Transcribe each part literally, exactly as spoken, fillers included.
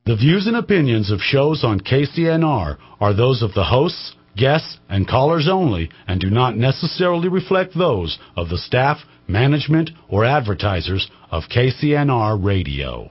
The views and opinions of shows on K C N R are those of the hosts, guests, and callers only and do not necessarily reflect those of the staff, management, or advertisers of K C N R Radio.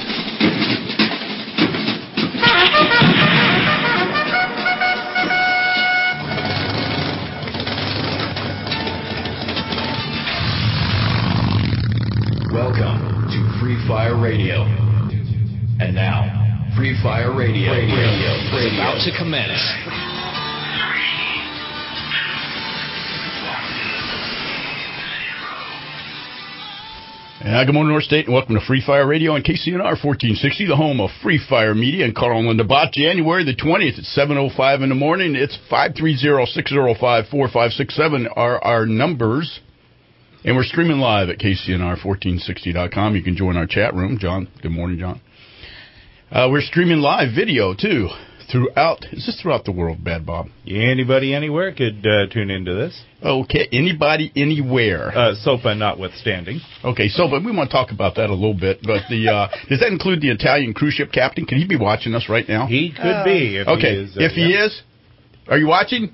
Welcome to Free Fire Radio. And now, Free Fire Radio, radio, radio, radio is about to commence. Yeah, good morning, North State, and welcome to Free Fire Radio on K C N R fourteen sixty, the home of Free Fire Media and Carl and Linda Bott. January the twentieth at seven oh five in the morning. It's five three zero, six oh five, four five six seven are our numbers. And we're streaming live at K C N R fourteen sixty dot com. You can join our chat room. John, good morning, John. Uh, we're streaming live video, too, throughout. Is this throughout the world, Bad Bob? Yeah, anybody anywhere could uh, tune into this. Okay, anybody anywhere. Uh, SOPA notwithstanding. Okay, SOPA, we want to talk about that a little bit, but the uh, does that include the Italian cruise ship captain? Could he be watching us right now? He could uh, be. If okay, he is, uh, if he yeah. is, are you watching?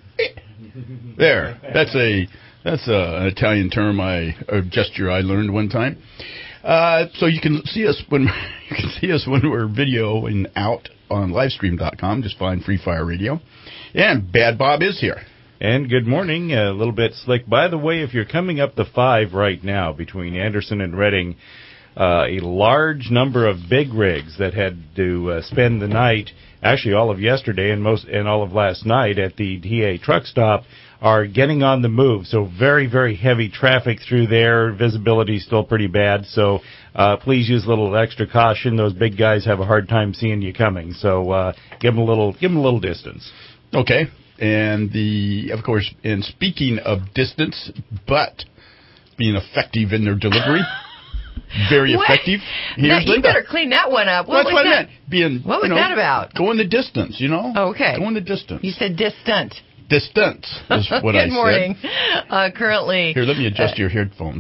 There, that's a that's a, an Italian term, I a gesture I learned one time. Uh, so you can see us when you can see us when we're videoing out on livestream dot com. Just find Free Fire Radio. And Bad Bob is here. And good morning. A little bit slick. By the way, if you're coming up the five right now between Anderson and Reading, uh, a large number of big rigs that had to uh, spend the night, actually all of yesterday and most and all of last night at the D A truck stop, are getting on the move. So very, very heavy traffic through there. Visibility is still pretty bad. So uh, please use a little extra caution. Those big guys have a hard time seeing you coming. So uh, give them a little, give them a little distance. Okay. And the, of course, and speaking of distance, but being effective in their delivery. Very what? effective. Now, you better clean that one up. What That's was what that? I meant. Being, what was you know, that about? Going the distance, you know? Oh, okay. Going the distance. You said distant. Distance is what I said. Good morning. Uh, currently. Here, let me adjust uh, your headphones.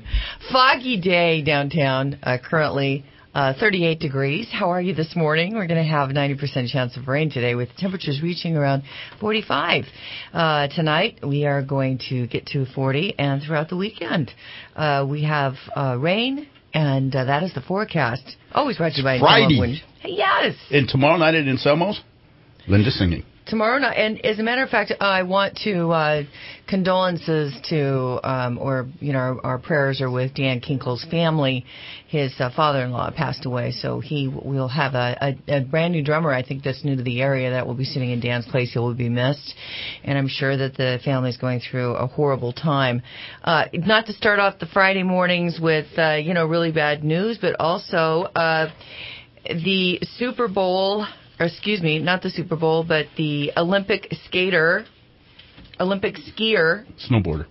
Foggy day downtown, uh, currently uh, thirty-eight degrees. How are you this morning? We're going to have a ninety percent chance of rain today with temperatures reaching around forty-five. Uh, tonight, we are going to get to forty, and throughout the weekend, uh, we have uh, rain, and uh, that is the forecast. Always brought to you by Friday. Yes. And tomorrow night at Anselmo's, Linda singing. Tomorrow night, and as a matter of fact, I want to uh, condolences to, um, or you know, our, our prayers are with Dan Kinkle's family. His uh, father-in-law passed away, so he will have a, a, a brand new drummer, I think, that's new to the area that will be sitting in Dan's place. He will be missed, and I'm sure that the family is going through a horrible time. Uh, not to start off the Friday mornings with uh, you know really bad news, but also uh, the Super Bowl. Or excuse me, not the Super Bowl, but the Olympic skater, Olympic skier. Snowboarder.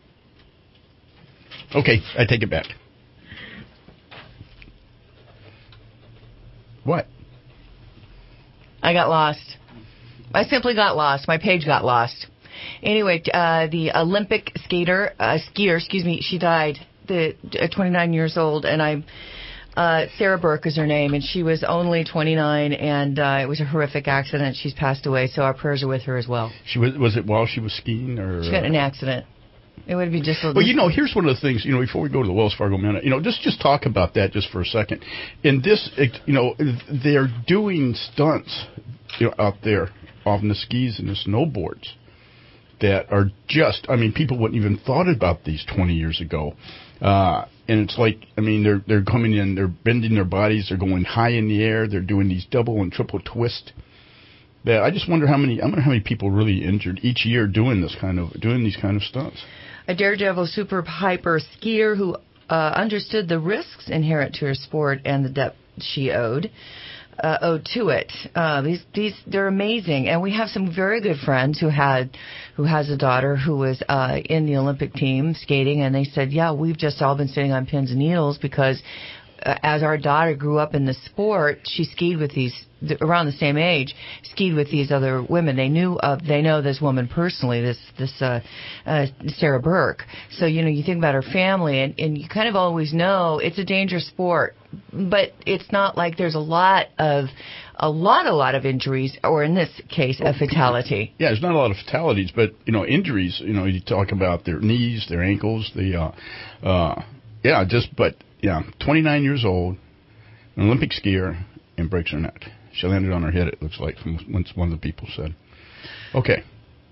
Okay, I take it back. What? I got lost. I simply got lost. My page got lost. Anyway, uh, the Olympic skater, uh, skier, excuse me, she died, the uh, twenty-nine years old, and I... Uh, Sarah Burke is her name, and she was only twenty-nine, and uh, it was a horrific accident. She's passed away, so our prayers are with her as well. She was, was it while she was skiing? Or she got in an accident. It would be just a Well, you know, here's one of the things, you know, before we go to the Wells Fargo Minute, you know, just, just talk about that just for a second. In this, you know, they're doing stunts, you know, out there on the skis and the snowboards that are just, I mean, people wouldn't even thought about these twenty years ago. Uh, and it's like, I mean, they're they're coming in, they're bending their bodies, they're going high in the air, they're doing these double and triple twists. That I just wonder how many, I wonder how many people really injured each year doing this kind of doing these kind of stunts. A daredevil super hyper skier who uh, understood the risks inherent to her sport and the debt she owed. Uh, owed to it. Uh, these, these, they're amazing, and we have some very good friends who had, who has a daughter who was uh, in the Olympic team skating, and they said, "Yeah, we've just all been sitting on pins and needles because uh, as our daughter grew up in the sport, she skied with these around the same age, skied with these other women. They knew of, they know this woman personally, this this uh, uh, Sarah Burke. So you know, you think about her family, and, and you kind of always know it's a dangerous sport, but it's not like there's a lot of a lot, a lot of injuries, or in this case, a fatality. Yeah, there's not a lot of fatalities, but you know, injuries. You know, you talk about their knees, their ankles, the uh, uh, yeah, just but yeah, twenty-nine years old, an Olympic skier, and breaks her neck. She landed on her head, it looks like, from what one of the people said. Okay.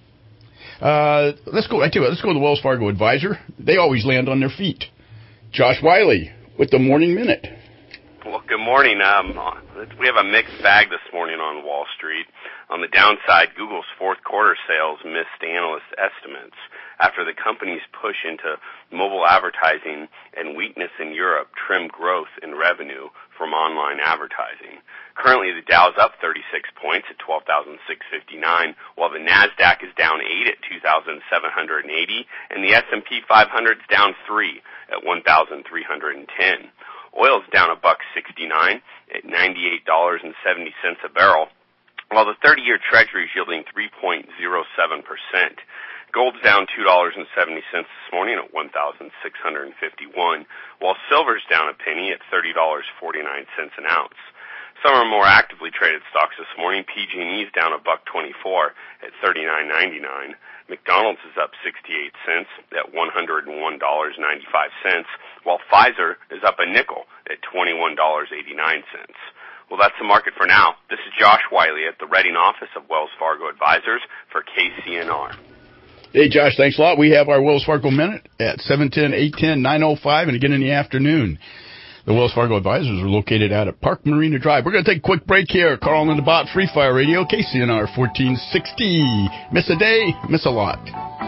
Uh, let's go. I tell you what, let's go to the Wells Fargo Advisor. They always land on their feet. Josh Wiley with the Morning Minute. Well, good morning. Um, we have a mixed bag this morning on Wall Street. On the downside, Google's fourth quarter sales missed analyst estimates after the company's push into mobile advertising and weakness in Europe trimmed growth in revenue from online advertising. Currently, the Dow is up thirty-six points at twelve thousand six hundred fifty-nine, while the NASDAQ is down eight at two thousand seven hundred eighty, and the S and P five hundred is down three at one thousand three hundred ten. Oil's down a buck sixty-nine at ninety-eight dollars and seventy cents a barrel, while the thirty-year Treasury is yielding three point zero seven percent. Gold's down two dollars and seventy cents this morning at one thousand six hundred fifty-one, while silver's down a penny at thirty dollars and forty-nine cents an ounce. Some are more actively traded stocks this morning. P G and E's down a buck twenty-four at thirty-nine ninety-nine. McDonald's is up sixty-eight cents at one hundred one dollars and ninety-five cents, while Pfizer is up a nickel at twenty-one dollars and eighty-nine cents. Well, that's the market for now. This is Josh Wiley at the Reading office of Wells Fargo Advisors for K C N R. Hey, Josh, thanks a lot. We have our Wells Fargo Minute at seven ten, eight ten, nine oh five, and again in the afternoon. The Wells Fargo Advisors are located out at Park Marina Drive. We're going to take a quick break here. Carl and the Bot, Free Fire Radio, K C N R fourteen sixty. Miss a day, miss a lot.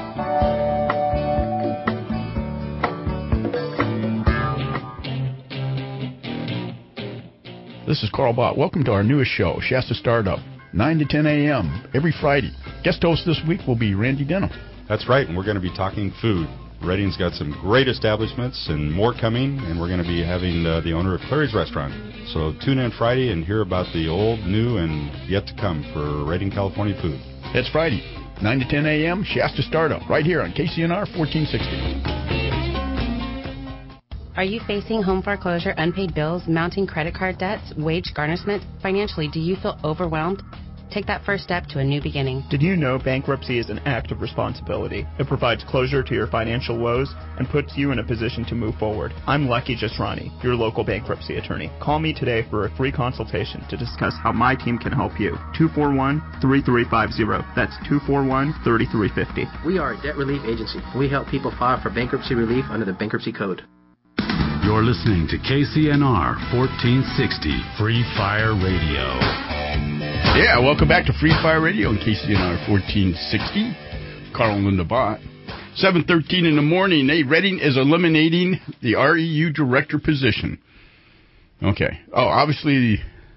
This is Carl Bott. Welcome to our newest show, Shasta Startup, nine to ten a.m. every Friday. Guest host this week will be Randy Denham. That's right, and we're going to be talking food. Reading's got some great establishments and more coming, and we're going to be having uh, the owner of Clary's Restaurant. So tune in Friday and hear about the old, new, and yet to come for Reading, California food. It's Friday, nine to ten a.m., Shasta Startup, right here on K C N R fourteen sixty. Are you facing home foreclosure, unpaid bills, mounting credit card debts, wage garnishment? Financially, do you feel overwhelmed? Take that first step to a new beginning. Did you know bankruptcy is an act of responsibility? It provides closure to your financial woes and puts you in a position to move forward. I'm Lucky Jasrani, your local bankruptcy attorney. Call me today for a free consultation to discuss how my team can help you. two four one, three three five zero. That's two four one, three three five zero. We are a debt relief agency. We help people file for bankruptcy relief under the Bankruptcy Code. You're listening to K C N R fourteen sixty Free Fire Radio. Yeah, welcome back to Free Fire Radio on K C N R fourteen sixty. Carl and Linda Bott. seven thirteen in the morning. Hey, Reading is eliminating the R E U director position. Okay. Oh, obviously,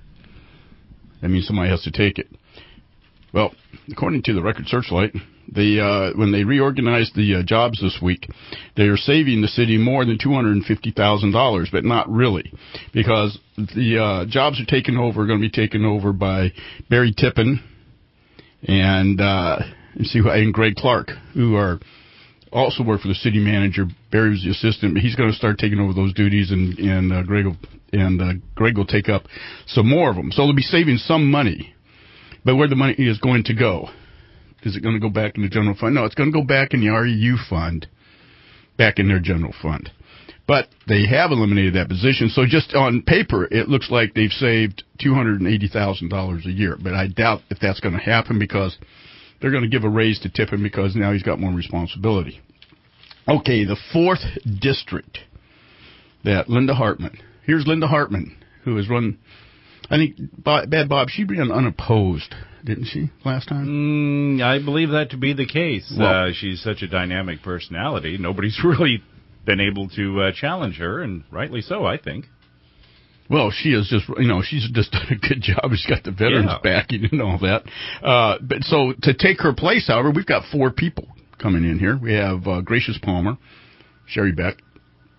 that means somebody has to take it. Well, according to the Record Searchlight, they, uh, when they reorganized the uh, jobs this week, they are saving the city more than two hundred fifty thousand dollars, but not really, because the uh, jobs are taken over, are going to be taken over by Barry Tippin and, uh, and, see, and Greg Clark, who are also work for the city manager. Barry was the assistant, but he's going to start taking over those duties, and, and, uh, Greg will, and uh, Greg will take up some more of them. So they'll be saving some money, but where the money is going to go? Is it going to go back in the general fund? No, it's going to go back in the R E U fund, back in their general fund. But they have eliminated that position, so just on paper, it looks like they've saved two hundred eighty thousand dollars a year. But I doubt if that's going to happen, because they're going to give a raise to Tippin because now he's got more responsibility. Okay, the fourth district, that Linda Hartman. Here's Linda Hartman, who has run, I think, Bad Bob, she ran unopposed, didn't she, last time? Mm, I believe that to be the case. Well, uh, she's such a dynamic personality. Nobody's really been able to uh, challenge her, and rightly so, I think. Well, she is just, you know, she's just done a good job. She's got the veterans yeah. backing and all that. Uh, but so to take her place, however, we've got four people coming in here. We have uh, Gracious Palmer, Sherry Beck,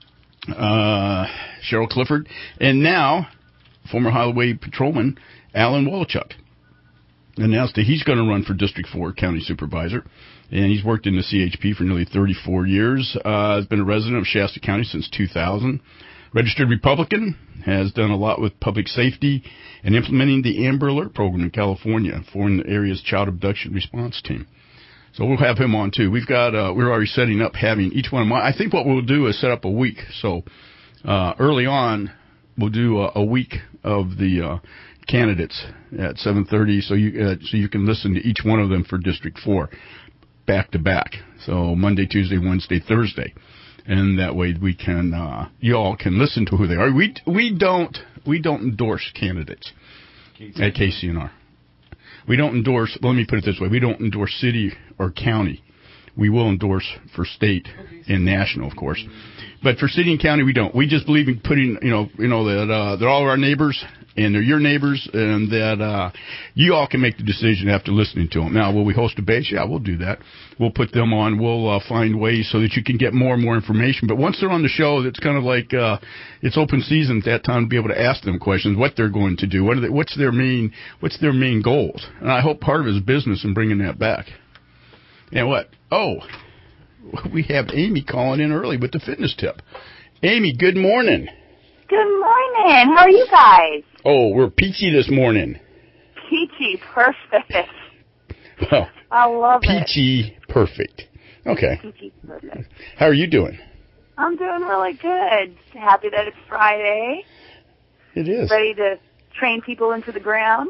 uh, Cheryl Clifford, and now former Highway Patrolman Alan Wolochuk announced that he's going to run for District four County Supervisor, and he's worked in the C H P for nearly thirty-four years. Uh, has been a resident of Shasta County since two thousand. Registered Republican, has done a lot with public safety and implementing the Amber Alert program in California, forming the area's child abduction response team. So we'll have him on too. We've got uh, we're already setting up having each one of my. I think what we'll do is set up a week. So uh, early on, we'll do a, a week of the uh, candidates at seven thirty, so you uh, so you can listen to each one of them for District four, back to back. So Monday, Tuesday, Wednesday, Thursday, and that way we can uh, you all can listen to who they are. We we don't we don't endorse candidates at K C N R. We don't endorse. Let me put it this way: we don't endorse city or county. We will endorse for state and national, of course. But for city and county, we don't. We just believe in putting, you know, you know that uh, they're all our neighbors and they're your neighbors, and that uh, you all can make the decision after listening to them. Now, will we host a base? Yeah, we'll do that. We'll put them on. We'll uh, find ways so that you can get more and more information. But once they're on the show, it's kind of like uh, it's open season at that time to be able to ask them questions, what they're going to do, what are they, what's their main, what's their main goals. And I hope part of it is business and bringing that back. And what? Oh. We have Amy calling in early with the fitness tip. Amy, good morning. Good morning. How are you guys? Oh, we're peachy this morning. Peachy, perfect. Well, I love peachy, it. Peachy, perfect. Okay. Peachy, perfect. How are you doing? I'm doing really good. Happy that it's Friday. It is. Ready to train people into the ground.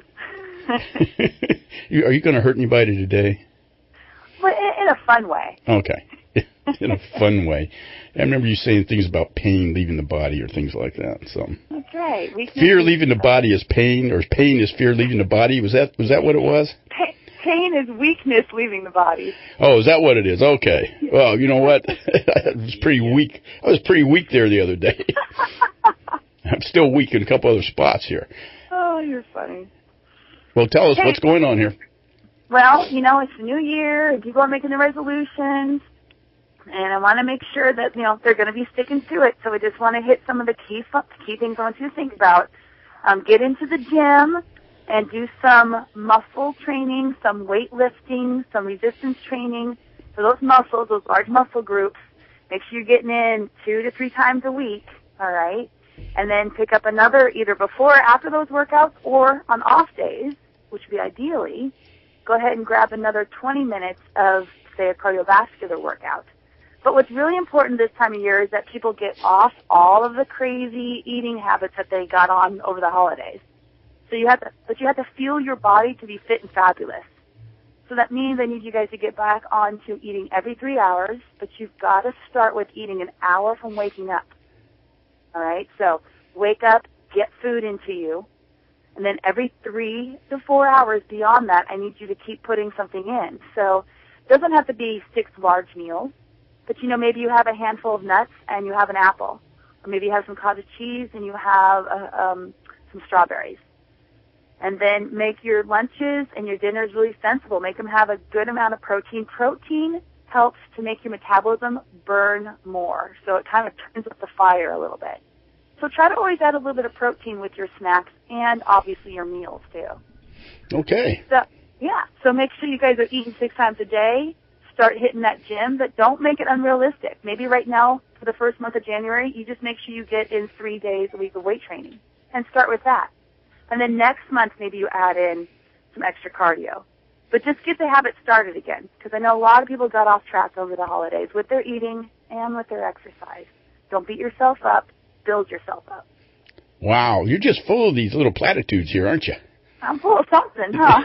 Are you going to hurt anybody today? Well, in, in a fun way. Okay. In a fun way. I remember you saying things about pain leaving the body or things like that. So that's right. Weakness fear leaving the body is pain, or pain is fear leaving the body. Was that was that what it was? Pain, pain is weakness leaving the body. Oh, is that what it is? Okay. Well, you know what? I was pretty weak. I was pretty weak there the other day. I'm still weak in a couple other spots here. Oh, you're funny. Well, tell us hey. what's going on here. Well, you know, it's the new year, and people are making the resolutions, and I want to make sure that, you know, they're going to be sticking to it, so I just want to hit some of the key key things I want you to think about. Um, get into the gym and do some muscle training, some weightlifting, some resistance training for those muscles, those large muscle groups. Make sure you're getting in two to three times a week, all right? And then pick up another either before or after those workouts or on off days, which would be ideally. Go ahead and grab another twenty minutes of, say, a cardiovascular workout. But what's really important this time of year is that people get off all of the crazy eating habits that they got on over the holidays. So you have to, but you have to feel your body to be fit and fabulous. So that means I need you guys to get back onto eating every three hours, but you've got to start with eating an hour from waking up. All right? So wake up, get food into you. And then every three to four hours beyond that, I need you to keep putting something in. So it doesn't have to be six large meals, but, you know, maybe you have a handful of nuts and you have an apple. Or maybe you have some cottage cheese and you have uh, um, some strawberries. And then make your lunches and your dinners really sensible. Make them have a good amount of protein. Protein helps to make your metabolism burn more. So it kind of turns up the fire a little bit. So try to always add a little bit of protein with your snacks and obviously your meals too. Okay. So yeah, so make sure you guys are eating six times a day. Start hitting that gym, but don't make it unrealistic. Maybe right now for the first month of January, you just make sure you get in three days a week of weight training and start with that. And then next month maybe you add in some extra cardio. But just get the habit started again, because I know a lot of people got off track over the holidays with their eating and with their exercise. Don't beat yourself up. Build yourself up. Wow, you're just full of these little platitudes here, aren't you? I'm full of something, huh?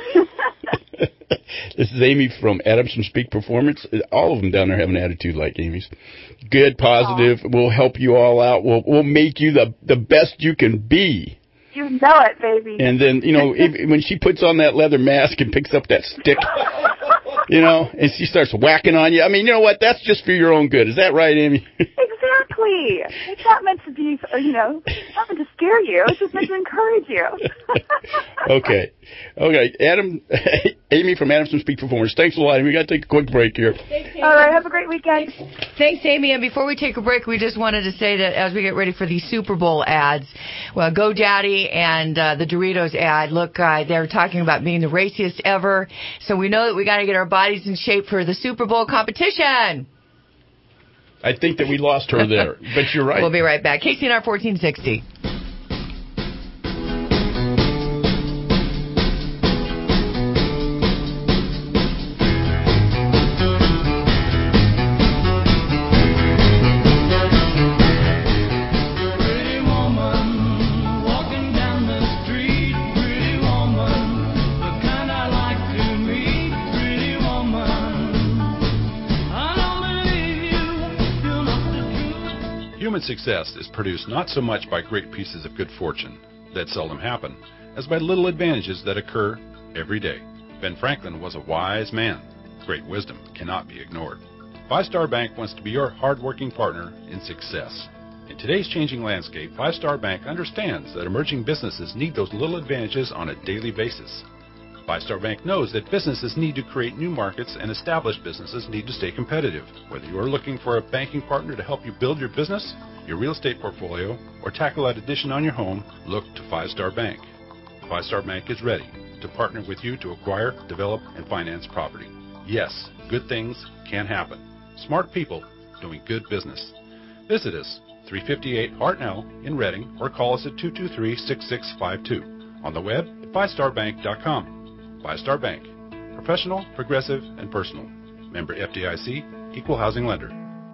This is Amy from Adamson Speak Performance. All of them down there have an attitude like Amy's. Good, positive. Aww. We'll help you all out. We'll we'll make you the the best you can be. You know it, baby. And then, you know, if, when she puts on that leather mask and picks up that stick, you know, and she starts whacking on you. I mean, you know what? That's just for your own good. Is that right, Amy? Exactly. It's not meant to be, you know, not meant to scare you. It's just meant to encourage you. Okay. Okay. Adam, Amy from Adamson Peak Performance. Thanks a lot. We got to take a quick break here. Thanks, All right. Have a great weekend. Thanks, Amy. And before we take a break, we just wanted to say that as we get ready for the Super Bowl ads, well, GoDaddy and uh, the Doritos ad, look, uh, they're talking about being the raciest ever. So we know that we got to get our bodies in shape for the Super Bowl competition. I think that we lost her there, but you're right. We'll be right back. K C N R fourteen sixty. Human success is produced not so much by great pieces of good fortune that seldom happen, as by little advantages that occur every day. Ben Franklin was a wise man. Great wisdom cannot be ignored. Five Star Bank wants to be your hard-working partner in success. In today's changing landscape, Five Star Bank understands that emerging businesses need those little advantages on a daily basis. Five Star Bank knows that businesses need to create new markets and established businesses need to stay competitive. Whether you are looking for a banking partner to help you build your business, your real estate portfolio, or tackle that addition on your home, look to Five Star Bank. Five Star Bank is ready to partner with you to acquire, develop, and finance property. Yes, good things can happen. Smart people doing good business. Visit us, three fifty-eight Hartnell in Reading, or call us at two two three, six six five two. On the web at five star bank dot com. Five Star Bank. Professional, progressive, and personal. Member F D I C, Equal Housing Lender.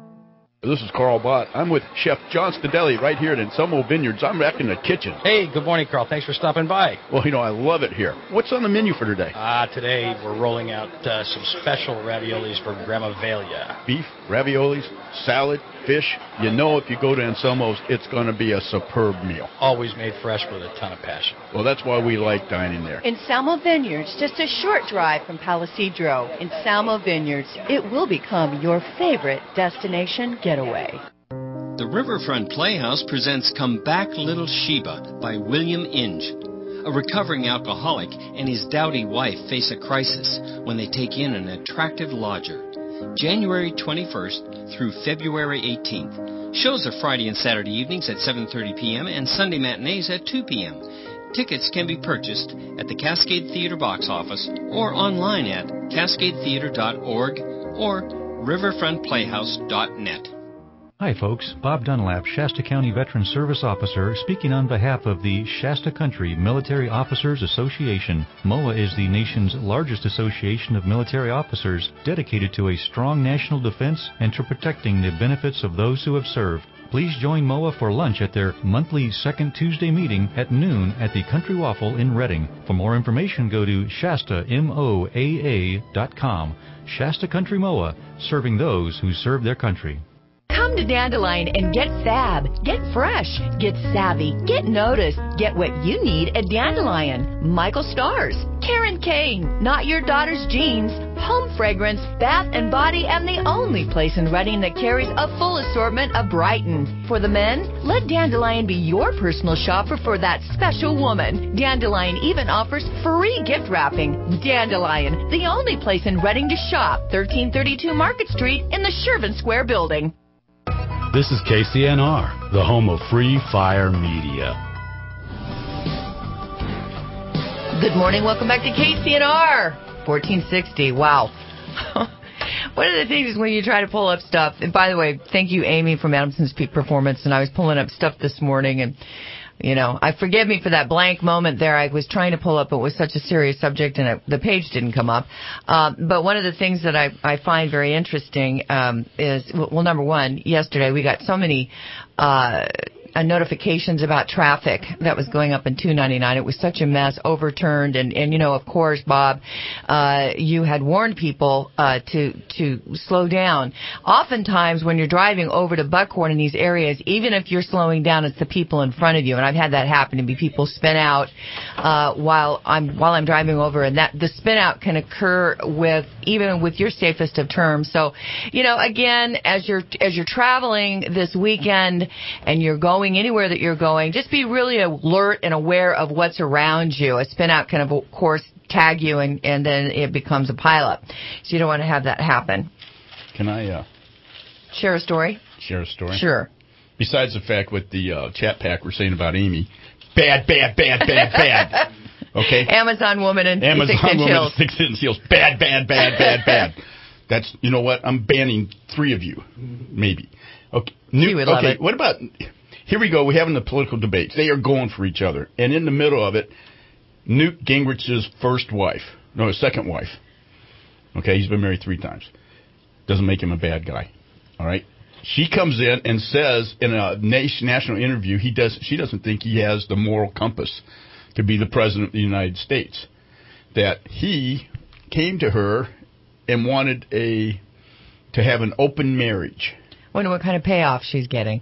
This is Carl Bott. I'm with Chef John Stadelli right here at Anselmo Vineyards. I'm back in the kitchen. Hey, good morning, Carl. Thanks for stopping by. Well, you know, I love it here. What's on the menu for today? Ah, uh, today we're rolling out uh, some special raviolis for Grandma Velia. Beef, raviolis, salad, fish. You know if you go to Anselmo's, it's going to be a superb meal. Always made fresh with a ton of passion. Well, that's why we like dining there. Anselmo Vineyards, just a short drive from Palisadro. Anselmo Vineyards, it will become your favorite destination getaway. The Riverfront Playhouse presents Come Back Little Sheba by William Inge. A recovering alcoholic and his dowdy wife face a crisis when they take in an attractive lodger. January twenty-first through February eighteenth. Shows are Friday and Saturday evenings at seven thirty p.m. and Sunday matinees at two p.m. Tickets can be purchased at the Cascade Theater box office or online at cascade theater dot org or riverfront playhouse dot net. Hi folks, Bob Dunlap, Shasta County Veteran Service Officer, speaking on behalf of the Shasta Country Military Officers Association. M O A is the nation's largest association of military officers dedicated to a strong national defense and to protecting the benefits of those who have served. Please join M O A for lunch at their monthly second Tuesday meeting at noon at the Country Waffle in Reading. For more information, go to shasta moa a dot com. Shasta Country M O A, serving those who serve their country. Come to Dandelion and get fab, get fresh, get savvy, get noticed, get what you need at Dandelion. Michael Stars, Karen Kane, Not Your Daughter's Jeans, Home Fragrance, Bath and Body, and the only place in Reading that carries a full assortment of Brighton. For the men, let Dandelion be your personal shopper for that special woman. Dandelion even offers free gift wrapping. Dandelion, the only place in Reading to shop, thirteen thirty-two Market Street in the Shervin Square building. This is K C N R, the home of Free Fire Media. Good morning. Welcome back to K C N R fourteen sixty. Wow. One of the things is when you try to pull up stuff, and by the way, thank you, Amy, from Adamson's Peak Performance, and I was pulling up stuff this morning, and you know, I forgive me for that blank moment there. I was trying to pull up, it was such a serious subject, and it, the page didn't come up. Um, but one of the things that I, I find very interesting um, is, well, number one, yesterday we got so many uh, uh, notifications about traffic that was going up in two ninety-nine. It was such a mess, overturned, and, and you know, of course, Bob, uh, you had warned people uh, to to slow down. Oftentimes, when you're driving over to Buckhorn in these areas, even if you're slowing down, it's the people in front of you, and I've had that happen to me. People spin out uh, while I'm while I'm driving over, and that the spin out can occur with even with your safest of terms. So, you know, again, as you're as you're traveling this weekend and you're going going, anywhere that you're going, just be really alert and aware of what's around you. A spin out can, of course, tag you, and, and then it becomes a pileup. So you don't want to have that happen. Can I uh, share a story? Share a story? Sure. Besides the fact what the uh, chat pack were saying about Amy, bad, bad, bad, bad, bad. Okay. Amazon woman and Amazon six inch woman heels. six inch heels. Bad, bad, bad, bad, bad. That's, you know what? I'm banning three of you, maybe. Okay. New, She would love okay. it. What about? Here we go. We're having the political debates. They are going for each other, and in the middle of it, Newt Gingrich's first wife, no, his second wife. Okay, he's been married three times. Doesn't make him a bad guy. All right. She comes in and says in a national interview, he does. She doesn't think he has the moral compass to be the president of the United States. That he came to her and wanted a to have an open marriage. Wonder what kind of payoff she's getting.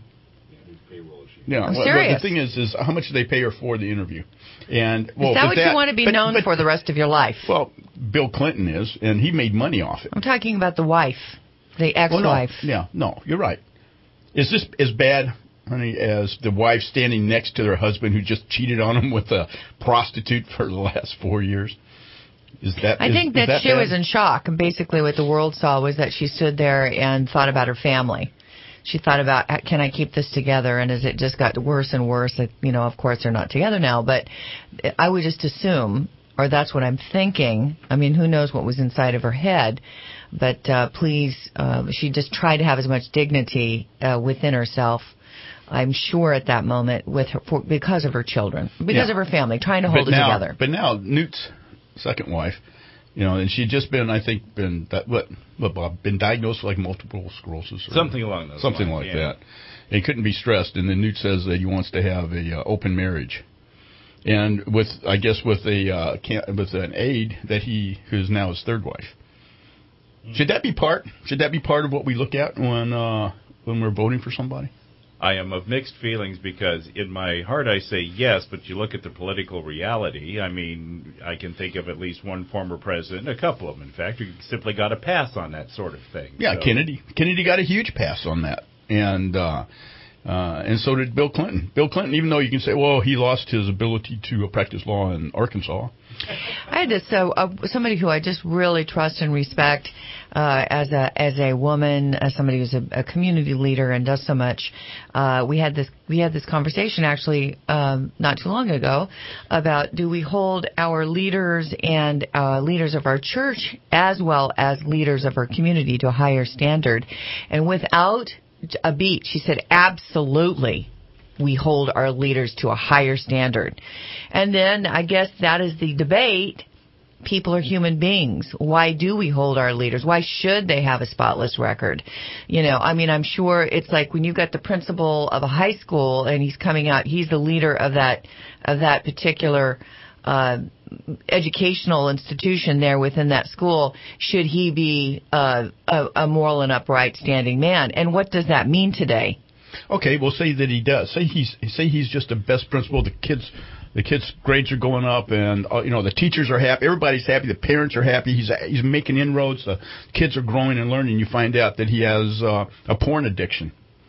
Yeah, I'm well, serious. well, the thing is, is how much do they pay her for the interview? And well, is that with what you want to be but, known but, for the rest of your life? Well, Bill Clinton is, and he made money off it. I'm talking about the wife, the ex-wife. Oh, no. Yeah, no, you're right. Is this as bad, honey, as the wife standing next to their husband who just cheated on him with a prostitute for the last four years? Is that? I is, think that, is that she bad? was in shock. And basically what the world saw was that she stood there and thought about her family. She thought about, can I keep this together? And as it just got worse and worse, it, you know, of course they're not together now. But I would just assume, or that's what I'm thinking. I mean, who knows what was inside of her head. But uh, please, uh, she just tried to have as much dignity uh, within herself, I'm sure, at that moment, with her, for, because of her children, because Yeah. of her family, trying to hold but it now, together. But now Newt's second wife, you know, and she'd just been, I think, been that what, what Bob, been diagnosed with like multiple sclerosis, or Something along those something lines, like yeah. that. And he couldn't be stressed, and then Newt says that he wants to have a uh, open marriage, and with I guess with a uh, can with an aide that he who's now his third wife. Should that be part? Should that be part of what we look at when uh, when we're voting for somebody? I am of mixed feelings because in my heart I say yes, but you look at the political reality. I mean, I can think of at least one former president, a couple of them, in fact, who simply got a pass on that sort of thing. Yeah, So- Kennedy. Kennedy got a huge pass on that, and uh, uh, and so did Bill Clinton. Bill Clinton, even though you can say, well, he lost his ability to uh, practice law in Arkansas. I had this uh, uh, somebody who I just really trust and respect uh, as a as a woman, as somebody who's a, a community leader and does so much. Uh, we had this we had this conversation actually um, not too long ago about do we hold our leaders and uh, leaders of our church as well as leaders of our community to a higher standard, and without a beat, she said absolutely. We hold our leaders to a higher standard. And then I guess that is the debate. People are human beings. Why do we hold our leaders? Why should they have a spotless record? You know, I mean, I'm sure it's like when you got the principal of a high school and he's coming out, he's the leader of that, of that particular, uh, educational institution there within that school. Should he be, uh, a, a moral and upright standing man? And what does that mean today? Okay, well, say that he does. Say he's say he's just the best principal. The kids, the kids' grades are going up, and uh, you know the teachers are happy. Everybody's happy. The parents are happy. He's he's making inroads. The kids are growing and learning. You find out that he has uh, a porn addiction.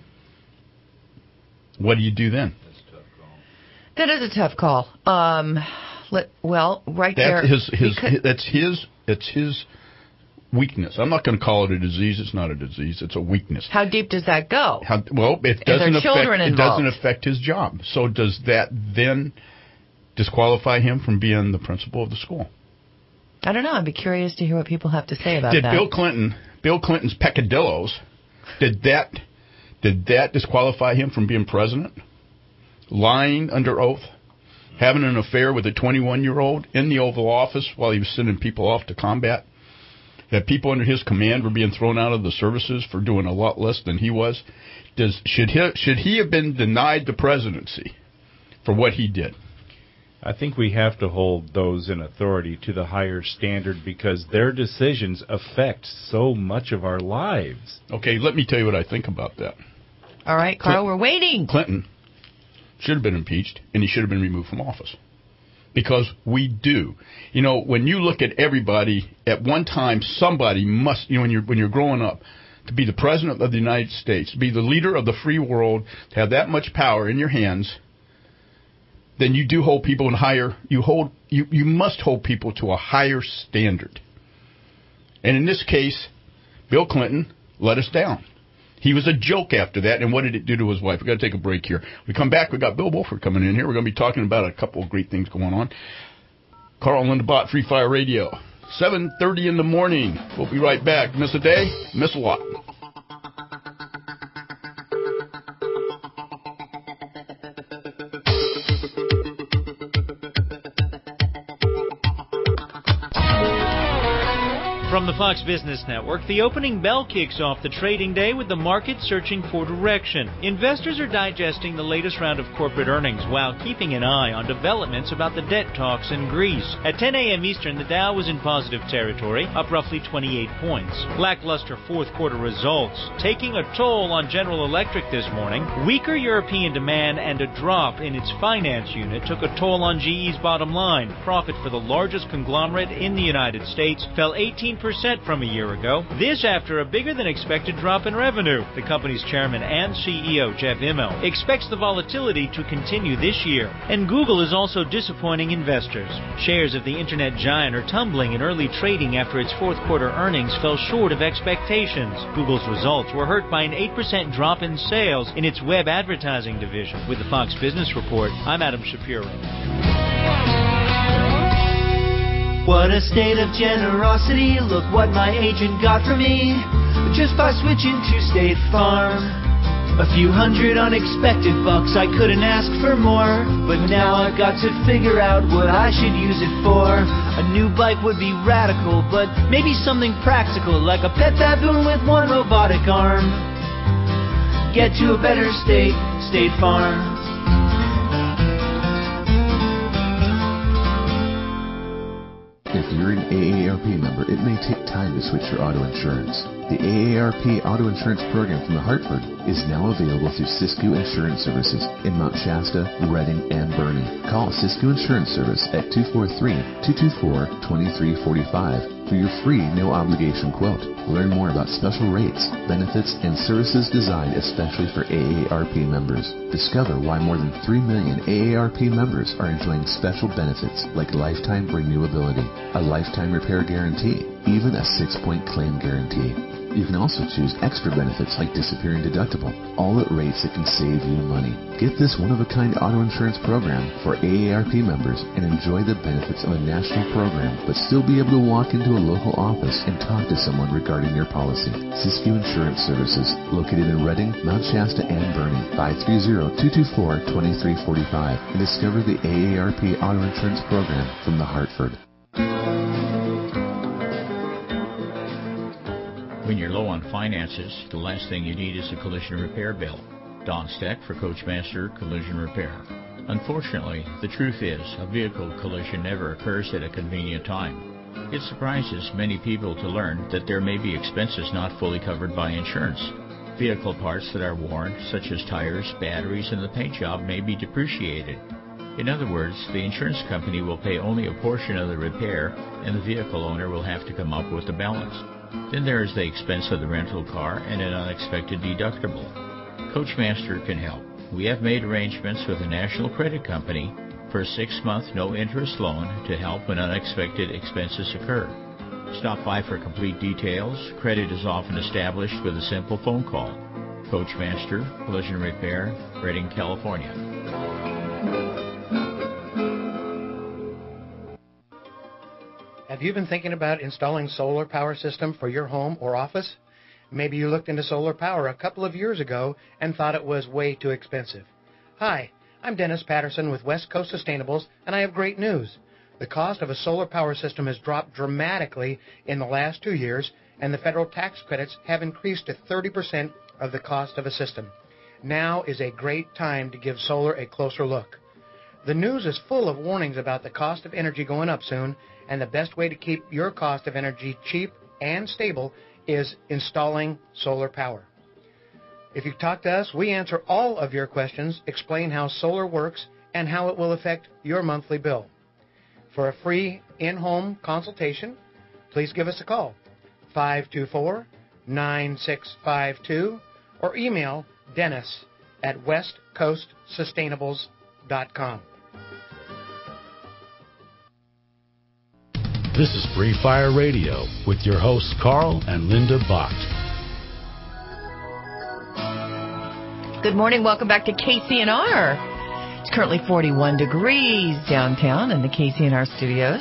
What do you do then? That is a tough call. Um, let, well, right That's there. his his. because- That's his. It's his weakness. I'm not going to call it a disease. It's not a disease. It's a weakness. How deep does that go? How, well, it Is there doesn't affect children it involved? doesn't affect his job. So does that then disqualify him from being the principal of the school? I don't know. I'd be curious to hear what people have to say about Did that. Bill Clinton, Bill Clinton's peccadillos, did that did that disqualify him from being president? Lying under oath, having an affair with a twenty-one-year-old in the Oval Office while he was sending people off to combat? That people under his command were being thrown out of the services for doing a lot less than he was. Does should he should he have been denied the presidency for what he did? I think we have to hold those in authority to the higher standard because their decisions affect so much of our lives. Okay, let me tell you what I think about that. All right, Carl, Clin- we're waiting. Clinton should have been impeached, and he should have been removed from office. Because we do. You know, when you look at everybody, at one time, somebody must, you know, when you're, when you're growing up, to be the president of the United States, to be the leader of the free world, to have that much power in your hands, then you do hold people in higher, you hold, you, you must hold people to a higher standard. And in this case, Bill Clinton let us down. He was a joke after that, and what did it do to his wife? We've got to take a break here. We come back, we've got Bill Wolford coming in here. We're going to be talking about a couple of great things going on. Carl and Linda Bott, Free Fire Radio. seven thirty in the morning. We'll be right back. Miss a day, miss a lot. From the Fox Business Network, the opening bell kicks off the trading day with the market searching for direction. Investors are digesting the latest round of corporate earnings while keeping an eye on developments about the debt talks in Greece. At ten a.m. Eastern, the Dow was in positive territory, up roughly twenty-eight points. Lackluster fourth quarter results taking a toll on General Electric this morning. Weaker European demand and a drop in its finance unit took a toll on G E's bottom line. Profit for the largest conglomerate in the United States fell eighteen percent from a year ago. This after a bigger than expected drop in revenue. The company's chairman and C E O, Jeff Immelt, expects the volatility to continue this year. And Google is also disappointing investors. Shares of the internet giant are tumbling in early trading after its fourth quarter earnings fell short of expectations. Google's results were hurt by an eight percent drop in sales in its web advertising division. With the Fox Business Report, I'm Adam Shapiro. What a state of generosity, look what my agent got for me, just by switching to State Farm. A few hundred unexpected bucks, I couldn't ask for more, but now I've got to figure out what I should use it for. A new bike would be radical, but maybe something practical, like a pet baboon with one robotic arm. Get to a better state, State Farm. If you're an A A R P member, it may take time to switch your auto insurance. The A A R P Auto Insurance Program from the Hartford is now available through Siskiyou Insurance Services in Mount Shasta, Redding, and Boerne. Call Siskiyou Insurance Service at two four three, two two four, two three four five for your free no-obligation quote. Learn more about special rates, benefits, and services designed especially for A A R P members. Discover why more than three million A A R P members are enjoying special benefits like lifetime renewability, a lifetime repair guarantee, even a six-point claim guarantee. You can also choose extra benefits like disappearing deductible, all at rates that can save you money. Get this one-of-a-kind auto insurance program for A A R P members and enjoy the benefits of a national program, but still be able to walk into a local office and talk to someone regarding your policy. Siskiyou Insurance Services, located in Redding, Mount Shasta, and Boerne. five three zero, two two four, two three four five and discover the A A R P Auto Insurance Program from the Hartford. When you're low on finances, the last thing you need is a collision repair bill. Don Steck for Coachmaster Collision Repair. Unfortunately, the truth is, a vehicle collision never occurs at a convenient time. It surprises many people to learn that there may be expenses not fully covered by insurance. Vehicle parts that are worn, such as tires, batteries, and the paint job, may be depreciated. In other words, the insurance company will pay only a portion of the repair, and the vehicle owner will have to come up with the balance. Then there is the expense of the rental car and an unexpected deductible. Coachmaster can help. We have made arrangements with a national credit company for a six-month no-interest loan to help when unexpected expenses occur. Stop by for complete details. Credit is often established with a simple phone call. Coachmaster Collision Repair, Redding, California. Have you been thinking about installing solar power system for your home or office? Maybe you looked into solar power a couple of years ago and thought it was way too expensive. Hi, I'm Dennis Patterson with West Coast Sustainables, and I have great news. The cost of a solar power system has dropped dramatically in the last two years, and the federal tax credits have increased to thirty percent of the cost of a system. Now is a great time to give solar a closer look. The news is full of warnings about the cost of energy going up soon, and the best way to keep your cost of energy cheap and stable is installing solar power. If you talk to us, we answer all of your questions, explain how solar works, and how it will affect your monthly bill. For a free in-home consultation, please give us a call, five two four, nine six five two or email Dennis at west coast sustainables dot com. This is Free Fire Radio with your hosts Carl and Linda Bott. Good morning. Welcome back to K C N R. It's currently forty-one degrees downtown in the K C N R studios.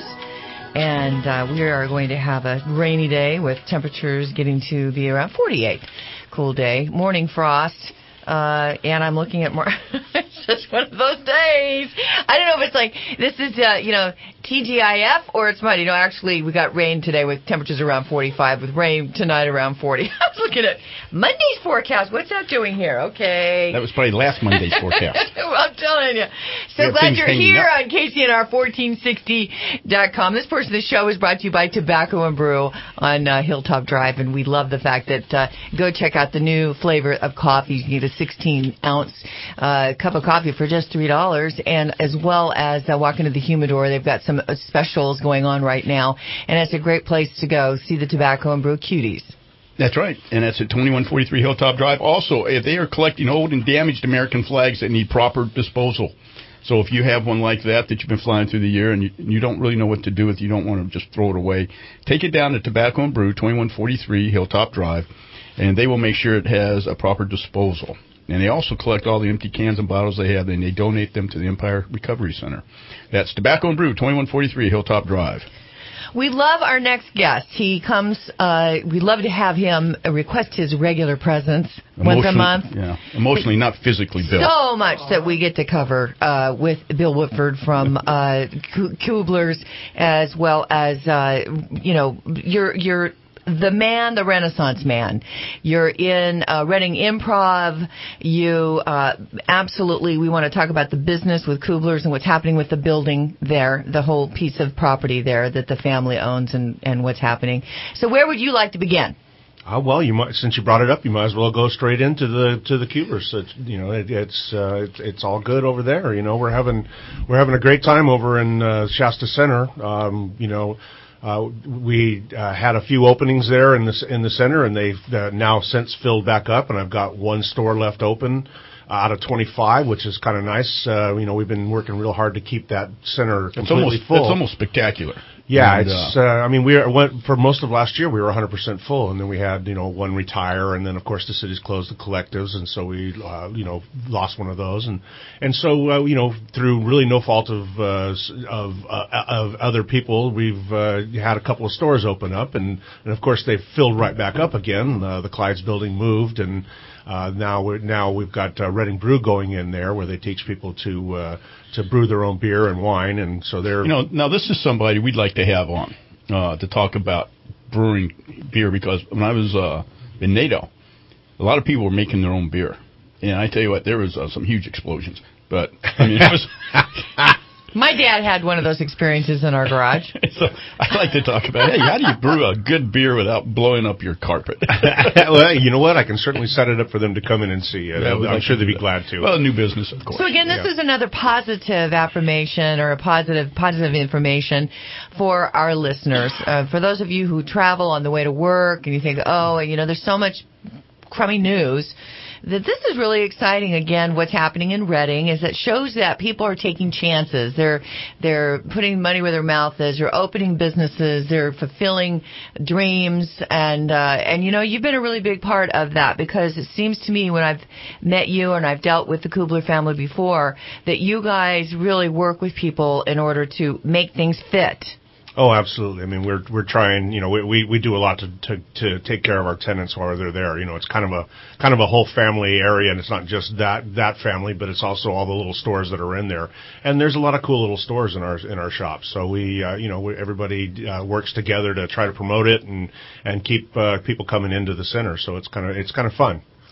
And uh, we are going to have a rainy day with temperatures getting to be around forty-eight. Cool day. Morning frost. Uh, and I'm looking at more. It's just one of those days. I don't know if it's like, this is, uh, you know, T G I F or it's mud. You know, actually, we got rain today with temperatures around forty-five, with rain tonight around forty. I was looking at Monday's forecast. What's that doing here? Okay. That was probably last Monday's forecast. Well, I'm telling you. So glad you're here up on K C N R fourteen sixty dot com. This portion of the show is brought to you by Tobacco and Brew on uh, Hilltop Drive, and we love the fact that uh, go check out the new flavor of coffee. You can get a sixteen ounce uh, cup of coffee for just three dollars, and as well as uh, walk into the humidor. They've got some specials going on right now, and it's a great place to go see the Tobacco and Brew cuties. That's right, and that's at twenty-one forty-three Hilltop Drive. Also, if they are collecting old and damaged American flags that need proper disposal. So if you have one like that that you've been flying through the year and you, you don't really know what to do with, you don't want to just throw it away, take it down to Tobacco and Brew, twenty-one forty-three Hilltop Drive, and they will make sure it has a proper disposal. And they also collect all the empty cans and bottles they have, and they donate them to the Empire Recovery Center. That's Tobacco and Brew, twenty-one forty-three Hilltop Drive. We love our next guest. He comes, uh, we love to have him request his regular presence once a month. Yeah, emotionally, not physically, Bill. So much that we get to cover uh, with Bill Whitford from uh, Kubler's, as well as, uh, you know, your your. The man, the Renaissance man. You're in uh, Reading Improv. You uh, absolutely, we want to talk about the business with Kubler's and what's happening with the building there, the whole piece of property there that the family owns, and, and what's happening. So where would you like to begin? Uh, well, you might, since you brought it up, you might as well go straight into the to the Kubler's. It's, you know, it, it's uh, it's it's all good over there. You know, we're having we're having a great time over in uh, Shasta Center. Um, you know. Uh, we uh, had a few openings there in the in the center, and they've uh, now since filled back up. And I've got one store left open uh, out of twenty-five, which is kind of nice. Uh, you know, we've been working real hard to keep that center completely it's almost, full. It's almost spectacular. Yeah, and, it's. Uh, I mean, we went for most of last year. We were one hundred percent full, and then we had you know one retire, and then of course the city's closed the collectives, and so we uh, you know lost one of those, and and so uh, you know through really no fault of uh, of uh, of other people, we've uh, had a couple of stores open up, and and of course they've filled right back up again. Uh, the Clyde's building moved, and uh, now we're, now we've got uh, Reading Brew going in there, where they teach people to. Uh, to brew their own beer and wine, and so they're... You know, now this is somebody we'd like to have on uh, to talk about brewing beer, because when I was uh, in NATO, a lot of people were making their own beer. And I tell you what, there was uh, some huge explosions. But, I mean, it was... My dad had one of those experiences in our garage. So I like to talk about, hey, how do you brew a good beer without blowing up your carpet? Well, you know what? I can certainly set it up for them to come in and see. Uh, Yeah, I'm like sure to they'd be that. glad to. Well, new business, of course. So again, this Yeah. is another positive affirmation or a positive positive information for our listeners. Uh, for those of you who travel on the way to work and you think, oh, you know, there's so much crummy news, that this is really exciting. Again, what's happening in Reading is it shows that people are taking chances. They're they're putting money where their mouth is. They're opening businesses. They're fulfilling dreams. And uh, and you know, you've been a really big part of that, because it seems to me when I've met you and I've dealt with the Kubler family before, that you guys really work with people in order to make things fit. Oh, absolutely. I mean, we're we're trying. You know, we we, we do a lot to, to to take care of our tenants while they're there. You know, it's kind of a kind of a whole family area, and it's not just that that family, but it's also all the little stores that are in there. And there's a lot of cool little stores in our in our shops. So we, uh, you know, we, everybody uh, works together to try to promote it and and keep uh, people coming into the center. So it's kind of it's kind of fun.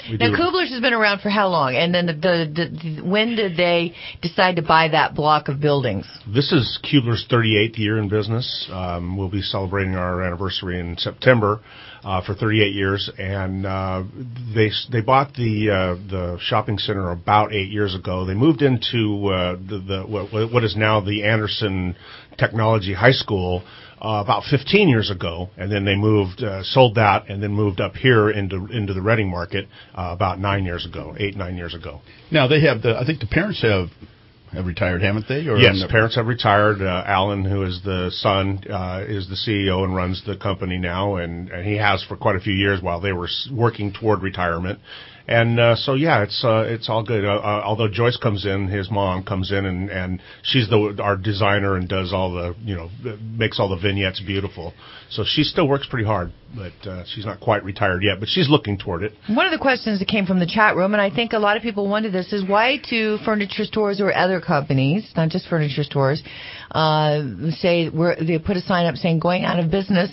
We now, do. Kubler's has been around for how long? And then the, the, the when did they decide to buy that block of buildings? This is Kubler's thirty-eighth year in business. Um, we'll be celebrating our anniversary in September uh, for thirty-eight years, and uh, they they bought the uh, the shopping center about eight years ago. They moved into uh, the, the what, what is now the Anderson Technology High School Uh, about fifteen years ago, and then they moved, uh, sold that, and then moved up here into into the Reading market uh, about nine years ago, eight nine years ago. Now they have the. I think the parents have have retired, haven't they? Or yes, the parents have retired. Uh, Alan, who is the son, uh, is the C E O and runs the company now, and, and he has for quite a few years while they were working toward retirement. And uh, so, yeah, it's uh, it's all good. Uh, uh, although Joyce comes in, his mom comes in, and, and she's the our designer and does all the, you know, makes all the vignettes beautiful. So she still works pretty hard, but uh, she's not quite retired yet, but she's looking toward it. One of the questions that came from the chat room, and I think a lot of people wonder this, is why do furniture stores or other companies, not just furniture stores, uh, say we're, they put a sign up saying going out of business,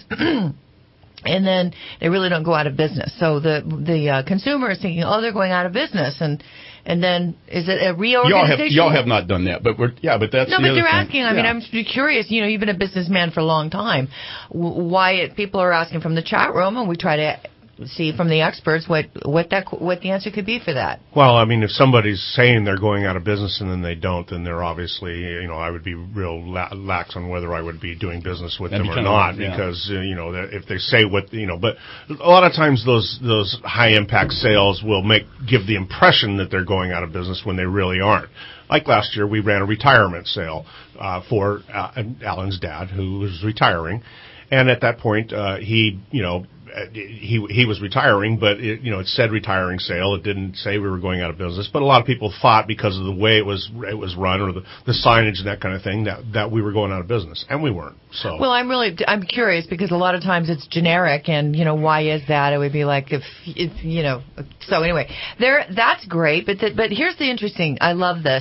and then they really don't go out of business. So the the uh, consumer is thinking, oh, they're going out of business, and and then is it a reorganization? Y'all have y'all have not done that, but we're yeah, but that's no, the but other they're thing. asking. I yeah. mean, I'm curious. You know, you've been a businessman for a long time. Why it, people are asking from the chat room, and we try to see from the experts what what that what the answer could be for that. Well, I mean, if somebody's saying they're going out of business and then they don't, then they're obviously, you know, I would be real la- lax on whether I would be doing business with That'd them be or kind not, of, yeah. because uh, you know, that if they say what, you know, but a lot of times those those high impact sales will make give the impression that they're going out of business when they really aren't. Like last year, we ran a retirement sale uh, for uh, Alan's dad, who was retiring, and at that point, uh, he, you know. He he was retiring, but it, you know, it said retiring sale. It didn't say we were going out of business. But a lot of people thought because of the way it was it was run or the, the signage and that kind of thing that that we were going out of business, and we weren't. So well, I'm really I'm curious because a lot of times it's generic, and you know, why is that? It would be like if if you know. So anyway, there that's great, but the, but here's the interesting. I love this.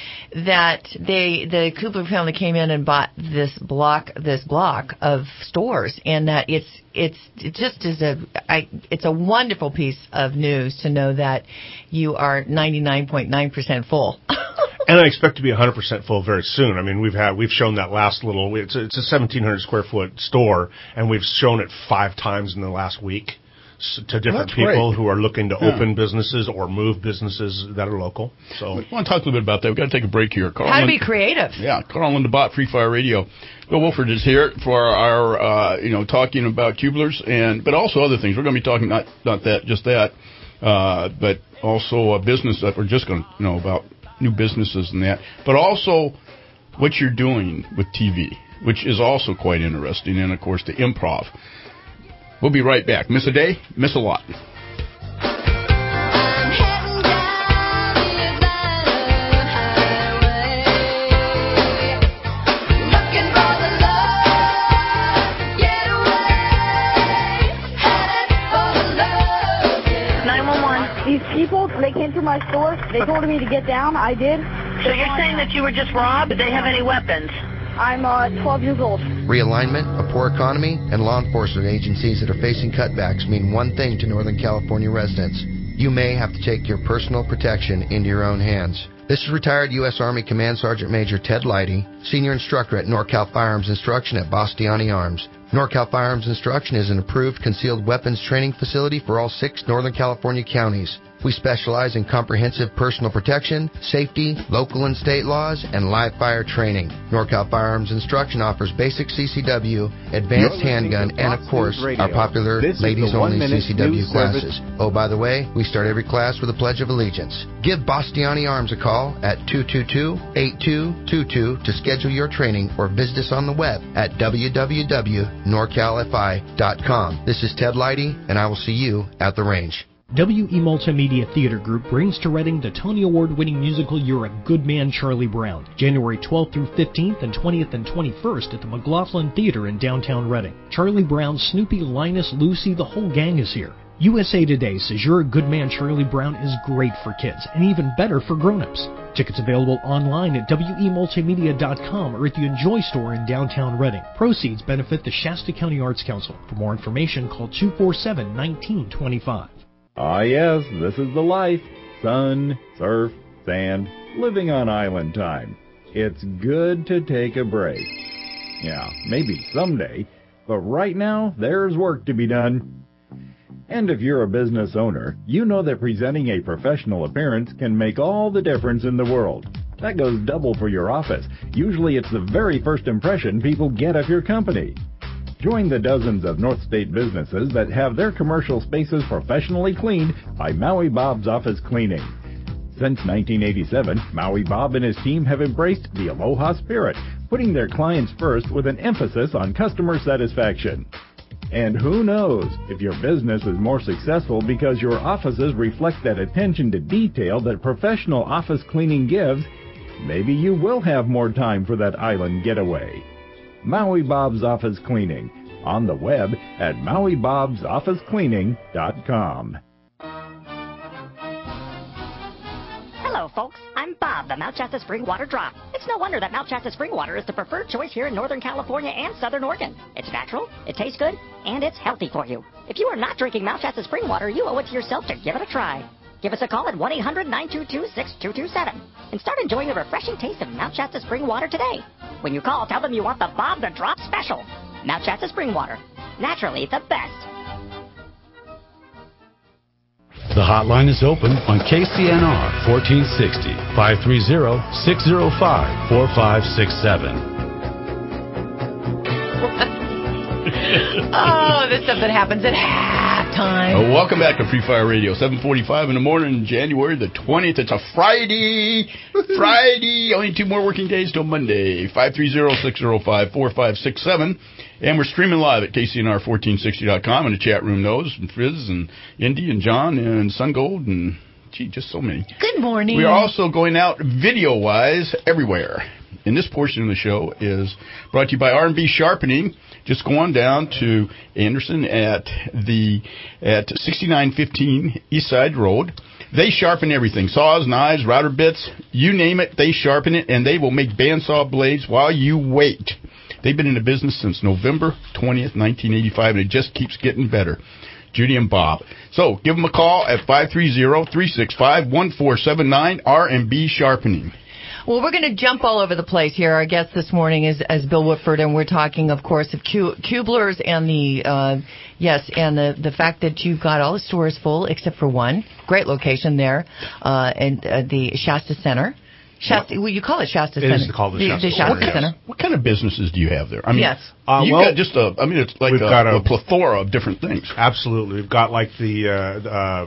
That they the Kubler family came in and bought this block this block of stores, and that it's it's it just is a I it's a wonderful piece of news to know that you are ninety-nine point nine percent full. And I expect to be one hundred percent full very soon. I mean, we've had we've shown that last little it's a, it's a seventeen hundred square foot store, and we've shown it five times in the last week to different That's people great. who are looking to Yeah. open businesses or move businesses that are local. So I want to talk a little bit about that. We've got to take a break here. Carl How to Lin- be creative. Yeah, Carl and DeBot, Free Fire Radio. Bill Wolford is here for our, uh, you know, talking about Kubler's, and but also other things. We're going to be talking not not that just that, uh, but also a business that we're just going to you know about new businesses and that, but also what you're doing with T V, which is also quite interesting, and of course the improv. We'll be right back. Miss a day, miss a lot. nine one one. These people, they came through my store. They told me to get down. I did. So you're saying that you were just robbed? Did they have any weapons? I'm uh, twelve years old. Realignment, a poor economy, and law enforcement agencies that are facing cutbacks mean one thing to Northern California residents. You may have to take your personal protection into your own hands. This is retired U S Army Command Sergeant Major Ted Leidy, Senior Instructor at NorCal Firearms Instruction at Bastiani Arms. NorCal Firearms Instruction is an approved concealed weapons training facility for all six Northern California counties. We specialize in comprehensive personal protection, safety, local and state laws, and live fire training. NorCal Firearms Instruction offers basic C C W, advanced handgun, and of course, our popular ladies-only C C W classes. Oh, by the way, we start every class with a Pledge of Allegiance. Give Bastiani Arms a call at two two two, eight two two two to schedule your training or visit us on the web at w w w dot norcal f i dot com. This is Ted Leidy, and I will see you at the range. W E Multimedia Theater Group brings to Reading the Tony Award-winning musical You're a Good Man, Charlie Brown, January twelfth through fifteenth and twentieth and twenty-first at the McLaughlin Theater in downtown Reading. Charlie Brown, Snoopy, Linus, Lucy, the whole gang is here. U S A Today says You're a Good Man, Charlie Brown is great for kids and even better for grown-ups. Tickets available online at w e multimedia dot com or at the Enjoy store in downtown Reading. Proceeds benefit the Shasta County Arts Council. For more information, call two four seven, one nine two five. Ah, yes, this is the life. Sun, surf, sand, living on island time. It's good to take a break. Yeah, maybe someday, but right now, there's work to be done. And if you're a business owner, you know that presenting a professional appearance can make all the difference in the world. That goes double for your office. Usually it's the very first impression people get of your company. Join the dozens of North State businesses that have their commercial spaces professionally cleaned by Maui Bob's Office Cleaning. Since nineteen eighty-seven, Maui Bob and his team have embraced the Aloha spirit, putting their clients first with an emphasis on customer satisfaction. And who knows, if your business is more successful because your offices reflect that attention to detail that professional office cleaning gives, maybe you will have more time for that island getaway. Maui Bob's Office Cleaning, on the web at maui bobs office cleaning dot com. Hello, folks. I'm Bob, the Mount Shasta Spring Water Drop. It's no wonder that Mount Shasta Spring Water is the preferred choice here in Northern California and Southern Oregon. It's natural, it tastes good, and it's healthy for you. If you are not drinking Mount Shasta Spring Water, you owe it to yourself to give it a try. Give us a call at one eight hundred nine two two six two two seven and start enjoying the refreshing taste of Mount Shasta Spring Water today. When you call, tell them you want the Bob the Drop special. Mount Shasta Spring Water. Naturally the best. The hotline is open on K C N R fourteen sixty, five three zero, six zero five, four five six seven. Oh, this stuff that happens at halftime. Uh, welcome back to Free Fire Radio, seven forty-five in the morning, January the twentieth. It's a Friday. Friday. Only two more working days till Monday. five three zero, six zero five, four five six seven. And we're streaming live at K C N R fourteen sixty dot com. And the chat room knows, and Frizz and Indy and John and Sungold and, gee, just so many. Good morning. We are also going out video-wise everywhere. And this portion of the show is brought to you by R and B Sharpening. Just go on down to Anderson at the at sixty-nine fifteen East Side Road. They sharpen everything. Saws, knives, router bits, you name it, they sharpen it, and they will make bandsaw blades while you wait. They've been in the business since November twentieth, nineteen eighty-five, and it just keeps getting better. Judy and Bob. So give them a call at five three zero, three six five, one four seven nine, R and B Sharpening. Well, we're going to jump all over the place here. Our guest this morning is, is Bill Woodford, and we're talking, of course, of Kubler's and the, uh, yes, and the, the fact that you've got all the stores full except for one. Great location there, uh, and uh, the Shasta Center. Shasta, well, you call it Shasta it Center. It is called the, the Shasta, the Shasta Center. Center. What kind of businesses do you have there? I mean, yes. Uh, you've well, got just a, I mean, it's like we've a, got a, a plethora of different things. Absolutely. We've got like the, uh, uh,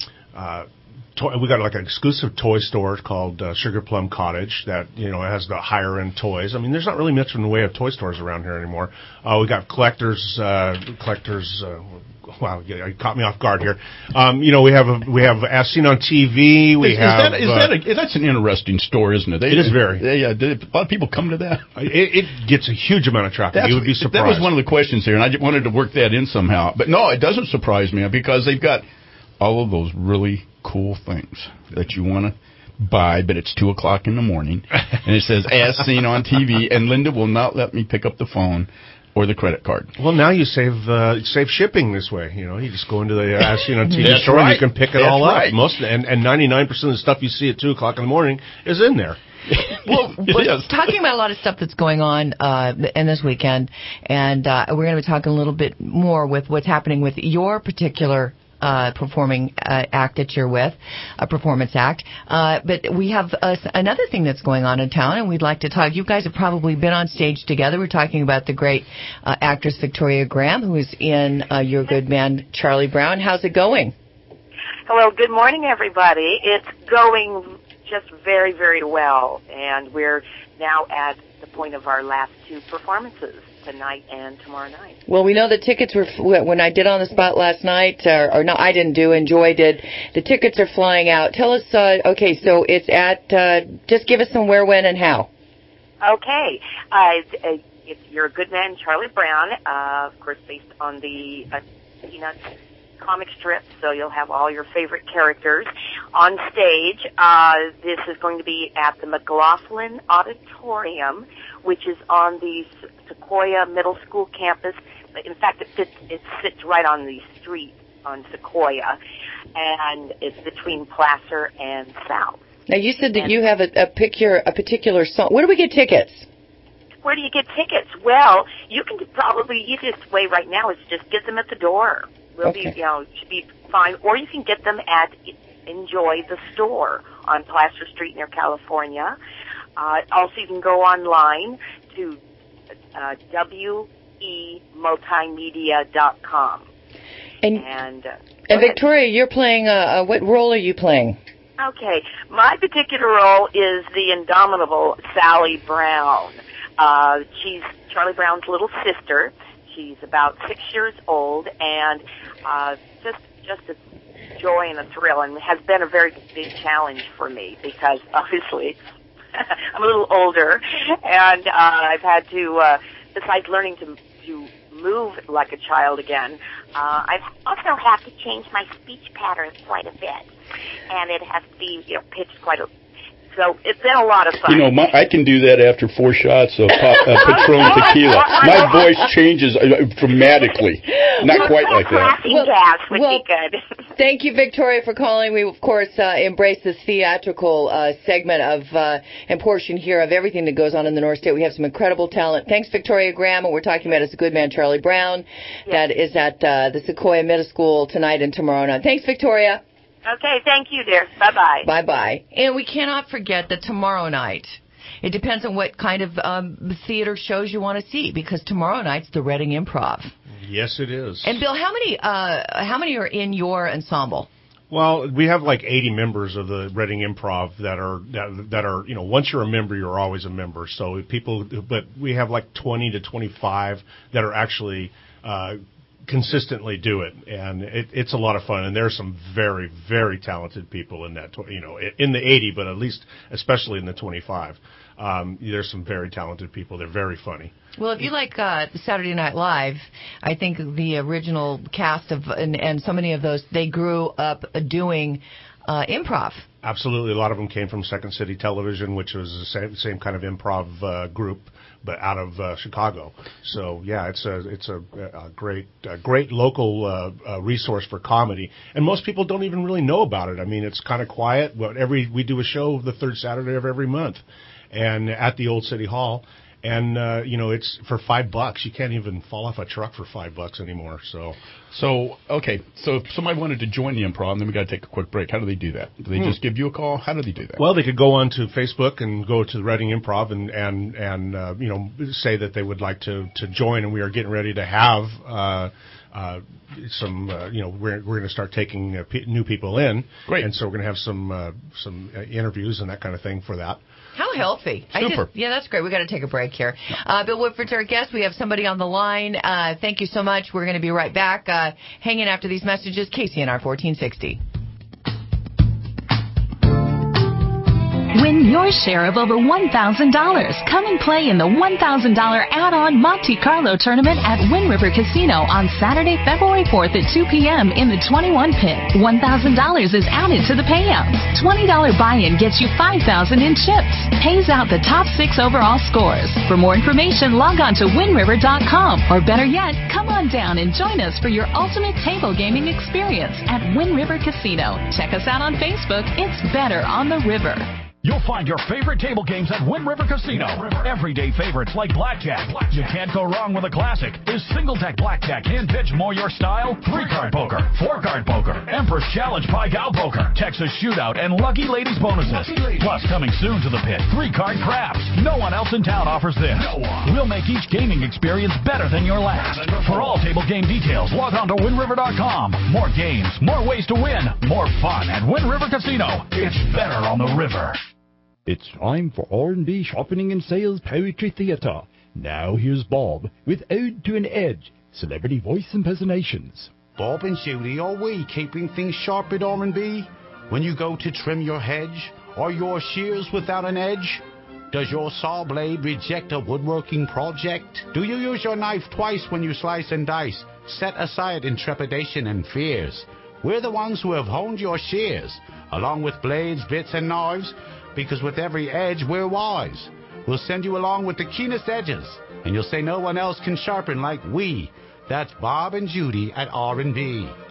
uh, Toy, we got like an exclusive toy store called uh, Sugar Plum Cottage that, you know, has the higher end toys. I mean, there's not really much in the way of toy stores around here anymore. Uh, we got collectors, uh, collectors. Uh, wow, you caught me off guard here. Um, you know, we have a, we have As Seen on T V. We is, have. Is that, is uh, that a, that's an interesting store, isn't it? They, it is very. They, yeah, a lot of people come to that. It, it gets a huge amount of traffic. That's, you would be surprised. That was one of the questions here, and I just wanted to work that in somehow. But no, it doesn't surprise me because they've got all of those really cool things that you want to buy, but it's two o'clock in the morning, and it says As Seen on T V, and Linda will not let me pick up the phone or the credit card. Well, now you save uh, save shipping this way. You know, you just go into the As Seen on T V That's store right. and you can pick it That's all right. up. Most and and ninety nine percent of the stuff you see at two o'clock in the morning is in there. Well, we're talking about a lot of stuff that's going on uh, in this weekend, and uh, we're going to be talking a little bit more with what's happening with your particular Uh, performing uh, act that you're with, a performance act. Uh, but we have uh, another thing that's going on in town, and we'd like to talk. You guys have probably been on stage together. We're talking about the great uh, actress Victoria Graham, who is in uh, Your Good Man, Charlie Brown. How's it going? Hello, good morning, everybody. It's going just very, very well, and we're now at the point of our last two performances, tonight and tomorrow night. Well, we know the tickets were, when I did On the Spot last night, or, or no, I didn't do, Enjoy did, the tickets are flying out. Tell us, uh, okay, so it's at, uh, just give us some where, when, and how. Okay. Uh, it's You're a Good Man, Charlie Brown, uh, of course, based on the uh, Peanuts comic strip, so you'll have all your favorite characters on stage. Uh, this is going to be at the McLaughlin Auditorium, which is on the Sequoia Middle School campus. In fact, it sits, it sits right on the street on Sequoia, and it's between Placer and South. Now, you said that and you have a, a, picture, a particular song. Where do we get tickets? Where do you get tickets? Well, you can probably, easiest way right now is just get them at the door. We'll Okay. be, you know, should be fine. Or you can get them at Enjoy the Store on Placer Street near California. Uh, also, you can go online to uh, W E multimedia dot com. And, and, uh, and Victoria, you're playing, uh, uh, what role are you playing? Okay, my particular role is the indomitable Sally Brown. Uh, she's Charlie Brown's little sister. She's about six years old, and uh, just just a joy and a thrill, and has been a very big challenge for me because obviously I'm a little older, and uh, I've had to, uh, besides learning to to move like a child again, uh, I've also had to change my speech patterns quite a bit, and it has to be, you know, pitched quite a. So it's been a lot of fun. You know, my, I can do that after four shots of pop, uh, Patron tequila. My voice changes uh, dramatically. Not quite like that. Well, gas would well, be good. Thank you, Victoria, for calling. We, of course, uh, embrace this theatrical uh, segment of uh, and portion here of everything that goes on in the North State. We have some incredible talent. Thanks, Victoria Graham. What we're talking about is the good man, Charlie Brown. That is at uh, the Sequoia Middle School tonight and tomorrow night. Thanks, Victoria. Okay, thank you, dear. Bye-bye. Bye-bye. And we cannot forget that tomorrow night, it depends on what kind of um, theater shows you want to see, because tomorrow night's the Reading Improv. Yes, it is. And, Bill, how many uh, how many are in your ensemble? Well, we have like eighty members of the Reading Improv that are that, that are you know once you're a member, you're always a member. So people, but we have like twenty to twenty-five that are actually uh, consistently do it, and it, it's a lot of fun. And there's some very very talented people in that tw- you know in the eighty, but at least especially in the twenty-five. Um, there's some very talented people. They're very funny. Well, if you like uh, Saturday Night Live, I think the original cast of and, and so many of those, they grew up doing uh, improv. Absolutely, a lot of them came from Second City Television, which was the same, same kind of improv uh, group, but out of uh, Chicago. So yeah, it's a it's a, a great a great local uh, uh, resource for comedy, and most people don't even really know about it. I mean, it's kind of quiet. But every we do a show the third Saturday of every month, and at the Old City Hall. And, uh, you know, it's for five bucks. You can't even fall off a truck for five bucks anymore. So, so okay. So if somebody wanted to join the improv, then we got to take a quick break. How do they do that? Do they Hmm. just give you a call? How do they do that? Well, they could go on to Facebook and go to the Reading Improv and, and, and uh, you know, say that they would like to, to join. And we are getting ready to have uh, uh, some, uh, you know, we're, we're going to start taking uh, p- new people in. Great. And so we're going to have some, uh, some uh, interviews and that kind of thing for that. How healthy. I Super. just, yeah, that's great. We've got to take a break here. Uh, Bill Woodford's our guest. We have somebody on the line. Uh, thank you so much. We're going to be right back. Uh, hanging after these messages, K C N R fourteen sixty. Win your share of over one thousand dollars. Come and play in the one thousand dollars add-on Monte Carlo tournament at Wind River Casino on Saturday, February fourth at two p.m. in the twenty-one pit. one thousand dollars is added to the payouts. twenty dollars buy-in gets you five thousand dollars in chips. Pays out the top six overall scores. For more information, log on to wind river dot com. Or better yet, come on down and join us for your ultimate table gaming experience at Wind River Casino. Check us out on Facebook. It's better on the river. You'll find your favorite table games at Wind River Casino. Everyday favorites like blackjack. You can't go wrong with a classic. Is single deck blackjack hand pitch more your style? Three card poker, four card poker, Empress Challenge Pai Gow poker, Texas Shootout, and Lucky Ladies bonuses. Plus, coming soon to the pit, three card craps. No one else in town offers this. We'll make each gaming experience better than your last. For all table game details, log on to wind river dot com. More games, more ways to win, more fun at Wind River Casino. It's better on the river. It's time for R and B Sharpening and Sales Poetry Theatre. Now here's Bob with Ode to an Edge, celebrity voice impersonations. Bob and Judy, are we keeping things sharp at R and B? When you go to trim your hedge, are your shears without an edge? Does your saw blade reject a woodworking project? Do you use your knife twice when you slice and dice? Set aside intrepidation and fears. We're the ones who have honed your shears, along with blades, bits, and knives, because with every edge we're wise. We'll send you along with the keenest edges, and you'll say no one else can sharpen like we. That's Bob and Judy at R and B.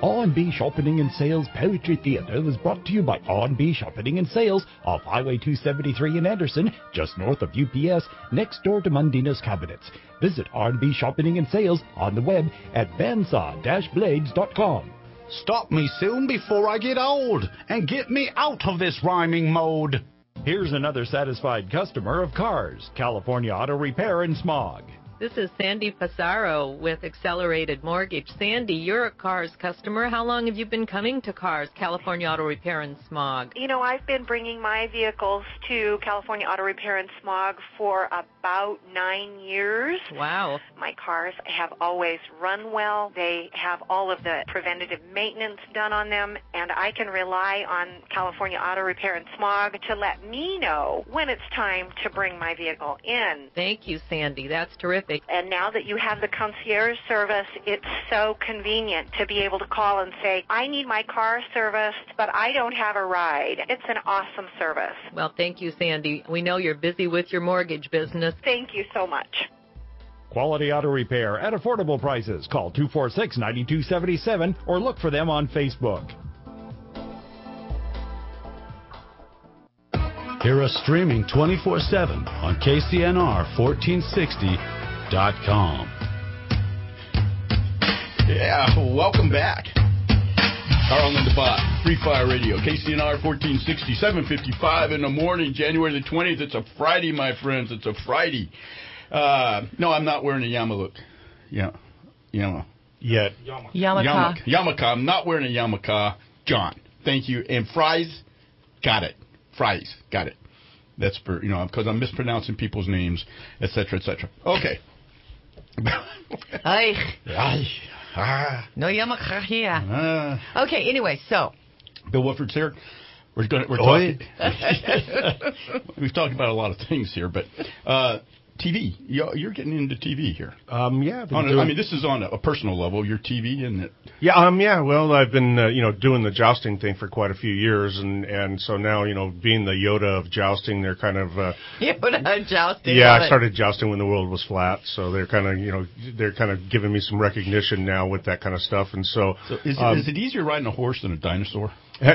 R and B Shopping and Sales Poetry Theater is brought to you by R and B Shopping and Sales off Highway two seventy-three in Anderson, just north of U P S, next door to Mundina's Cabinets. Visit R and B Shopping and Sales on the web at bandsaw dash blades dot com. Stop me soon before I get old, and get me out of this rhyming mode. Here's another satisfied customer of Cars, California Auto Repair and Smog. This is Sandy Passaro with Accelerated Mortgage. Sandy, you're a Cars customer. How long have you been coming to Cars, California Auto Repair and Smog? You know, I've been bringing my vehicles to California Auto Repair and Smog for about nine years. Wow. My cars have always run well. They have all of the preventative maintenance done on them, and I can rely on California Auto Repair and Smog to let me know when it's time to bring my vehicle in. Thank you, Sandy. That's terrific. And now that you have the concierge service, it's so convenient to be able to call and say, I need my car serviced, but I don't have a ride. It's an awesome service. Well, thank you, Sandy. We know you're busy with your mortgage business. Thank you so much. Quality auto repair at affordable prices. Call two four six, nine two seven seven or look for them on Facebook. Hear us streaming twenty-four seven on K C N R fourteen sixty dot com. Yeah, welcome back. Carl and the Bot, Free Fire Radio, K C N R fourteen sixty, seven fifty-five in the morning, January the twentieth. It's a Friday, my friends. It's a Friday. Uh, no, I'm not wearing a Yamaha. Yeah, Yamaha. Yet. Yamaha. Yamaha. Yamaha. I'm not wearing a Yamaha. John, thank you. And fries, got it. Fries, got it. That's for, you know, because I'm mispronouncing people's names, et cetera, et cetera. Okay. Ay. Ay. Ah. No Yamaha here. Ah. Okay, anyway, so. Bill Woodford's here. We're going. We're talking. We've talked about a lot of things here, but uh, T V. You're getting into T V here. Um, yeah. On a, I mean, this is on a, a personal level. Your T V, isn't it? Yeah. Um. Yeah. Well, I've been uh, you know doing the jousting thing for quite a few years, and and so now you know being the Yoda of jousting, they're kind of. Uh, Yoda of jousting. Yeah, I started jousting when the world was flat, so they're kind of you know they're kind of giving me some recognition now with that kind of stuff, and so. So is, um, it, is it easier riding a horse than a dinosaur?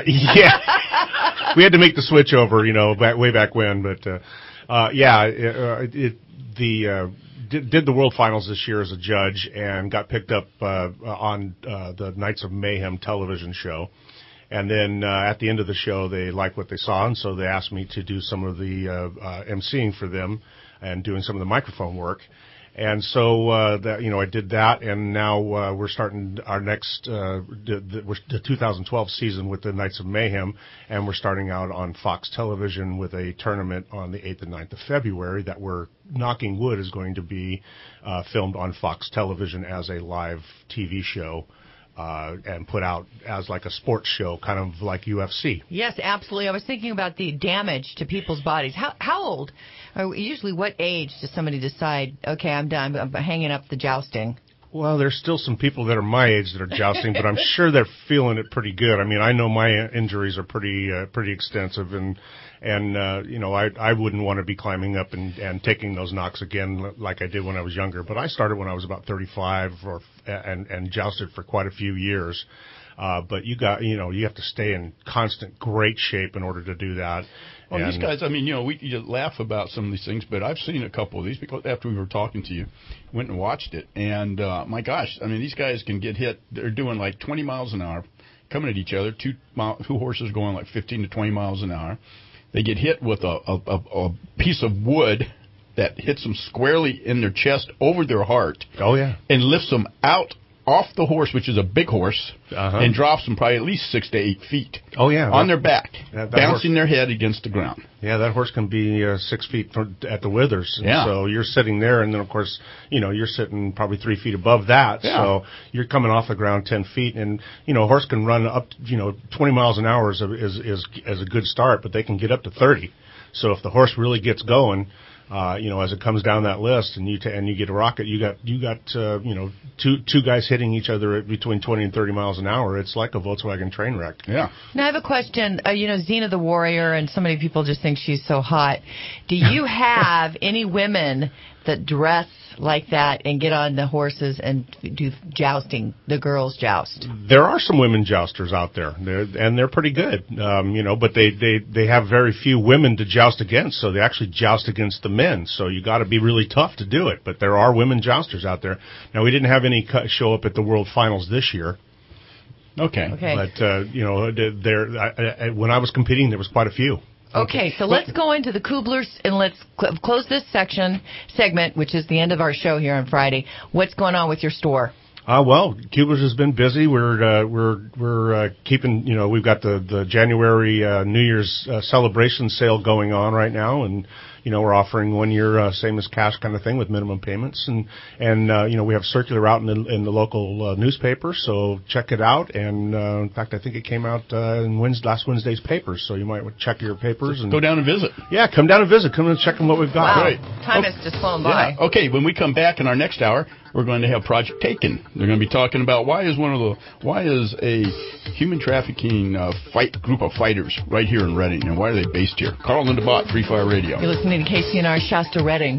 Yeah. We had to make the switch over, you know, back way back when, but uh, uh, yeah, it, uh, it the uh, did, did the World Finals this year as a judge and got picked up uh, on uh, the Nights of Mayhem television show. And then uh, at the end of the show, they liked what they saw, and so they asked me to do some of the uh, uh, emceeing for them and doing some of the microphone work. And so, uh, that, you know, I did that, and now, uh, we're starting our next, uh, the, the, the two thousand twelve season with the Nights of Mayhem, and we're starting out on Fox Television with a tournament on the eighth and ninth of February that we're knocking wood is going to be, uh, filmed on Fox Television as a live T V show. Uh, and put out as like a sports show, kind of like U F C. Yes, absolutely. I was thinking about the damage to people's bodies. How how old, or usually what age does somebody decide, okay, I'm done, I'm hanging up the jousting? Well, there's still some people that are my age that are jousting, but I'm sure they're feeling it pretty good. I mean, I know my injuries are pretty uh, pretty extensive, and and uh, you know, I I wouldn't want to be climbing up and and taking those knocks again like I did when I was younger. But I started when I was about thirty-five, or and and jousted for quite a few years. Uh, but you got, you know, you have to stay in constant great shape in order to do that. Well, and these guys, I mean, you know, we you laugh about some of these things, but I've seen a couple of these because after we were talking to you, went and watched it. And, uh, my gosh, I mean, these guys can get hit. They're doing like twenty miles an hour, coming at each other, two, mile, two horses going like fifteen to twenty miles an hour. They get hit with a, a, a, a piece of wood that hits them squarely in their chest over their heart. Oh, yeah. And lifts them out off the horse, which is a big horse, uh-huh. and drops them probably at least six to eight feet. Oh, yeah. On that, their back, that, that bouncing horse, their head against the ground. Yeah, that horse can be uh, six feet from, at the withers. And yeah. So you're sitting there, and then, of course, you know, you're sitting probably three feet above that. Yeah. So you're coming off the ground ten feet. And, you know, a horse can run up, you know, twenty miles an hour is a, is, is, is a good start, but they can get up to thirty. So if the horse really gets going, Uh, you know, as it comes down that list, and you t- and you get a rocket, you got you got uh, you know two two guys hitting each other at between twenty and thirty miles an hour. It's like a Volkswagen train wreck. Yeah. Now I have a question. Uh, you know, Xena the Warrior, and so many people just think she's so hot. Do you have any women that dress like that and get on the horses and do jousting, the girls joust? There are some women jousters out there, they're, and they're pretty good, um, you know, but they, they, they have very few women to joust against, so they actually joust against the men, so you got to be really tough to do it, but there are women jousters out there. Now, we didn't have any cut show up at the World Finals this year. Okay. Okay. But, uh, you know, there, I, I, when I was competing, there was quite a few. Okay, so let's go into the Kublers and let's cl- close this section, segment, which is the end of our show here on Friday. What's going on with your store? Uh, well, Kublers has been busy. We're uh, we're we're uh, keeping, you know, we've got the the January uh, New Year's uh, celebration sale going on right now, and you know we're offering one year uh, same as cash kind of thing with minimum payments, and and uh, you know we have circular out in the in the local uh, newspaper, so check it out. And uh, in fact, I think it came out uh, in Wednesday, last Wednesday's papers, so you might check your papers and go down and visit. Yeah, come down and visit. Come and check on what we've got. Wow, Right. time okay. has just flown by. Yeah. Okay, when we come back in our next hour, we're going to have Project Taken. They're going to be talking about why is one of the why is a human trafficking uh, fight group of fighters right here in Reading, and why are they based here? Carl Lindebott, Free Fire Radio. You're listening to K C N R Shasta Reading.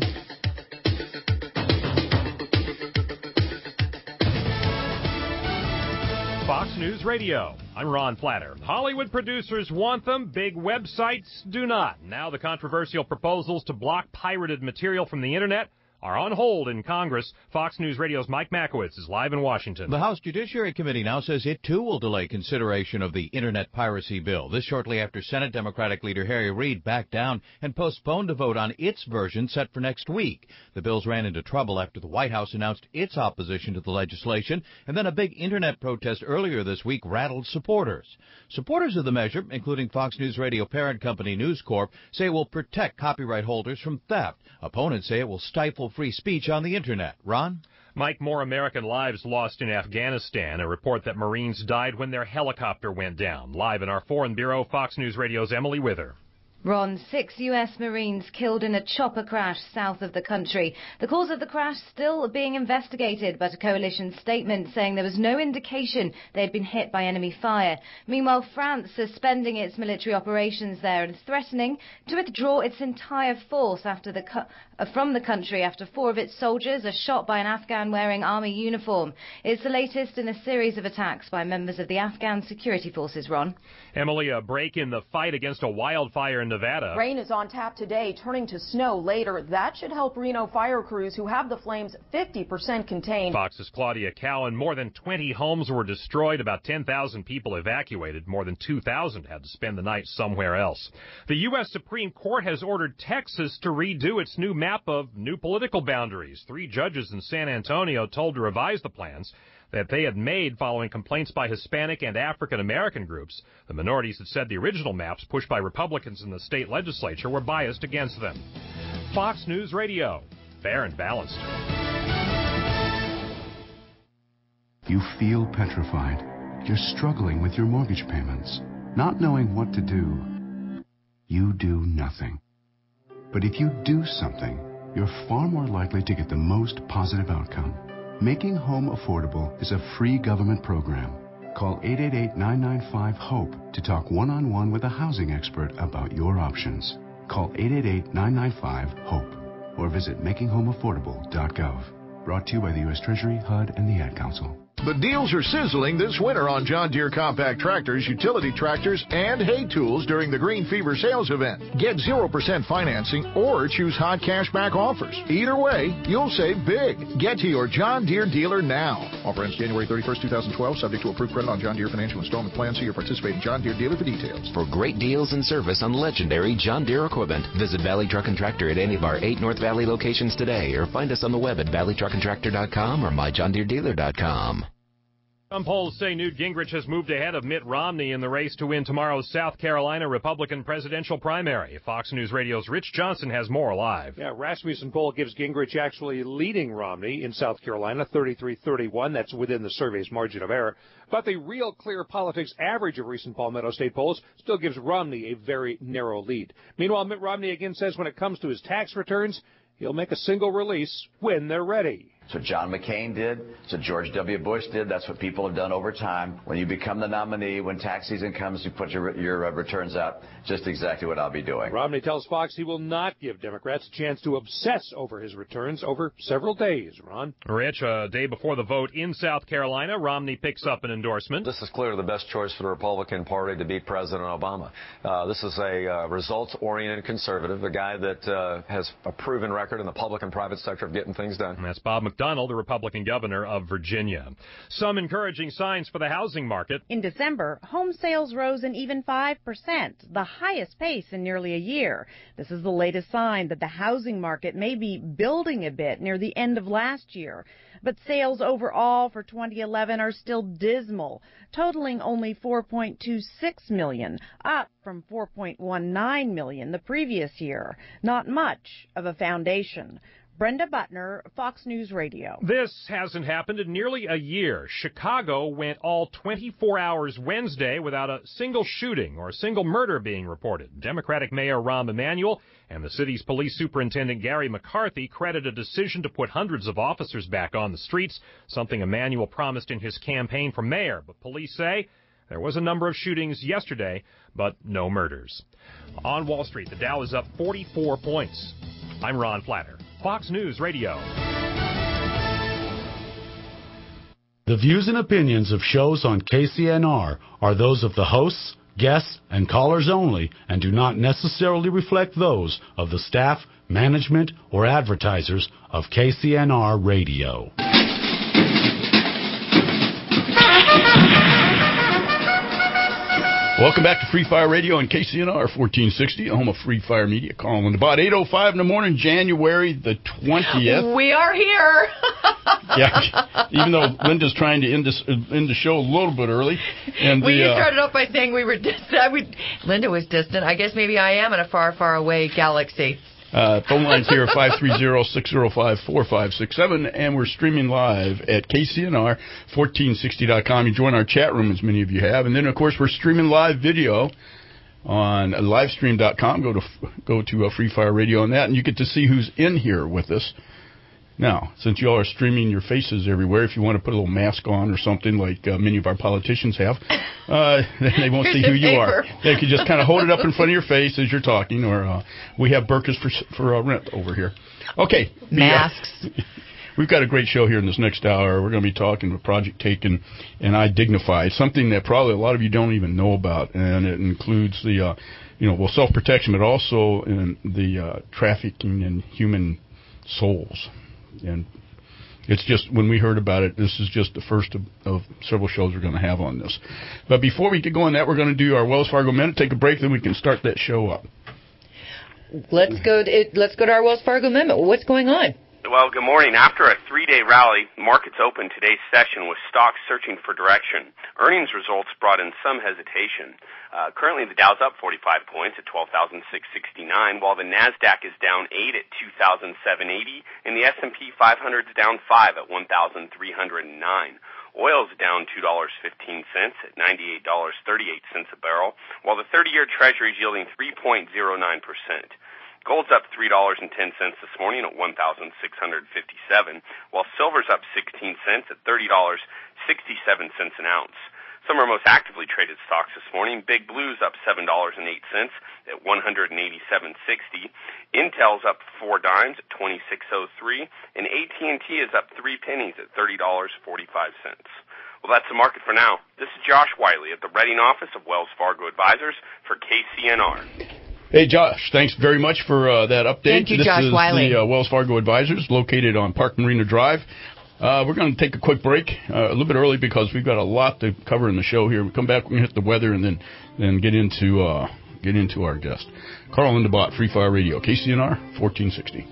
Fox News Radio. I'm Ron Platter. Hollywood producers want them, big websites do not. Now the controversial proposals to block pirated material from the Internet are on hold in Congress. Fox News Radio's Mike Makowitz is live in Washington. The House Judiciary Committee now says it, too, will delay consideration of the Internet piracy bill. This shortly after Senate Democratic leader Harry Reid backed down and postponed a vote on its version set for next week. The bills ran into trouble after the White House announced its opposition to the legislation, and then a big Internet protest earlier this week rattled supporters. Supporters of the measure, including Fox News Radio parent company News Corp, say it will protect copyright holders from theft. Opponents say it will stifle free speech on the Internet. Ron? Mike, more American lives lost in Afghanistan. A report that Marines died when their helicopter went down. Live in our Foreign Bureau, Fox News Radio's Emily Wither. Ron, six U S Marines killed in a chopper crash south of the country. The cause of the crash still being investigated, but a coalition statement saying there was no indication they had been hit by enemy fire. Meanwhile, France suspending its military operations there and threatening to withdraw its entire force after the cu- uh, from the country after four of its soldiers are shot by an Afghan wearing army uniform. It's the latest in a series of attacks by members of the Afghan security forces, Ron. Emily, a break in the fight against a wildfire in Nevada. Rain is on tap today, turning to snow later. That should help Reno fire crews who have the flames fifty percent contained. Fox's Claudia Cowan. More than twenty homes were destroyed. About ten thousand people evacuated. More than two thousand had to spend the night somewhere else. The U S Supreme Court has ordered Texas to redo its new map of new political boundaries. Three judges in San Antonio told to revise the plans that they had made following complaints by Hispanic and African American groups. The minorities had said the original maps pushed by Republicans in the state legislature were biased against them. Fox News Radio, fair and balanced. You feel petrified. You're struggling with your mortgage payments, not knowing what to do. You do nothing. But if you do something, you're far more likely to get the most positive outcome. Making Home Affordable is a free government program. Call eight eight eight, nine nine five, HOPE to talk one-on-one with a housing expert about your options. Call eight eight eight, nine nine five, HOPE or visit making home affordable dot gov. Brought to you by the U S Treasury, H U D, and the Ad Council. The deals are sizzling this winter on John Deere compact tractors, utility tractors, and hay tools during the Green Fever sales event. Get zero percent financing or choose hot cash back offers. Either way, you'll save big. Get to your John Deere dealer now. Offer ends January thirty-first, twenty twelve, subject to approved credit on John Deere financial installment plan. See your participating John Deere dealer for details. For great deals and service on legendary John Deere equipment, visit Valley Truck and Tractor at any of our eight North Valley locations today, or find us on the web at valley truck and tractor dot com or my john deere dealer dot com. Some polls say Newt Gingrich has moved ahead of Mitt Romney in the race to win tomorrow's South Carolina Republican presidential primary. Fox News Radio's Rich Johnson has more live. Yeah, Rasmussen poll gives Gingrich actually leading Romney in South Carolina, thirty-three thirty-one. That's within the survey's margin of error. But the Real Clear Politics average of recent Palmetto State polls still gives Romney a very narrow lead. Meanwhile, Mitt Romney again says when it comes to his tax returns, he'll make a single release when they're ready. That's what John McCain did. That's what George W. Bush did. That's what people have done over time. When you become the nominee, when tax season comes, you put your, your uh, returns out. Just exactly what I'll be doing. Romney tells Fox he will not give Democrats a chance to obsess over his returns over several days. Ron? Rich, a day before the vote in South Carolina, Romney picks up an endorsement. This is clearly the best choice for the Republican Party to beat President Obama. Uh, this is a uh, results-oriented conservative, a guy that uh, has a proven record in the public and private sector of getting things done. And that's Bob McDonnell, the Republican governor of Virginia. Some encouraging signs for the housing market. In December, home sales rose an even five percent, the highest pace in nearly a year. This is the latest sign that the housing market may be building a bit near the end of last year. But sales overall for twenty eleven are still dismal, totaling only four point two six million, up from four point one nine million the previous year. Not much of a foundation. Brenda Butner, Fox News Radio. This hasn't happened in nearly a year. Chicago went all twenty-four hours Wednesday without a single shooting or a single murder being reported. Democratic Mayor Rahm Emanuel and the city's police superintendent Gary McCarthy credit a decision to put hundreds of officers back on the streets, something Emanuel promised in his campaign for mayor. But police say there was a number of shootings yesterday, but no murders. On Wall Street, the Dow is up forty-four points. I'm Ron Flatter, Fox News Radio. The views and opinions of shows on K C N R are those of the hosts, guests, and callers only and do not necessarily reflect those of the staff, management, or advertisers of K C N R Radio. Welcome back to Free Fire Radio on K C N R fourteen sixty, home of Free Fire Media. Calling about eight oh five in the morning, January the twentieth. We are here. Yeah, even though Linda's trying to end, this, end the show a little bit early. And we the, uh, started off by saying we were distant. I would, Linda was distant. I guess maybe I am in a far, far away galaxy. Uh, phone lines here are five three zero, six zero five, four five six seven, and we're streaming live at K C N R fourteen sixty dot com. You join our chat room, as many of you have. And then, of course, we're streaming live video on livestream dot com. Go to go to uh, Free Fire Radio on that, and you get to see who's in here with us. Now, since you all are streaming your faces everywhere, if you want to put a little mask on or something like uh, many of our politicians have, uh, they won't see who you are. They can just kind of hold it up in front of your face as you're talking, or uh, we have burkas for for uh, rent over here. Okay. Masks. The, uh, we've got a great show here in this next hour. We're going to be talking with Project Taken and iDignify, something that probably a lot of you don't even know about, and it includes the, uh, you know, well, self-protection, but also in the uh, trafficking in human souls. And it's just, when we heard about it, this is just the first of, of several shows we're going to have on this. But before we get going on that, we're going to do our Wells Fargo Minute, take a break, then we can start that show up. Let's go to, let's go to our Wells Fargo Minute. What's going on? Well, good morning. After a three-day rally, markets opened today's session with stocks searching for direction. Earnings results brought in some hesitation. Uh, currently, the Dow's up forty-five points at twelve thousand six hundred sixty-nine, while the NASDAQ is down eight at two thousand seven hundred eighty, and the S and P five hundred is down five at one thousand three hundred nine. Oil's down two dollars and fifteen cents at ninety-eight dollars and thirty-eight cents a barrel, while the thirty-year Treasury is yielding three point oh nine percent. Gold's up three dollars and ten cents this morning at one thousand six hundred fifty-seven, while silver's up sixteen cents at thirty dollars and sixty-seven cents an ounce. Some of our most actively traded stocks this morning: Big Blue's up seven dollars and eight cents at one hundred eighty-seven sixty. Intel's up four dimes at twenty-six oh three, and A T and T is up three pennies at thirty dollars and forty-five cents. Well, that's the market for now. This is Josh Wiley at the Reading office of Wells Fargo Advisors for K C N R. Hey, Josh, thanks very much for uh, that update. Thank you, this Josh is Wiley. the uh, Wells Fargo Advisors located on Park Marina Drive. Uh, we're going to take a quick break, uh, a little bit early because we've got a lot to cover in the show here. We come back, we're going to hit the weather and then then get into uh, get into our guest. Carl Lindenbot, Free Fire Radio, K C N R fourteen sixty.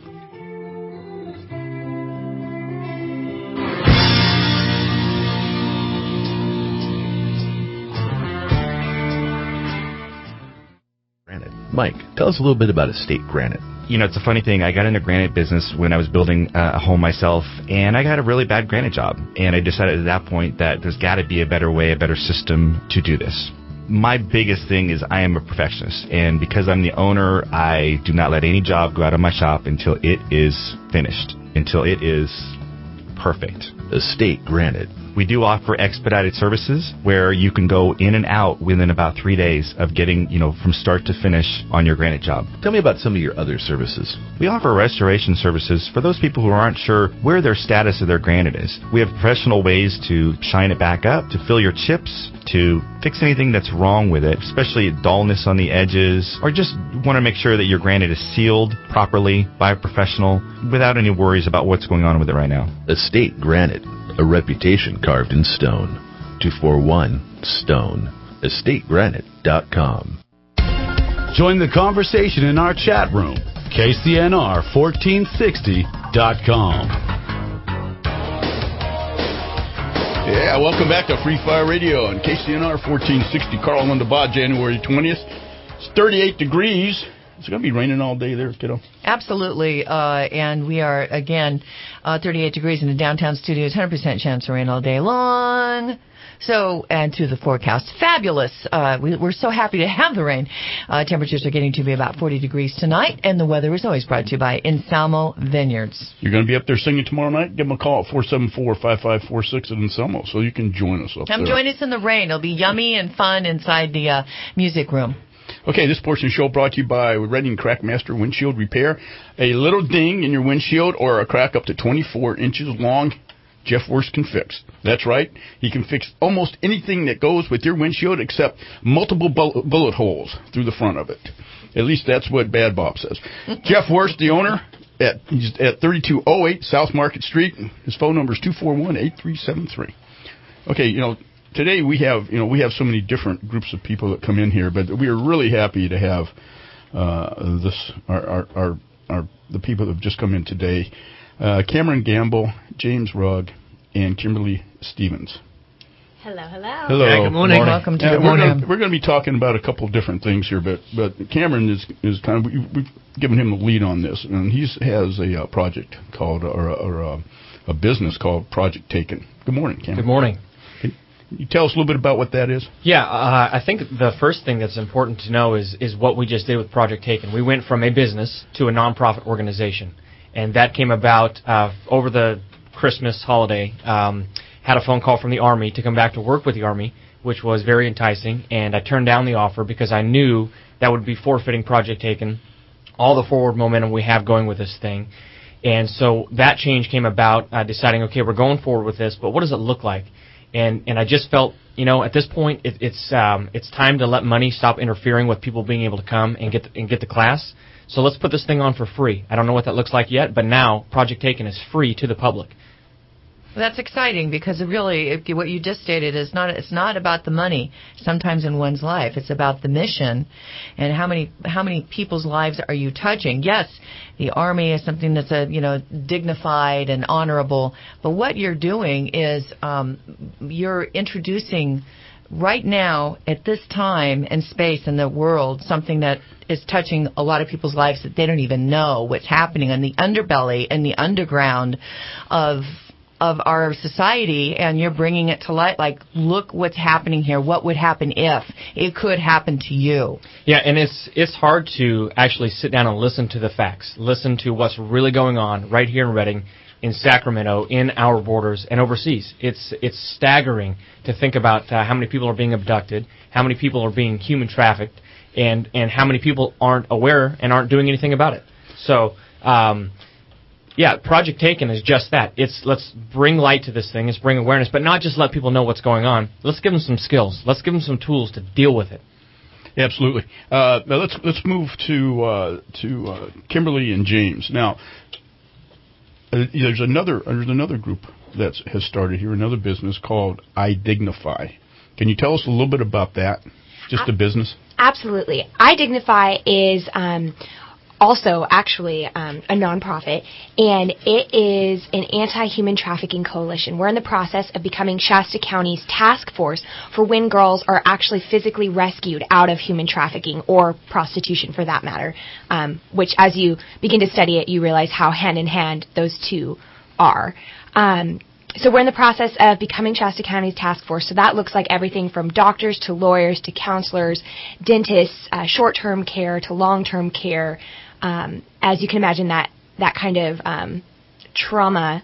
Mike, tell us a little bit about Estate Granite. You know, it's a funny thing. I got into granite business when I was building uh, a home myself, and I got a really bad granite job. And I decided at that point that there's got to be a better way, a better system to do this. My biggest thing is I am a perfectionist, and because I'm the owner, I do not let any job go out of my shop until it is finished, until it is perfect. Estate granted. We do offer expedited services where you can go in and out within about three days of getting, you know, from start to finish on your granite job. Tell me about some of your other services. We offer restoration services for those people who aren't sure where their status of their granite is. We have professional ways to shine it back up, to fill your chips, to fix anything that's wrong with it, especially dullness on the edges, or just want to make sure that your granite is sealed properly by a professional without any worries about what's going on with it right now. Estate granted. A reputation carved in stone. two four one stone. estate granite dot com. Join the conversation in our chat room. K C N R fourteen sixty dot com. Yeah, welcome back to Free Fire Radio on K C N R fourteen sixty. Carl Lundabad, January twentieth. It's thirty-eight degrees. It's going to be raining all day there, kiddo. Absolutely. Uh, and we are, again, uh, thirty-eight degrees in the downtown studios, one hundred percent chance of rain all day long. So, and to the forecast, fabulous. Uh, we, we're so happy to have the rain. Uh, temperatures are getting to be about forty degrees tonight, and the weather is always brought to you by Anselmo Vineyards. You're going to be up there singing tomorrow night? Give them a call at four seven four, five five four six at Anselmo so you can join us up Come there. join us in the rain. It'll be yummy and fun inside the uh, music room. Okay, this portion of the show brought to you by Redding Crackmaster Windshield Repair. A little ding in your windshield or a crack up to twenty-four inches long, Jeff Worst can fix. That's right. He can fix almost anything that goes with your windshield except multiple bu- bullet holes through the front of it. At least that's what Bad Bob says. Jeff Worst, the owner, at he's at thirty-two oh eight South Market Street. His phone number is two four one, eight three seven three. Okay, you know, today we have, you know, we have so many different groups of people that come in here, but we are really happy to have uh, this our, our our our the people that have just come in today. Uh, Cameron Gamble, James Rugg, and Kimberly Stevens. Hello, hello. Hello. Yeah, good morning. Welcome to uh, the we're morning. Gonna, we're going to be talking about a couple of different things here, but but Cameron is is kind of we, we've given him the lead on this, and he has a uh, project called or, or uh, a business called Project Taken. Good morning, Cameron. Good morning. Can you tell us a little bit about what that is? Yeah, uh, I think the first thing that's important to know is is what we just did with Project Taken. We went from a business to a nonprofit organization, and that came about uh, over the Christmas holiday. Um, had a phone call from the Army to come back to work with the Army, which was very enticing, and I turned down the offer because I knew that would be forfeiting Project Taken, all the forward momentum we have going with this thing. And so that change came about, uh, deciding, okay, we're going forward with this, but what does it look like? And and I just felt, you know, at this point, it, it's um, it's time to let money stop interfering with people being able to come and get the, and get the class. So let's put this thing on for free. I don't know what that looks like yet, but now Project Taken is free to the public. That's exciting because it really, if you, what you just stated is not, it's not about the money sometimes in one's life. It's about the mission and how many, how many people's lives are you touching. Yes, the Army is something that's a, you know, dignified and honorable, but what you're doing is, um, you're introducing right now at this time and space in the world something that is touching a lot of people's lives that they don't even know what's happening in the underbelly and the underground of of our society, and you're bringing it to light. Like, look what's happening here. What would happen if it could happen to you? Yeah, and it's it's hard to actually sit down and listen to the facts, listen to what's really going on right here in Redding, in Sacramento, in our borders, and overseas. It's it's staggering to think about uh, how many people are being abducted, how many people are being human trafficked, and, and how many people aren't aware and aren't doing anything about it. So, um, yeah, Project Taken is just that. It's let's bring light to this thing, let's bring awareness, but not just let people know what's going on. Let's give them some skills. Let's give them some tools to deal with it. Absolutely. Uh, now let's let's move to uh, to uh, Kimberly and James. Now, uh, there's another there's another group that has started here, another business called iDignify. Can you tell us a little bit about that? Just a business? Absolutely. iDignify is um, also actually um, a nonprofit, and it is an anti-human trafficking coalition. We're in the process of becoming Shasta County's task force for when girls are actually physically rescued out of human trafficking or prostitution, for that matter, um, which as you begin to study it, you realize how hand-in-hand those two are. Um, So we're in the process of becoming Shasta County's task force. So that looks like everything from doctors to lawyers to counselors, dentists, uh, short-term care to long-term care. Um, as you can imagine, that that kind of um, trauma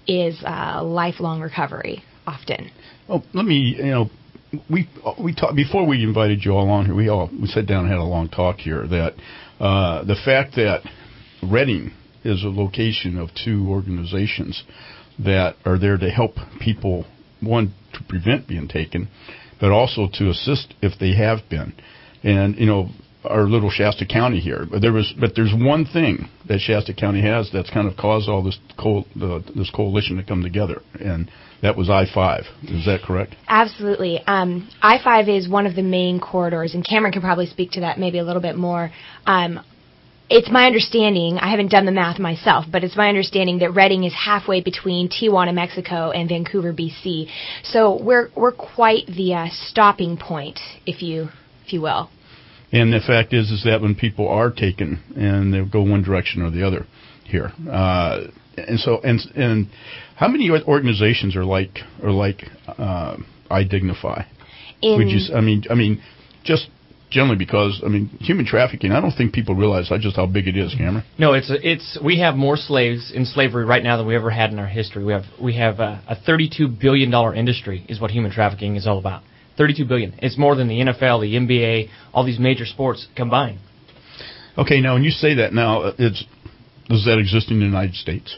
is uh, lifelong recovery often. Well, let me, you know, we we talked before we invited you all on here. We all we sat down and had a long talk here. That uh, the fact that Redding is a location of two organizations that are there to help people, one, to prevent being taken, but also to assist if they have been. And, you know, our little Shasta County here, but there was, but there's one thing that Shasta County has that's kind of caused all this co- uh, this coalition to come together, and that was I five. Is that correct? Absolutely. Um, I five is one of the main corridors, and Cameron can probably speak to that maybe a little bit more. Um, It's my understanding, I haven't done the math myself, but it's my understanding that Redding is halfway between Tijuana, Mexico and Vancouver, B C. So we're we're quite the uh, stopping point, if you if you will. And the fact is, is that when people are taken and they go one direction or the other here, uh, and so and and how many organizations are like are like uh, iDignify? In, Would you? I mean, I mean, just. Generally, because I mean, human trafficking. I don't think people realize just how big it is, Cameron. No, it's it's. We have more slaves in slavery right now than we ever had in our history. We have we have a, a thirty-two billion dollar industry is what human trafficking is all about. thirty-two billion. It's more than the N F L, the N B A, all these major sports combined. Okay, now when you say that, now it's does that exist in the United States?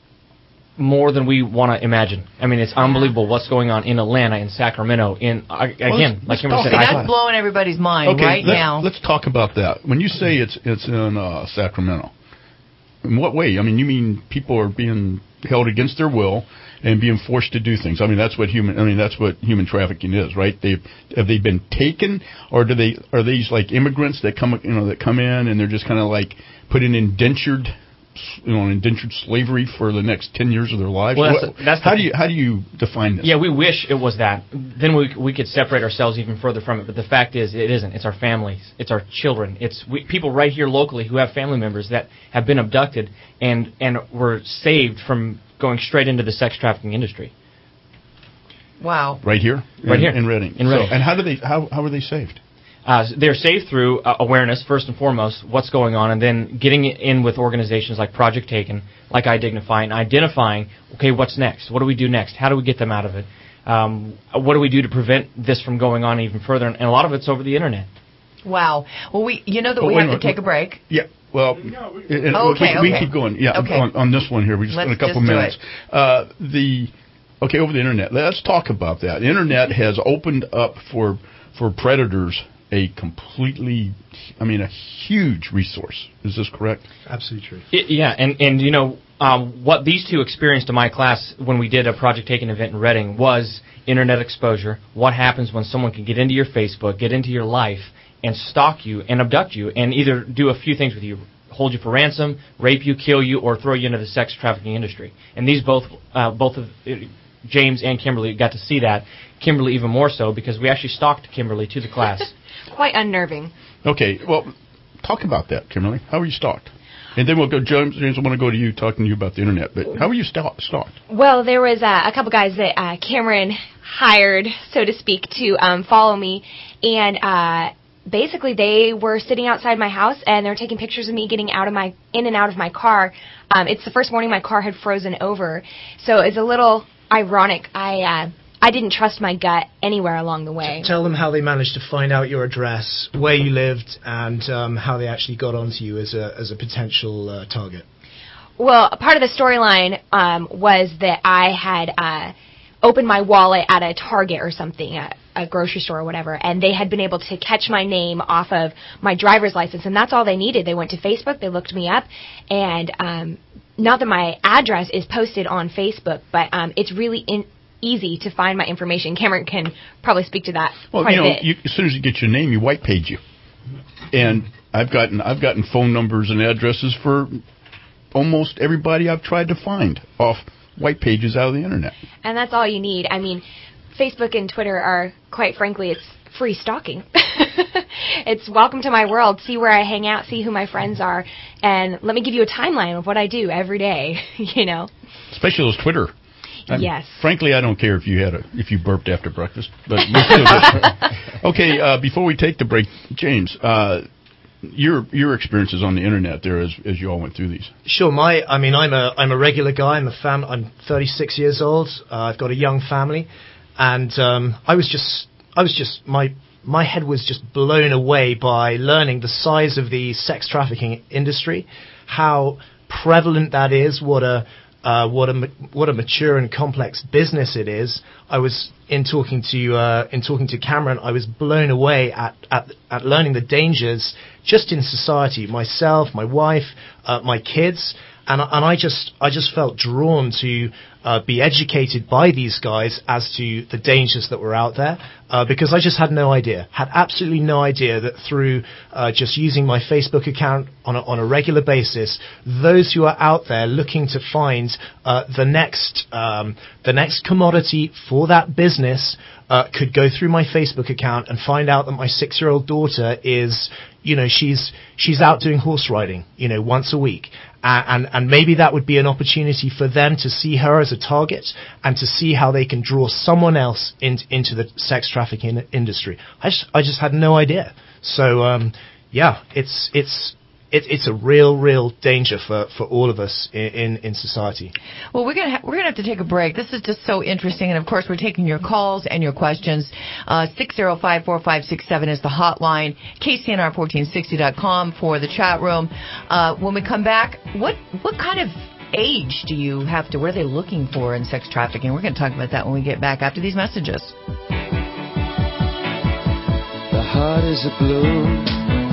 More than we want to imagine. I mean, it's unbelievable what's going on in Atlanta, in Sacramento, in uh, again, well, let's, like let's Cameron said, that's blowing everybody's mind okay, right let's, now. Let's talk about that. When you say it's it's in uh, Sacramento, in what way? I mean, you mean people are being held against their will and being forced to do things. I mean, that's what human. I mean, that's what human trafficking is, right? They have they been taken, or do they are these like immigrants that come, you know, that come in and they're just kind of like put in indentured. You know, indentured slavery for the next ten years of their lives. Well, that's, what, that's how do you how do you define this? Yeah, we wish it was that. Then we we could separate ourselves even further from it. But the fact is, it isn't. It's our families. It's our children. It's we, people right here locally who have family members that have been abducted and and were saved from going straight into the sex trafficking industry. Wow. Right here, right in, here in Redding. In Redding. So, and how do they how how were they saved? Uh, they're saved through uh, awareness, first and foremost, what's going on, and then getting in with organizations like Project Taken, like iDignify, and identifying, okay, what's next? What do we do next? How do we get them out of it? Um, what do we do to prevent this from going on even further? And a lot of it's over the Internet. Wow. Well, we you know that oh, we wait, have wait, to take wait. a break. Yeah. Well, okay, we, okay. we keep going. Yeah, okay. on, on this one here, we just Let's in a couple just do minutes. Uh, the okay over the Internet. Let's talk about that. The Internet has opened up for for predators a completely, I mean, a huge resource. Is this correct? Absolutely true. It, yeah, and, and you know, um, what these two experienced in my class when we did a Project Taken event in Redding was Internet exposure. What happens when someone can get into your Facebook, get into your life, and stalk you and abduct you and either do a few things with you, hold you for ransom, rape you, kill you, or throw you into the sex trafficking industry. And these both, uh, both of uh, James and Kimberly got to see that. Kimberly even more so because we actually stalked Kimberly to the class. Quite unnerving. Okay, well, talk about that, Kimberly. How were you stalked? And then we'll go, James, James, I want to go to you, talking to you about the Internet. But how were you stalked? Well, there was uh, a couple guys that uh, Cameron hired, so to speak, to um, follow me. And uh, basically they were sitting outside my house, and they were taking pictures of me getting out of my in and out of my car. Um, it's the first morning my car had frozen over. So it's a little ironic. I... Uh, I didn't trust my gut anywhere along the way. Tell them how they managed to find out your address, where you lived, and um, how they actually got onto you as a as a potential uh, target. Well, part of the storyline um, was that I had uh, opened my wallet at a Target or something, a, a grocery store or whatever, and they had been able to catch my name off of my driver's license, and that's all they needed. They went to Facebook, they looked me up, and um, not that my address is posted on Facebook, but um, it's really in easy to find my information. Cameron can probably speak to that well, quite you know, a bit. You, as soon as you get your name, you white page you. And I've gotten I've gotten phone numbers and addresses for almost everybody I've tried to find off white pages out of the Internet. And that's all you need. I mean, Facebook and Twitter are, quite frankly, it's free stalking. It's welcome to my world. See where I hang out, see who my friends are, and let me give you a timeline of what I do every day, you know. Especially those Twitter. I mean, yes. Frankly, I don't care if you had a if you burped after breakfast, but we'll still do. Okay. Uh, before we take the break, James, uh, your your experiences on the internet there as as you all went through these. Sure. My, I mean, I'm a I'm a regular guy. I'm a fam. I'm thirty-six years old. Uh, I've got a young family, and um, I was just I was just my my head was just blown away by learning the size of the sex trafficking industry, how prevalent that is, what a uh, what a what a mature and complex business it is. I was in talking to uh, in talking to Cameron, I was blown away at, at at learning the dangers just in society. Myself, my wife, uh, my kids, and and I just I just felt drawn to uh, be educated by these guys as to the dangers that were out there, uh, because I just had no idea, had absolutely no idea that through uh, just using my Facebook account on a, on a regular basis, those who are out there looking to find uh, the next um, the next commodity for that business uh, could go through my Facebook account and find out that my six-year-old daughter is, you know, she's she's out doing horse riding, you know, once a week. Uh, and, and maybe that would be an opportunity for them to see her as a target and to see how they can draw someone else in, into the sex trafficking industry. I just, I just had no idea. So, um, yeah, it's, it's, it, it's a real, real danger for, for all of us in, in, in society. Well, we're gonna ha- we're gonna have to take a break. This is just so interesting, and of course, we're taking your calls and your questions. Uh, six zero five four five six seven is the hotline. K C N R fourteen sixty dot com for the chat room. Uh, when we come back, what what kind of age do you have to? What are they looking for in sex trafficking? We're going to talk about that when we get back after these messages. The heart is a blue.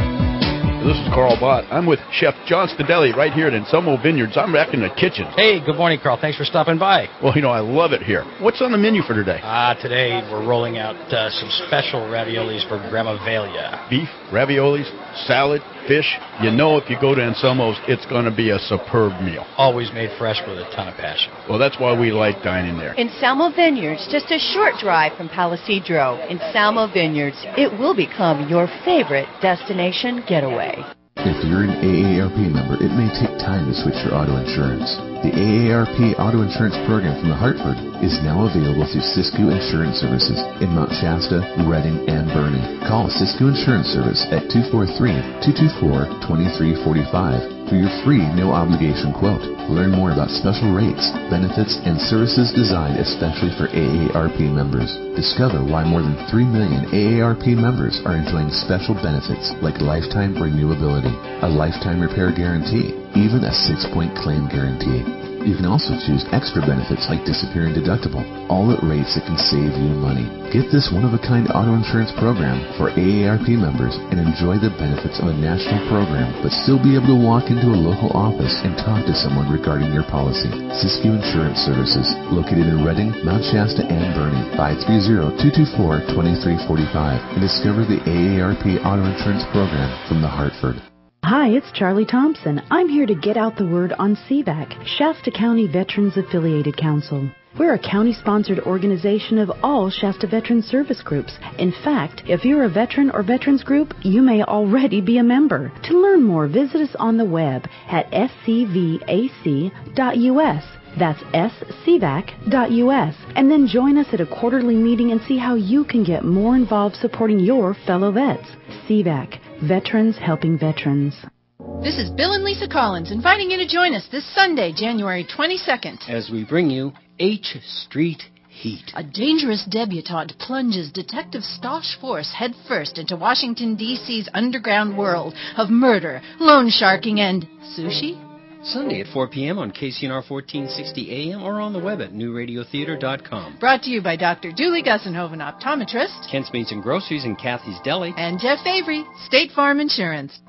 This is Carl Bott. I'm with Chef John Stadelli right here at Anselmo Vineyards. I'm back in the kitchen. Hey, good morning, Carl. Thanks for stopping by. Well, you know, I love it here. What's on the menu for today? Uh, today we're rolling out uh, some special raviolis for Grandma Velia. Beef, raviolis, salad, fish. You know, if you go to Anselmo's, it's going to be a superb meal. Always made fresh with a ton of passion. Well, that's why we like dining there. Anselmo Vineyards, just a short drive from Palisadro. Anselmo Vineyards, it will become your favorite destination getaway. If you're an A A R P member, it may take time to switch your auto insurance. The A A R P Auto Insurance Program from the Hartford is now available through Siskiyou Insurance Services in Mount Shasta, Redding, and Boerne. Call Siskiyou Insurance Service at two four three, two two four, two three four five for your free no-obligation quote. Learn more about special rates, benefits, and services designed especially for A A R P members. Discover why more than three million A A R P members are enjoying special benefits like lifetime renewability, a lifetime repair guarantee, even a six-point claim guarantee. You can also choose extra benefits like disappearing deductible, all at rates that can save you money. Get this one-of-a-kind auto insurance program for A A R P members and enjoy the benefits of a national program, but still be able to walk into a local office and talk to someone regarding your policy. Siskiyou Insurance Services, located in Redding, Mount Shasta, and Boerne, five three zero, two two four, two three four five, and discover the A A R P Auto Insurance Program from the Hartford. Hi, it's Charlie Thompson. I'm here to get out the word on C V A C, Shasta County Veterans Affiliated Council. We're a county-sponsored organization of all Shasta Veteran Service Groups. In fact, if you're a veteran or veterans group, you may already be a member. To learn more, visit us on the web at s c v a c dot u s. That's s c v a c dot u s. And then join us at a quarterly meeting and see how you can get more involved supporting your fellow vets. C V A C, Veterans Helping Veterans. This is Bill and Lisa Collins inviting you to join us this Sunday, January twenty-second. As we bring you H Street Heat. A dangerous debutante plunges Detective Stosh Force headfirst into Washington, D C's underground world of murder, loan sharking, and sushi? Sunday at four p.m. on K C N R fourteen sixty A M or on the web at new radio theater dot com. Brought to you by Doctor Julie Gussenhoven, optometrist, Kent's Meats and Groceries and Kathy's Deli, and Jeff Avery, State Farm Insurance.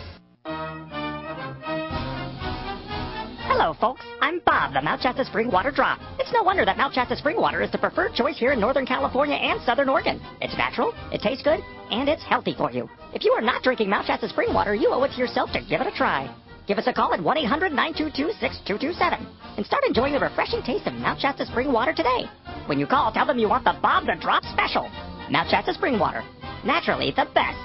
Hello, folks. I'm Bob, the Mount Shasta Spring Water Drop. It's no wonder that Mount Shasta Spring Water is the preferred choice here in Northern California and Southern Oregon. It's natural, it tastes good, and it's healthy for you. If you are not drinking Mount Shasta Spring Water, you owe it to yourself to give it a try. Give us a call at one eight hundred nine two two six two two seven and start enjoying the refreshing taste of Mount Shasta Spring Water today. When you call, tell them you want the Bob the Drop special. Mount Shasta Spring Water. Naturally the best.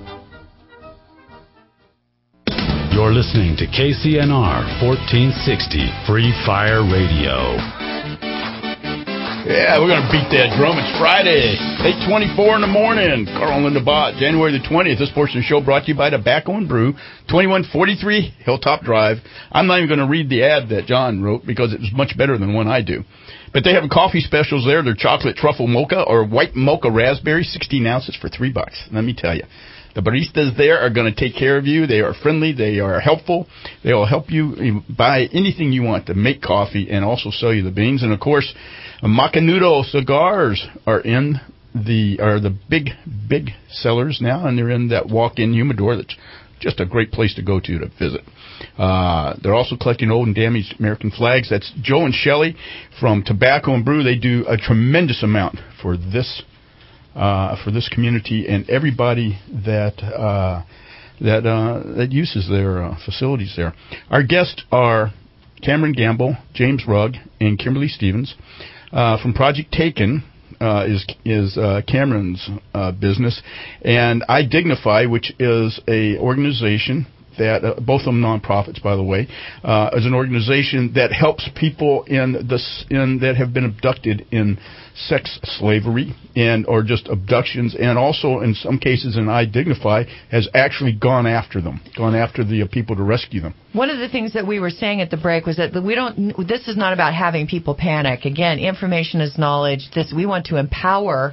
You're listening to K C N R fourteen sixty Free Fire Radio. Yeah, we're going to beat that drum. It's Friday, eight twenty-four in the morning. Carl and Linda Bott, January the twentieth. This portion of the show brought to you by Tobacco and Brew, twenty-one forty-three Hilltop Drive. I'm not even going to read the ad that John wrote because it was much better than one I do. But they have coffee specials there. They're chocolate truffle mocha or white mocha raspberry, sixteen ounces for three bucks. Let me tell you. The baristas there are going to take care of you. They are friendly. They are helpful. They will help you buy anything you want to make coffee and also sell you the beans. And, of course, Macanudo cigars are in the are the big, big sellers now, and they're in that walk-in humidor that's just a great place to go to to visit. Uh, they're also collecting old and damaged American flags. That's Joe and Shelley from Tobacco and Brew. They do a tremendous amount for this Uh, for this community and everybody that uh, that uh, that uses their uh, facilities there. Our guests are Cameron Gamble, James Rugg, and Kimberly Stevens uh, from Project Taken. Uh, is is uh, Cameron's uh, business, and I Dignify, which is a organization that uh, both of them nonprofits, by the way, uh, is an organization that helps people in this in that have been abducted in sex slavery and or just abductions, and also in some cases, in I Dignify has actually gone after them, gone after the uh, people to rescue them. One of the things that we were saying at the break was that we don't. This is not about having people panic. Again, information is knowledge. This we want to empower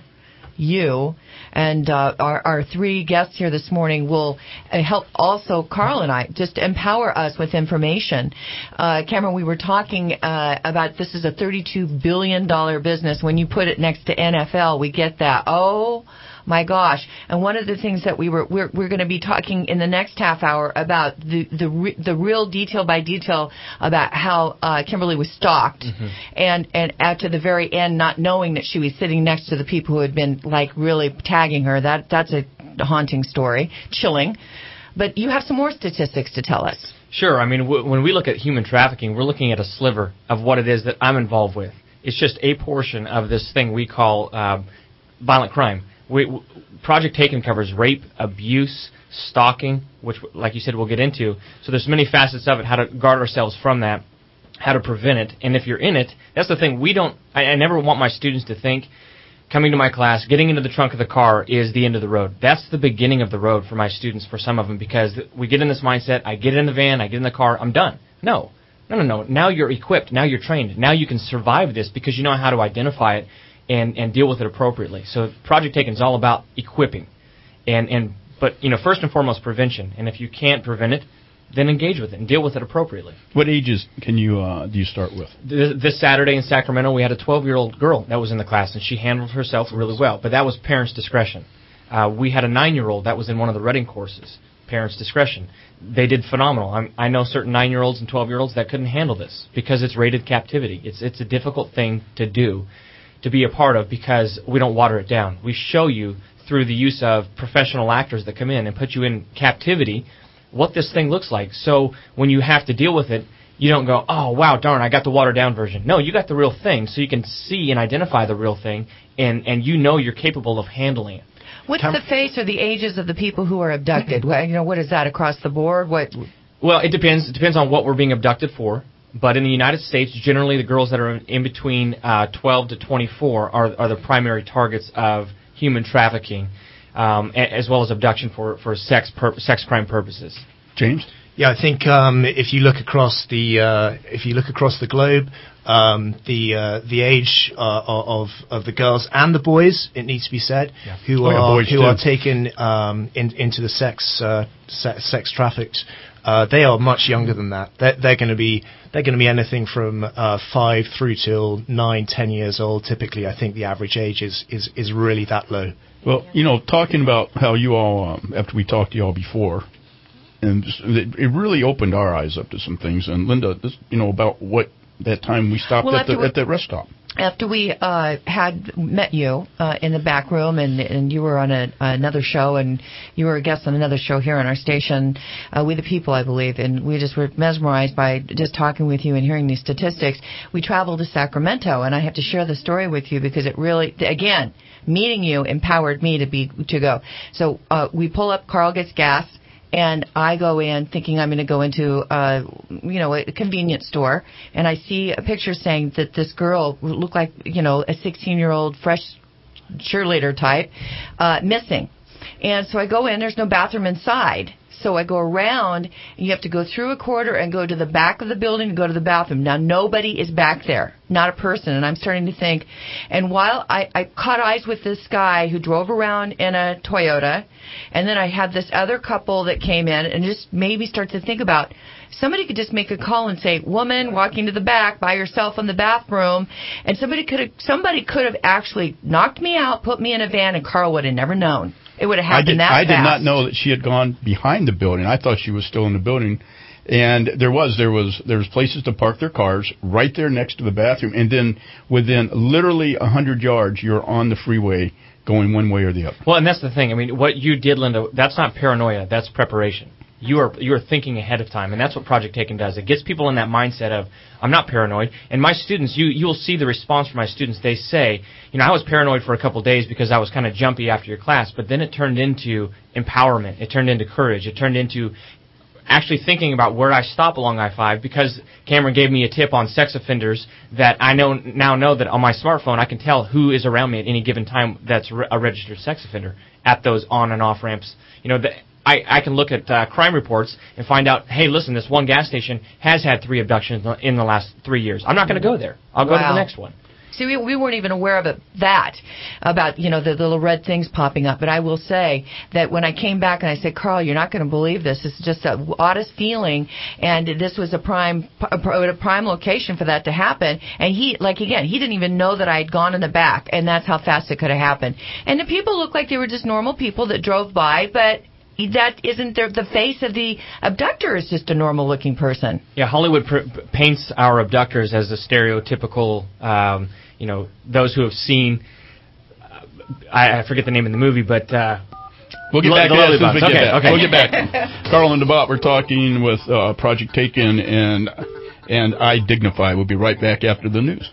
you, and uh, our, our three guests here this morning will uh, help also Carl and I just empower us with information. Uh, Cameron, we were talking uh, about this is a thirty-two billion dollars business. When you put it next to N F L, we get that. Oh, my gosh. And one of the things that we were, we're, we're going to be talking in the next half hour about the, the, re, the real detail by detail about how uh, Kimberly was stalked mm-hmm. and, and at to the very end not knowing that she was sitting next to the people who had been like really tagging her. That, that's a haunting story, chilling. But you have some more statistics to tell us. Sure. I mean, w- when we look at human trafficking, we're looking at a sliver of what it is that I'm involved with. It's just a portion of this thing we call uh, violent crime. We, w- Project Taken covers rape, abuse, stalking, which, like you said, we'll get into. So there's many facets of it, how to guard ourselves from that, how to prevent it. And if you're in it, that's the thing. We don't. I, I never want my students to think coming to my class, getting into the trunk of the car is the end of the road. That's the beginning of the road for my students, for some of them, because we get in this mindset, I get in the van, I get in the car, I'm done. No. No, no, no. Now you're equipped. Now you're trained. Now you can survive this because you know how to identify it and, and deal with it appropriately. So Project Taken is all about equipping. and and But, you know, first and foremost, prevention. And if you can't prevent it, then engage with it and deal with it appropriately. What ages can you uh, do you start with? This, this Saturday in Sacramento, we had a twelve-year-old girl that was in the class, and she handled herself really well. But that was parents' discretion. Uh, we had a nine-year-old that was in one of the Reading courses. Parents' discretion. They did phenomenal. I'm, I know certain nine-year-olds and twelve-year-olds that couldn't handle this because it's rated captivity. It's it's a difficult thing to do, to be a part of, because we don't water it down. We show you through the use of professional actors that come in and put you in captivity what this thing looks like. So when you have to deal with it, you don't go, oh, wow, darn, I got the watered-down version. No, you got the real thing, so you can see and identify the real thing, and, and you know you're capable of handling it. What's the face or the ages of the people who are abducted? Well, you know, what is that across the board? What? Well, it depends. It depends on what we're being abducted for. But in the United States, generally the girls that are in between uh, twelve to twenty-four are, are the primary targets of human trafficking, um, as well as abduction for, for sex pur- sex crime purposes. James? Yeah, I think um, if you look across the uh, if you look across the globe, um, the uh, the age uh, of of the girls and the boys, it needs to be said, yeah. who oh, are yeah, who too. are taken um, in, into the sex uh, se- sex trafficked, uh, they are much younger than that. They're, they're going to be they're going to be anything from uh, five through till nine, ten years old. Typically, I think the average age is is, is really that low. Well, you know, talking about how you all um, after we talked to you all before. And it really opened our eyes up to some things. And Linda, this, you know, about what that time we stopped well, at the we, at the rest stop. After we uh, had met you uh, in the back room, and, and you were on a, another show, and you were a guest on another show here on our station, uh, We the People, I believe, and we just were mesmerized by just talking with you and hearing these statistics. We traveled to Sacramento, and I have to share the story with you because it really, again, meeting you empowered me to be to go. So uh, we pull up, Carl gets gas. and I go in thinking I'm going to go into, uh, you know, a convenience store, and I see a picture saying that this girl who looked like, you know, a sixteen-year-old fresh cheerleader type, uh, missing. And so I go in, there's no bathroom inside. So I go around, and you have to go through a corridor and go to the back of the building and go to the bathroom. Now, nobody is back there, not a person. And I'm starting to think, and while I, I caught eyes with this guy who drove around in a Toyota, and then I had this other couple that came in and just made me start to think about, somebody could just make a call and say, woman walking to the back by herself in the bathroom, and somebody could have, somebody could have actually knocked me out, put me in a van, and Carl would have never known. It would have happened I did, that I fast. did not know that she had gone behind the building. I thought she was still in the building. And there was, there was, there was places to park their cars right there next to the bathroom. And then within literally a hundred yards, you're on the freeway going one way or the other. Well, and that's the thing. I mean, what you did, Linda, that's not paranoia. That's preparation. You are you are thinking ahead of time, and that's what Project Taken does. It gets people in that mindset of, I'm not paranoid. And my students, you you'll see the response from my students. They say, you know, I was paranoid for a couple of days because I was kind of jumpy after your class, but then it turned into empowerment. It turned into courage. It turned into actually thinking about where I stop along I five, because Cameron gave me a tip on sex offenders that I know now know that on my smartphone I can tell who is around me at any given time that's a registered sex offender at those on and off ramps. You know, the, I, I can look at uh, crime reports and find out, hey, listen, this one gas station has had three abductions in the last three years. I'm not going to go there. I'll Wow. go to the next one. See, we, we weren't even aware of it, that, about, you know, the, the little red things popping up. But I will say that when I came back and I said, Carl, you're not going to believe this. This is just the oddest feeling. And this was a prime, a prime location for that to happen. And he, like, again, he didn't even know that I had gone in the back. And that's how fast it could have happened. And the people looked like they were just normal people that drove by, but that isn't the, the face of the abductor is just a normal-looking person. Yeah, Hollywood pr- paints our abductors as a stereotypical, um, you know, those who have seen, uh, I, I forget the name of the movie, but... Uh, We'll get the, back the to that as soon as okay, we get back. okay. We'll get back. Carl and DeBot, we're talking with uh, Project Taken and, and I Dignify. We'll be right back after the news.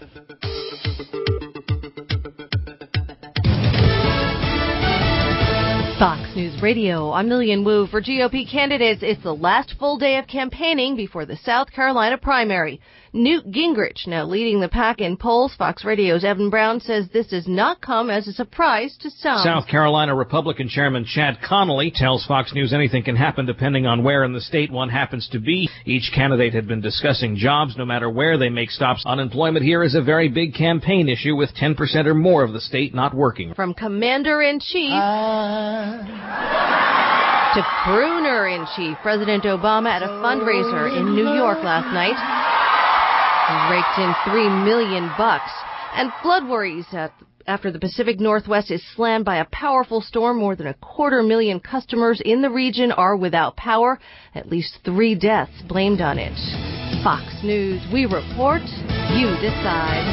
Fox News Radio, I'm Lillian Wu. For G O P candidates, it's the last full day of campaigning before the South Carolina primary. Newt Gingrich now leading the pack in polls. Fox Radio's Evan Brown says this does not come as a surprise to some. South Carolina Republican Chairman Chad Connolly tells Fox News anything can happen depending on where in the state one happens to be. Each candidate had been discussing jobs no matter where they make stops. Unemployment here is a very big campaign issue with ten percent or more of the state not working. From Commander-in-Chief uh... to Crooner-in-Chief, President Obama at a fundraiser in New York last night raked in three million bucks. And flood worries at, after the Pacific Northwest is slammed by a powerful storm. More than a quarter million customers in the region are without power. At least three deaths blamed on it. Fox News, we report, you decide.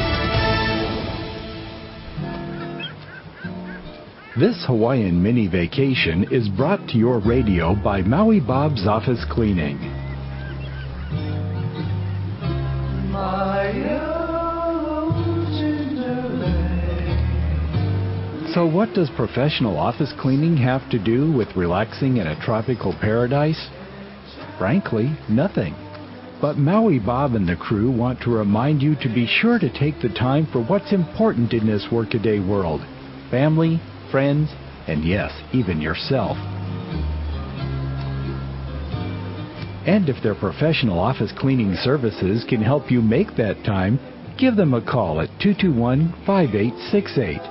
This Hawaiian mini vacation is brought to your radio by Maui Bob's Office Cleaning. So what does professional office cleaning have to do with relaxing in a tropical paradise? Frankly, nothing. But Maui Bob and the crew want to remind you to be sure to take the time for what's important in this workaday world. Family, friends, and yes, even yourself. And if their professional office cleaning services can help you make that time, give them a call at two two one, five eight six eight.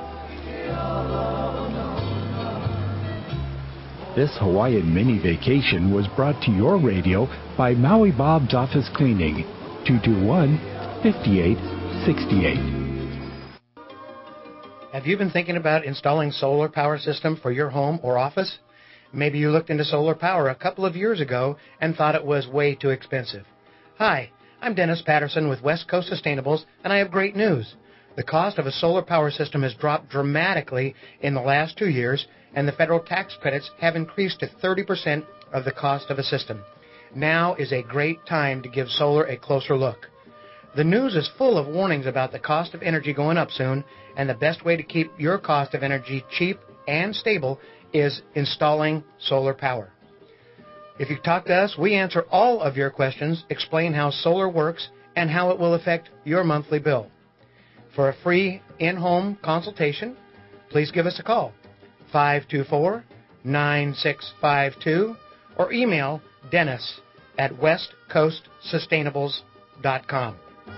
This Hawaiian mini vacation was brought to your radio by Maui Bob's Office Cleaning, two two one, five eight six eight. Have you been thinking about installing solar power system for your home or office? Maybe you looked into solar power a couple of years ago and thought it was way too expensive. Hi, I'm Dennis Patterson with West Coast Sustainables, and I have great news. The cost of a solar power system has dropped dramatically in the last two years, and the federal tax credits have increased to thirty percent of the cost of a system. Now is a great time to give solar a closer look. The news is full of warnings about the cost of energy going up soon, and the best way to keep your cost of energy cheap and stable is installing solar power. If you talk to us, we answer all of your questions, explain how solar works, and how it will affect your monthly bill. For a free in-home consultation, please give us a call, five two four, nine six five two, or email Dennis at west coast sustainables dot com.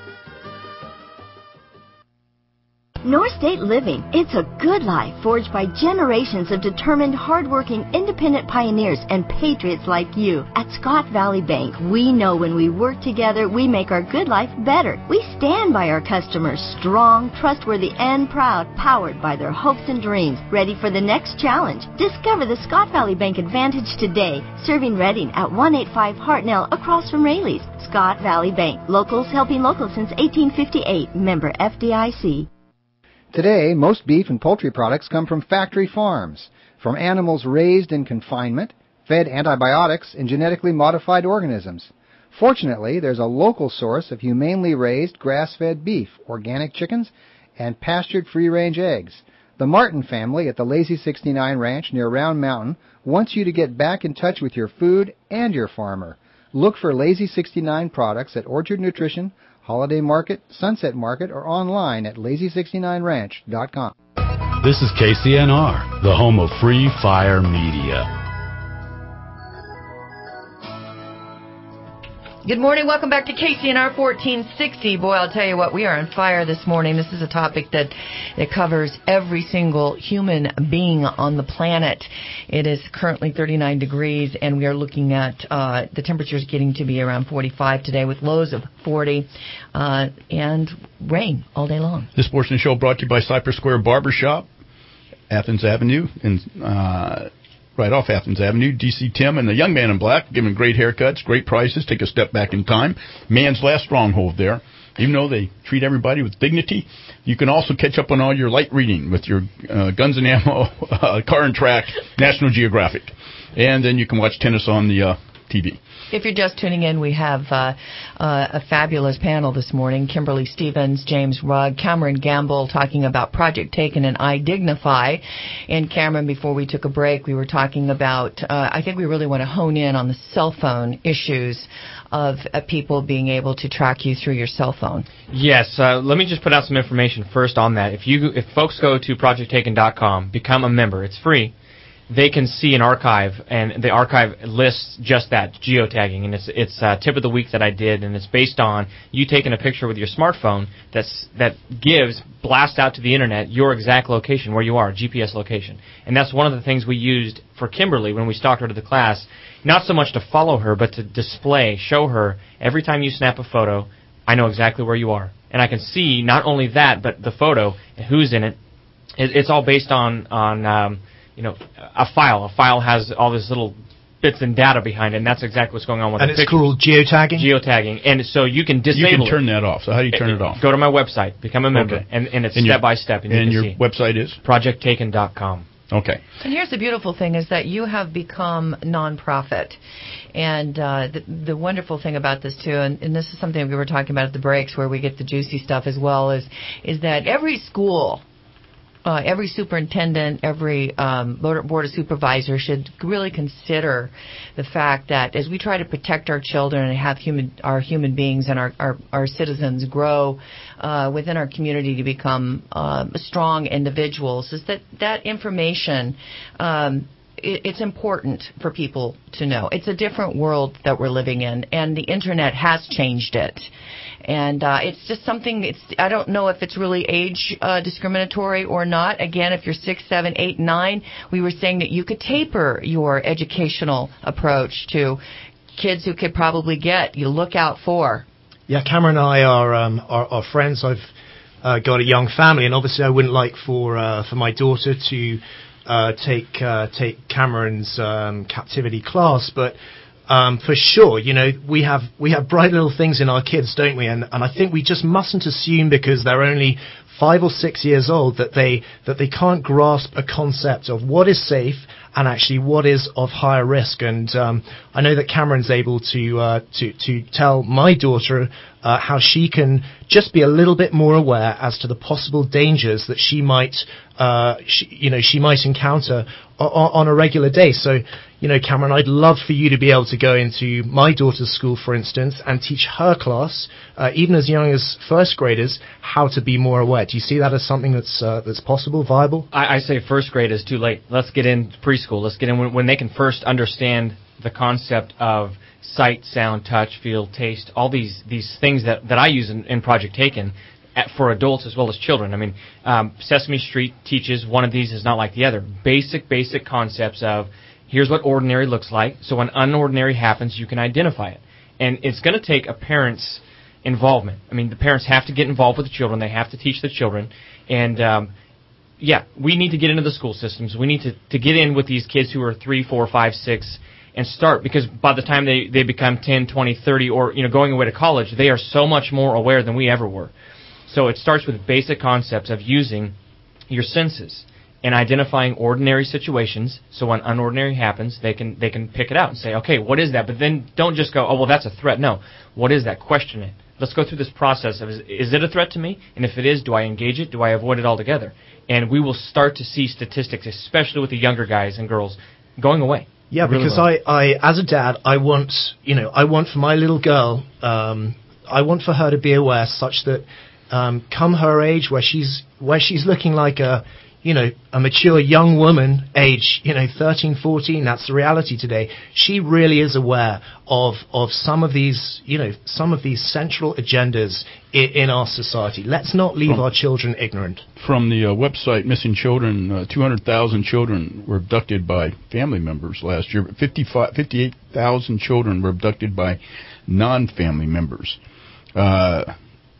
North State Living. It's a good life forged by generations of determined, hardworking, independent pioneers and patriots like you. At Scott Valley Bank, we know when we work together, we make our good life better. We stand by our customers, strong, trustworthy, and proud, powered by their hopes and dreams, ready for the next challenge. Discover the Scott Valley Bank Advantage today, serving Reading at one eighty-five Hartnell across from Rayleigh's. Scott Valley Bank, locals helping locals since eighteen fifty-eight, member F D I C. Today, most beef and poultry products come from factory farms, from animals raised in confinement, fed antibiotics, and genetically modified organisms. Fortunately, there's a local source of humanely raised grass-fed beef, organic chickens, and pastured free-range eggs. The Martin family at the Lazy sixty-nine Ranch near Round Mountain wants you to get back in touch with your food and your farmer. Look for Lazy sixty-nine products at Orchard Nutrition, Holiday Market, Sunset Market, or online at lazy sixty-nine ranch dot com. This is K C N R, the home of Free Fire Media. Good morning. Welcome back to K C N R fourteen sixty. Boy, I'll tell you what, we are on fire this morning. This is a topic that it covers every single human being on the planet. It is currently thirty-nine degrees, and we are looking at uh, the temperatures getting to be around forty-five today with lows of forty uh, and rain all day long. This portion of the show brought to you by Cypress Square Barbershop, Athens Avenue, and uh right off Athens Avenue. D C Tim and the Young Man in Black, giving great haircuts, great prices, take a step back in time. Man's last stronghold there. Even though they treat everybody with dignity, you can also catch up on all your light reading with your uh, Guns and Ammo, uh, Car and Track, National Geographic. And then you can watch tennis on the uh, T V. If you're just tuning in, we have uh, uh, a fabulous panel this morning. Kimberly Stevens, James Rugg, Cameron Gamble talking about Project Taken and I Dignify. And Cameron, before we took a break, we were talking about, uh, I think we really want to hone in on the cell phone issues of uh, people being able to track you through your cell phone. Yes, uh, let me just put out some information first on that. If you, if folks go to project taken dot com, become a member, it's free. They can see an archive, and the archive lists just that, geotagging, and it's it's a tip of the week that I did, and it's based on you taking a picture with your smartphone that's that gives, blast out to the internet your exact location, where you are, G P S location. And that's one of the things we used for Kimberly when we stalked her to the class, not so much to follow her, but to display, show her, every time you snap a photo, I know exactly where you are. And I can see not only that, but the photo, and who's in it. it it's all based on, on um, you know, a file. A file has all these little bits and data behind it, and that's exactly what's going on with and the it's pictures. called geotagging? Geotagging. And so you can disable it. You can turn that off. So how do you turn it, it off? Go to my website, become a member, okay. and, and it's and step by step. And, and you your can see. website is? project taken dot com. Okay. And here's the beautiful thing is that you have become nonprofit. And uh, the, the wonderful thing about this, too, and, and this is something we were talking about at the breaks where we get the juicy stuff as well, is is that every school, uh, every superintendent, every um, board of supervisors should really consider the fact that as we try to protect our children and have human, our human beings and our, our, our citizens grow uh, within our community to become uh, strong individuals, is that that information um, it's important for people to know. It's a different world that we're living in, and the Internet has changed it. And uh, it's just something, it's I don't know if it's really age uh, discriminatory or not. Again, if you're six, seven, eight, nine, we were saying that you could taper your educational approach to kids who could probably get, you look out for. Yeah, Cameron and I are, um, are, are friends. I've uh, got a young family, and obviously I wouldn't like for uh, for my daughter to Uh, take uh, take Cameron's um, captivity class, but um, for sure, you know, we have we have bright little things in our kids, don't we? And and I think we just mustn't assume because they're only five or six years old that they that they can't grasp a concept of what is safe and actually what is of higher risk. And um, I know that Cameron's able to uh, to to tell my daughter uh, how she can just be a little bit more aware as to the possible dangers that she might uh, she, you know she might encounter on, on a regular day. So you know, Cameron, I'd love for you to be able to go into my daughter's school, for instance, and teach her class, uh, even as young as first graders, how to be more aware. Do you see that as something that's uh, that's possible, viable? I, I say first grade is too late. Let's get in preschool. Let's get in when, when they can first understand the concept of sight, sound, touch, feel, taste, all these these things that, that I use in, in Project Taken at, for adults as well as children. I mean, um, Sesame Street teaches one of these is not like the other. Basic, basic concepts of here's what ordinary looks like, so when unordinary happens, you can identify it. And it's going to take a parent's involvement. I mean, the parents have to get involved with the children. They have to teach the children. And, um, yeah, we need to get into the school systems. We need to, to get in with these kids who are three, four, five, six, and start. Because by the time they, they become ten, twenty, thirty, or, you know, going away to college, they are so much more aware than we ever were. So it starts with basic concepts of using your senses and identifying ordinary situations, so when unordinary happens, they can they can pick it out and say, okay, what is that? But then don't just go, oh, well, that's a threat. No, what is that? Question it. Let's go through this process of, is, is it a threat to me? And if it is, do I engage it? Do I avoid it altogether? And we will start to see statistics, especially with the younger guys and girls, going away. Yeah, really because well. I, I, as a dad, I want, you know, I want for my little girl, um, I want for her to be aware such that, um, come her age, where she's where she's looking like a, you know, a mature young woman, age, you know, thirteen, fourteen, that's the reality today. She really is aware of of some of these, you know, some of these central agendas in, in our society. Let's not leave from, our children ignorant. From the uh, website Missing Children, uh, two hundred thousand children were abducted by family members last year. fifty-five, fifty-eight thousand children were abducted by non-family members. Uh,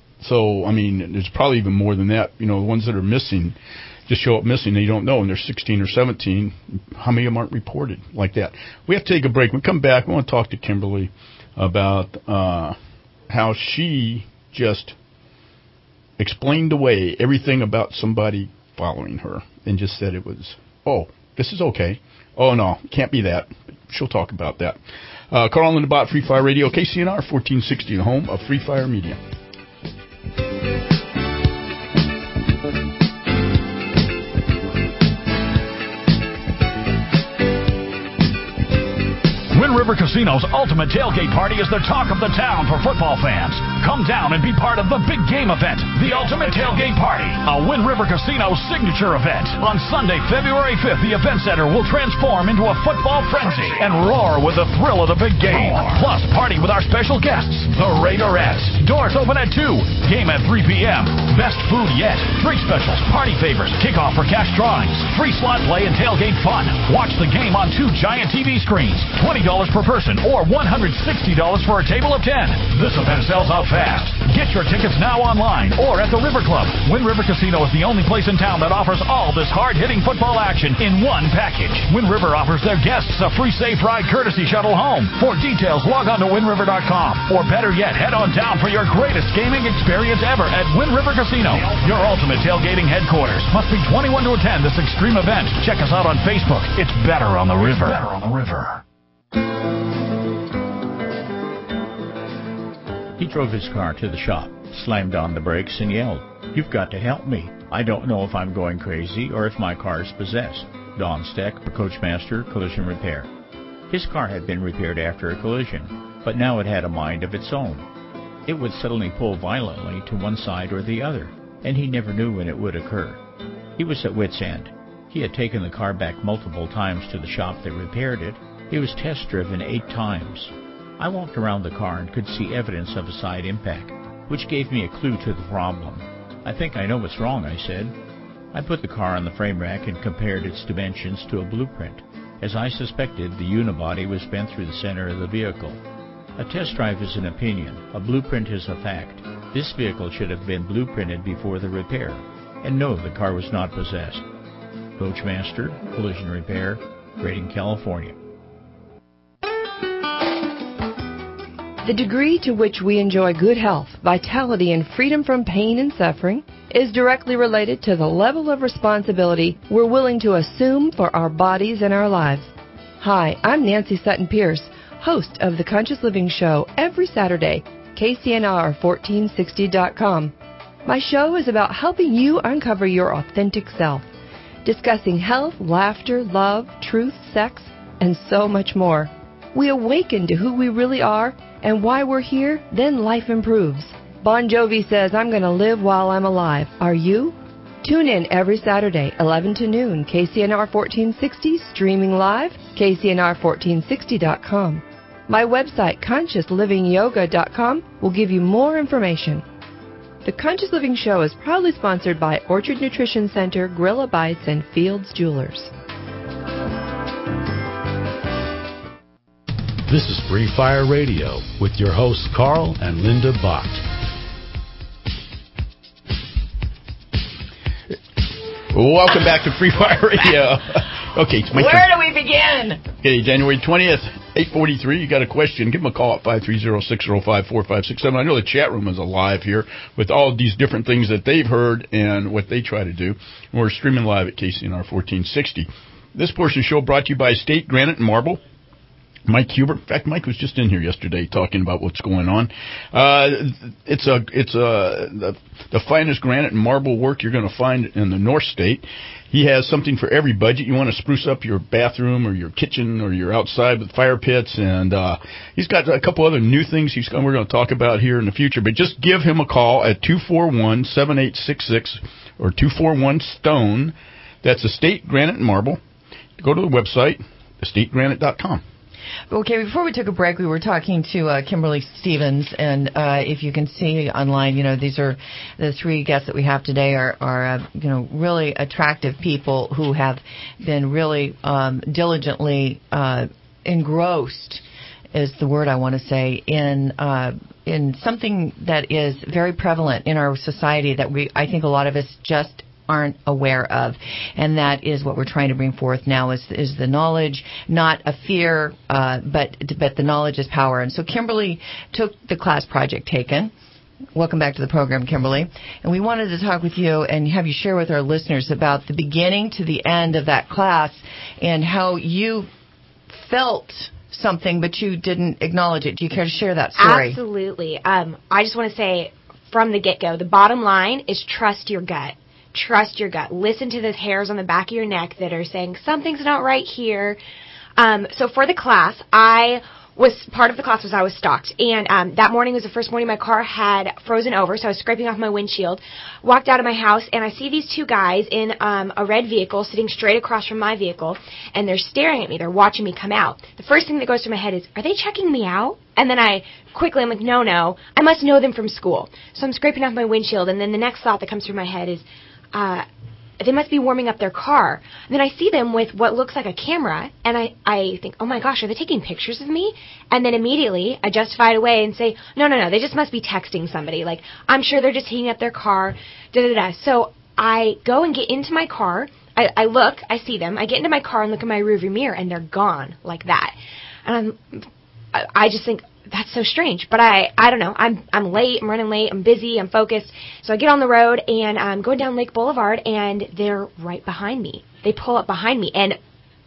so, I mean, there's probably even more than that. You know, the ones that are missing just show up missing and you don't know, and they're sixteen or seventeen. How many of them aren't reported like that? We have to take a break. When we come back, we want to talk to Kimberly about uh, how she just explained away everything about somebody following her and just said it was, oh, this is okay. Oh, no, can't be that. She'll talk about that. Uh, Carl and the Bot, Free Fire Radio, K C N R fourteen sixty, the home of Free Fire Media. Wind River Casino's Ultimate Tailgate Party is the talk of the town for football fans. Come down and be part of the big game event, the Ultimate Tailgate Party, a Wind River Casino signature event. On Sunday, February fifth, the event center will transform into a football frenzy and roar with the thrill of the big game. Plus, party with our special guests, the Raiderettes. Doors open at two, game at three p.m. Best food yet, drink specials, party favors, kickoff for cash drawings, free slot play and tailgate fun. Watch the game on two giant T V screens, twenty dollars per person or one hundred sixty dollars for a table of ten. This event sells out fast. Get your tickets now online or at the River Club. Wind River Casino is the only place in town that offers all this hard-hitting football action in one package. Wind River offers their guests a free safe ride courtesy shuttle home. For details, log on to wind river dot com or better yet, head on down for your greatest gaming experience ever at Wind River Casino, your ultimate tailgating headquarters. Must be twenty-one to attend this extreme event. Check us out on Facebook. It's better on the river. Better on the river. He drove his car to the shop, slammed on the brakes, and yelled, "You've got to help me. I don't know if I'm going crazy or if my car is possessed." Don Steck, Coachmaster, Collision Repair. His car had been repaired after a collision, but now it had a mind of its own. It would suddenly pull violently to one side or the other, and he never knew when it would occur. He was at wit's end. He had taken the car back multiple times to the shop that repaired it. It was test-driven eight times. I walked around the car and could see evidence of a side impact, which gave me a clue to the problem. "I think I know what's wrong," I said. I put the car on the frame rack and compared its dimensions to a blueprint. As I suspected, the unibody was bent through the center of the vehicle. A test drive is an opinion. A blueprint is a fact. This vehicle should have been blueprinted before the repair. And no, the car was not possessed. Coachmaster, Collision Repair, Redding, California. The degree to which we enjoy good health, vitality, and freedom from pain and suffering is directly related to the level of responsibility we're willing to assume for our bodies and our lives. Hi, I'm Nancy Sutton Pierce, host of The Conscious Living Show every Saturday, K C N R fourteen sixty dot com. My show is about helping you uncover your authentic self, discussing health, laughter, love, truth, sex, and so much more. We awaken to who we really are and why we're here, then life improves. Bon Jovi says, I'm going to live while I'm alive. Are you? Tune in every Saturday, eleven to noon, K C N R fourteen sixty, streaming live, K C N R fourteen sixty dot com. My website, conscious living yoga dot com, will give you more information. The Conscious Living Show is proudly sponsored by Orchard Nutrition Center, Gorilla Bites, and Fields Jewelers. This is Free Fire Radio with your hosts Carl and Linda Bott. Welcome back to Free Fire Radio. Okay, it's my Where turn. do we begin? Okay, January twentieth, eight forty-three. You got a question, give them a call at five three zero, six zero five, four five six seven. I know the chat room is alive here with all these different things that they've heard and what they try to do. We're streaming live at K C N R fourteen sixty. This portion of the show brought to you by State Granite and Marble. Mike Huber. In fact, Mike was just in here yesterday talking about what's going on. Uh, it's a, it's a, the, the finest granite and marble work you're going to find in the North State. He has something for every budget. You want to spruce up your bathroom or your kitchen or your outside with fire pits, and uh, he's got a couple other new things he's we're going to talk about here in the future. But just give him a call at two four one, seven eight six six or two four one, STONE. That's Estate Granite and Marble. Go to the website, estate granite dot com. Okay, before we took a break, we were talking to uh, Kimberly Stevens, and uh, if you can see online, you know, these are the three guests that we have today are, are uh, you know, really attractive people who have been really um, diligently uh, engrossed, is the word I want to say, in uh, in something that is very prevalent in our society that we, I think a lot of us just aren't aware of, and that is what we're trying to bring forth now is is the knowledge, not a fear, uh, but but the knowledge is power. And so Kimberly took the class Project Taken. Welcome back to the program, Kimberly. And we wanted to talk with you and have you share with our listeners about the beginning to the end of that class and how you felt something, but you didn't acknowledge it. Do you care to share that story? Absolutely. Um, I just want to say from the get-go, the bottom line is trust your gut. Trust your gut. Listen to the hairs on the back of your neck that are saying something's not right here. Um, so for the class, I was part of the class was I was stalked, and um, that morning was the first morning my car had frozen over, so I was scraping off my windshield. Walked out of my house, and I see these two guys in um, a red vehicle sitting straight across from my vehicle, and they're staring at me. They're watching me come out. The first thing that goes through my head is, are they checking me out? And then I quickly, I'm like, no, no, I must know them from school. So I'm scraping off my windshield, and then the next thought that comes through my head is, Uh, they must be warming up their car. And then I see them with what looks like a camera, and I, I think, oh my gosh, are they taking pictures of me? And then immediately I justify it away and say, no, no, no, they just must be texting somebody. Like, I'm sure they're just heating up their car, da-da-da. So I go and get into my car. I, I look, I see them. I get into my car and look in my rearview mirror, and they're gone like that. And I'm, I, I just think, that's so strange, but I, I don't know. I'm I'm late. I'm running late. I'm busy. I'm focused. So I get on the road, and I'm going down Lake Boulevard, and they're right behind me. They pull up behind me, and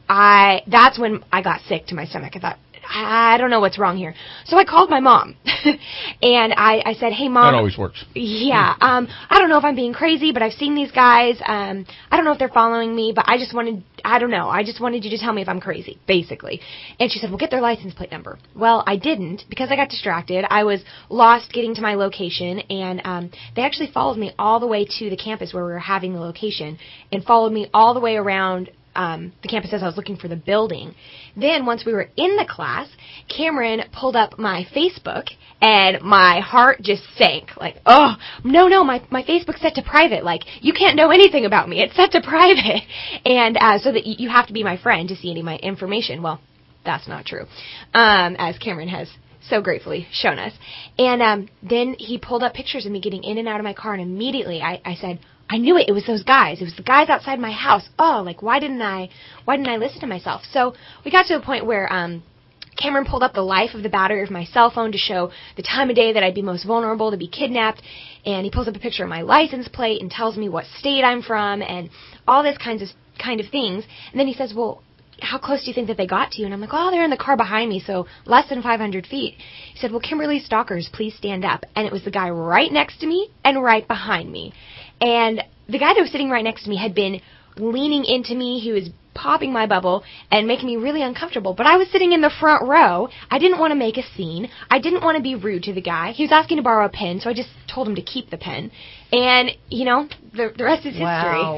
I that's when I got sick to my stomach. I thought, I don't know what's wrong here. So I called my mom, and I, I said, hey, Mom. That always works. Yeah. Um, I don't know if I'm being crazy, but I've seen these guys. Um, I don't know if they're following me, but I just wanted, I don't know. I just wanted you to tell me if I'm crazy, basically. And she said, well, get their license plate number. Well, I didn't because I got distracted. I was lost getting to my location, and um, they actually followed me all the way to the campus where we were having the location and followed me all the way around Um, the campus as I was looking for the building. Then once we were in the class, Cameron pulled up my Facebook, and my heart just sank. Like, oh, no, no, my, my Facebook's set to private. Like, you can't know anything about me. It's set to private. And uh, so that you have to be my friend to see any of my information. Well, that's not true, um, as Cameron has so gratefully shown us. And um, then he pulled up pictures of me getting in and out of my car, and immediately I, I said, I knew it. It was those guys. It was the guys outside my house. Oh, like, why didn't I, why didn't I listen to myself? So we got to a point where um, Cameron pulled up the life of the battery of my cell phone to show the time of day that I'd be most vulnerable to be kidnapped. And he pulls up a picture of my license plate and tells me what state I'm from and all this kinds of kind of things. And then he says, well, how close do you think that they got to you? And I'm like, oh, they're in the car behind me, so less than five hundred feet. He said, well, Kimberly Stalkers, please stand up. And it was the guy right next to me and right behind me. And the guy that was sitting right next to me had been leaning into me. He was popping my bubble and making me really uncomfortable. But I was sitting in the front row. I didn't want to make a scene. I didn't want to be rude to the guy. He was asking to borrow a pen, so I just told him to keep the pen. And, you know, the, the rest is history. Wow.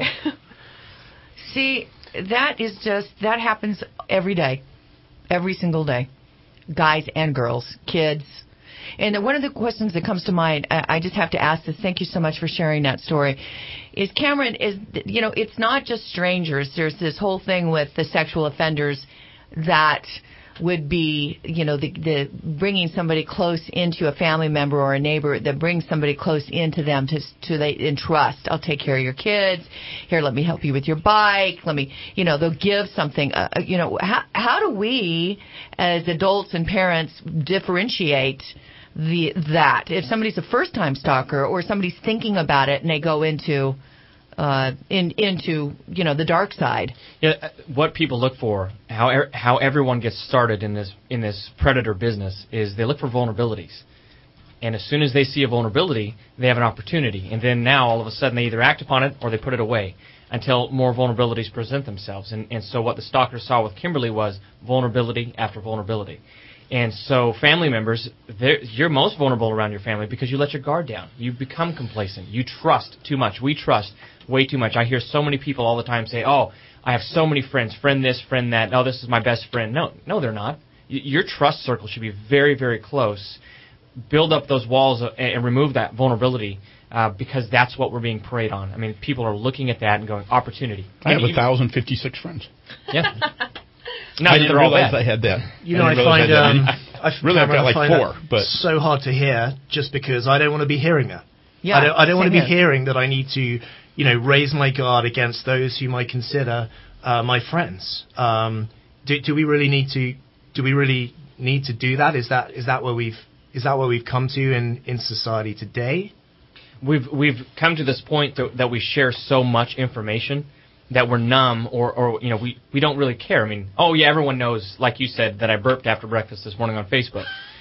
See, that is just, that happens every day. Every single day. Guys and girls, kids. And one of the questions that comes to mind, I just have to ask this. Thank you so much for sharing that story. Is Cameron, is you know, it's not just strangers. There's this whole thing with the sexual offenders that would be, you know, the, the bringing somebody close into a family member or a neighbor that brings somebody close into them to to they entrust. I'll take care of your kids. Here, let me help you with your bike. Let me, you know, they'll give something. Uh, you know, how how do we as adults and parents differentiate the that if somebody's a first time stalker or somebody's thinking about it and they go into uh in into you know the dark side? Yeah, what people look for, how er, how everyone gets started in this in this predator business is they look for vulnerabilities, and as soon as they see a vulnerability, they have an opportunity, and then now all of a sudden they either act upon it or they put it away until more vulnerabilities present themselves. And and so what the stalker saw with Kimberly was vulnerability after vulnerability. And so family members, you're most vulnerable around your family because you let your guard down. You become complacent. You trust too much. We trust way too much. I hear so many people all the time say, oh, I have so many friends, friend this, friend that. Oh, this is my best friend. No, no, they're not. Your trust circle should be very, very close. Build up those walls and remove that vulnerability uh, because that's what we're being preyed on. I mean, people are looking at that and going, opportunity. I have one thousand fifty-six friends. Yeah. No, I didn't realize I had that. You know, I, I find um, I really I've got like find four, but so hard to hear just because I don't want to be hearing that. Yeah, I don't, I don't want to be here. hearing that I need to, you know, raise my guard against those whom I consider uh, my friends. Um, do, do we really need to? Do we really need to do that? Is that is that where we've is that where we've come to in, in society today? We've we've come to this point that, that we share so much information that we're numb or, or you know, we, we don't really care. I mean, oh, yeah, everyone knows, like you said, that I burped after breakfast this morning on Facebook.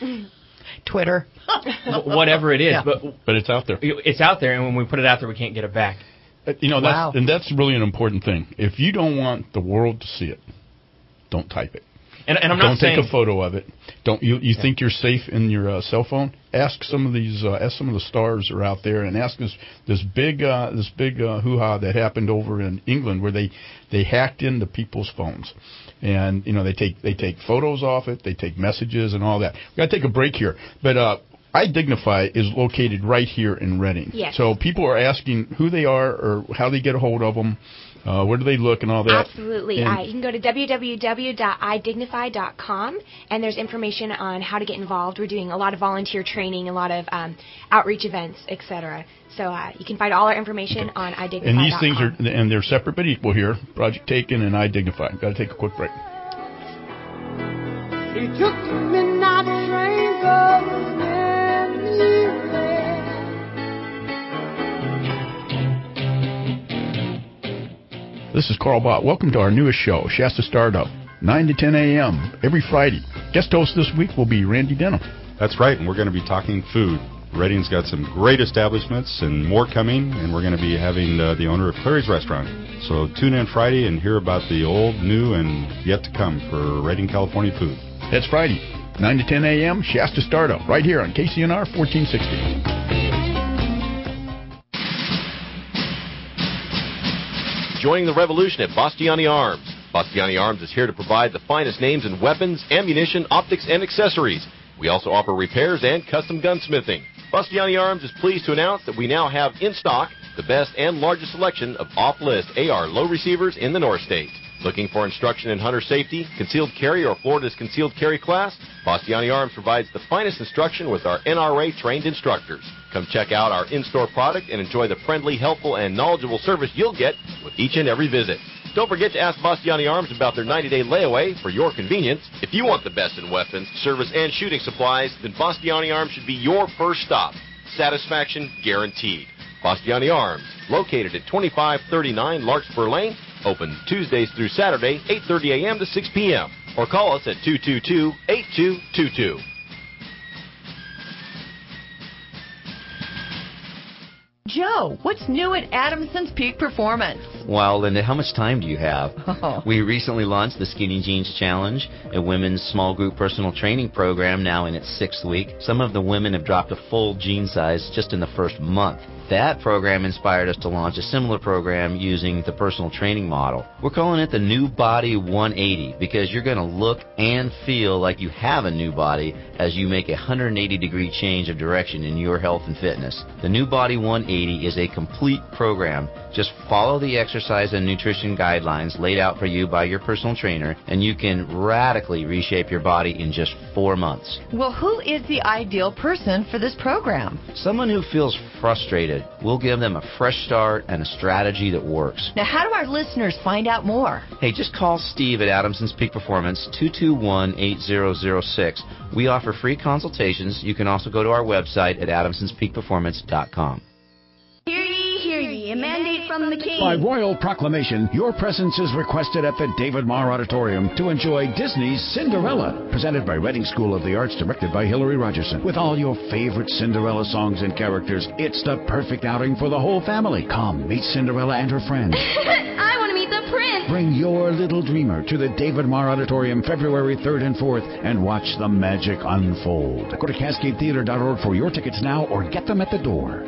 Twitter. w- whatever it is. Yeah. But but it's out there. It's out there, and when we put it out there, we can't get it back. Uh, you know, Wow. that's, and that's really an important thing. If you don't want the world to see it, don't type it. And, and I'm don't not saying... take a photo of it. Don't you? You yeah. think you're safe in your uh, cell phone? Ask some of these. Uh, ask some of the stars that are out there, and ask this this big uh, this big uh, hoo-ha that happened over in England, where they they hacked into people's phones, and you know they take they take photos off it, they take messages and all that. We got to take a break here, but. Uh, iDignify is located right here in Reading. Yes. So people are asking who they are or how they get a hold of them. Uh, where do they look and all that? Absolutely. Uh, you can go to w w w dot i dignify dot com, and there's information on how to get involved. We're doing a lot of volunteer training, a lot of um, outreach events, et cetera. So uh, you can find all our information okay. on i dignify dot com. And these things are, and they're separate but equal here. Project Taken and iDignify. Got to take a quick break. He took the midnight train going This is Carl Bott. Welcome to our newest show, Shasta Startup, nine to ten a.m. every Friday. Guest host this week will be Randy Denham. That's right, and we're going to be talking food. Reading's got some great establishments and more coming, and we're going to be having uh, the owner of Clary's Restaurant. So tune in Friday and hear about the old, new, and yet to come for Reading, California food. That's Friday, nine to ten a.m., Shasta Startup, right here on K C N R fourteen sixty. Joining the revolution at Bastiani Arms. Bastiani Arms is here to provide the finest names in weapons, ammunition, optics, and accessories. We also offer repairs and custom gunsmithing. Bastiani Arms is pleased to announce that we now have in stock the best and largest selection of off-list A R low receivers in the North State. Looking for instruction in hunter safety, concealed carry, or Florida's concealed carry class? Bastiani Arms provides the finest instruction with our N R A-trained instructors. Come check out our in-store product and enjoy the friendly, helpful, and knowledgeable service you'll get with each and every visit. Don't forget to ask Bastiani Arms about their ninety-day layaway for your convenience. If you want the best in weapons, service, and shooting supplies, then Bastiani Arms should be your first stop. Satisfaction guaranteed. Bastiani Arms, located at twenty-five thirty-nine Larkspur Lane, open Tuesdays through Saturday, eight thirty a.m. to six p.m. Or call us at two two two, eight two two two. Joe, what's new at Adamson's Peak Performance? Wow, Linda, how much time do you have? Oh. We recently launched the Skinny Jeans Challenge, a women's small group personal training program now in its sixth week. Some of the women have dropped a full jean size just in the first month. That program inspired us to launch a similar program using the personal training model. We're calling it the New Body one eighty because you're going to look and feel like you have a new body as you make a one hundred eighty degree change of direction in your health and fitness. The New Body one eighty is a complete program. Just follow the exercise and nutrition guidelines laid out for you by your personal trainer, and you can radically reshape your body in just four months. Well, who is the ideal person for this program? Someone who feels frustrated. We'll give them a fresh start and a strategy that works. Now, how do our listeners find out more? Hey, just call Steve at Adamson's Peak Performance, two two one, eight zero zero six. We offer free consultations. You can also go to our website at adamsons peak performance dot com. Hear ye, hear ye, a mandate from the king. By royal proclamation, your presence is requested at the David Marr Auditorium to enjoy Disney's Cinderella, presented by Reading School of the Arts, directed by Hilary Rogerson. With all your favorite Cinderella songs and characters, it's the perfect outing for the whole family. Come, meet Cinderella and her friends. I want to meet the prince. Bring your little dreamer to the David Marr Auditorium February third and fourth and watch the magic unfold. Go to cascade theater dot org for your tickets now or get them at the door.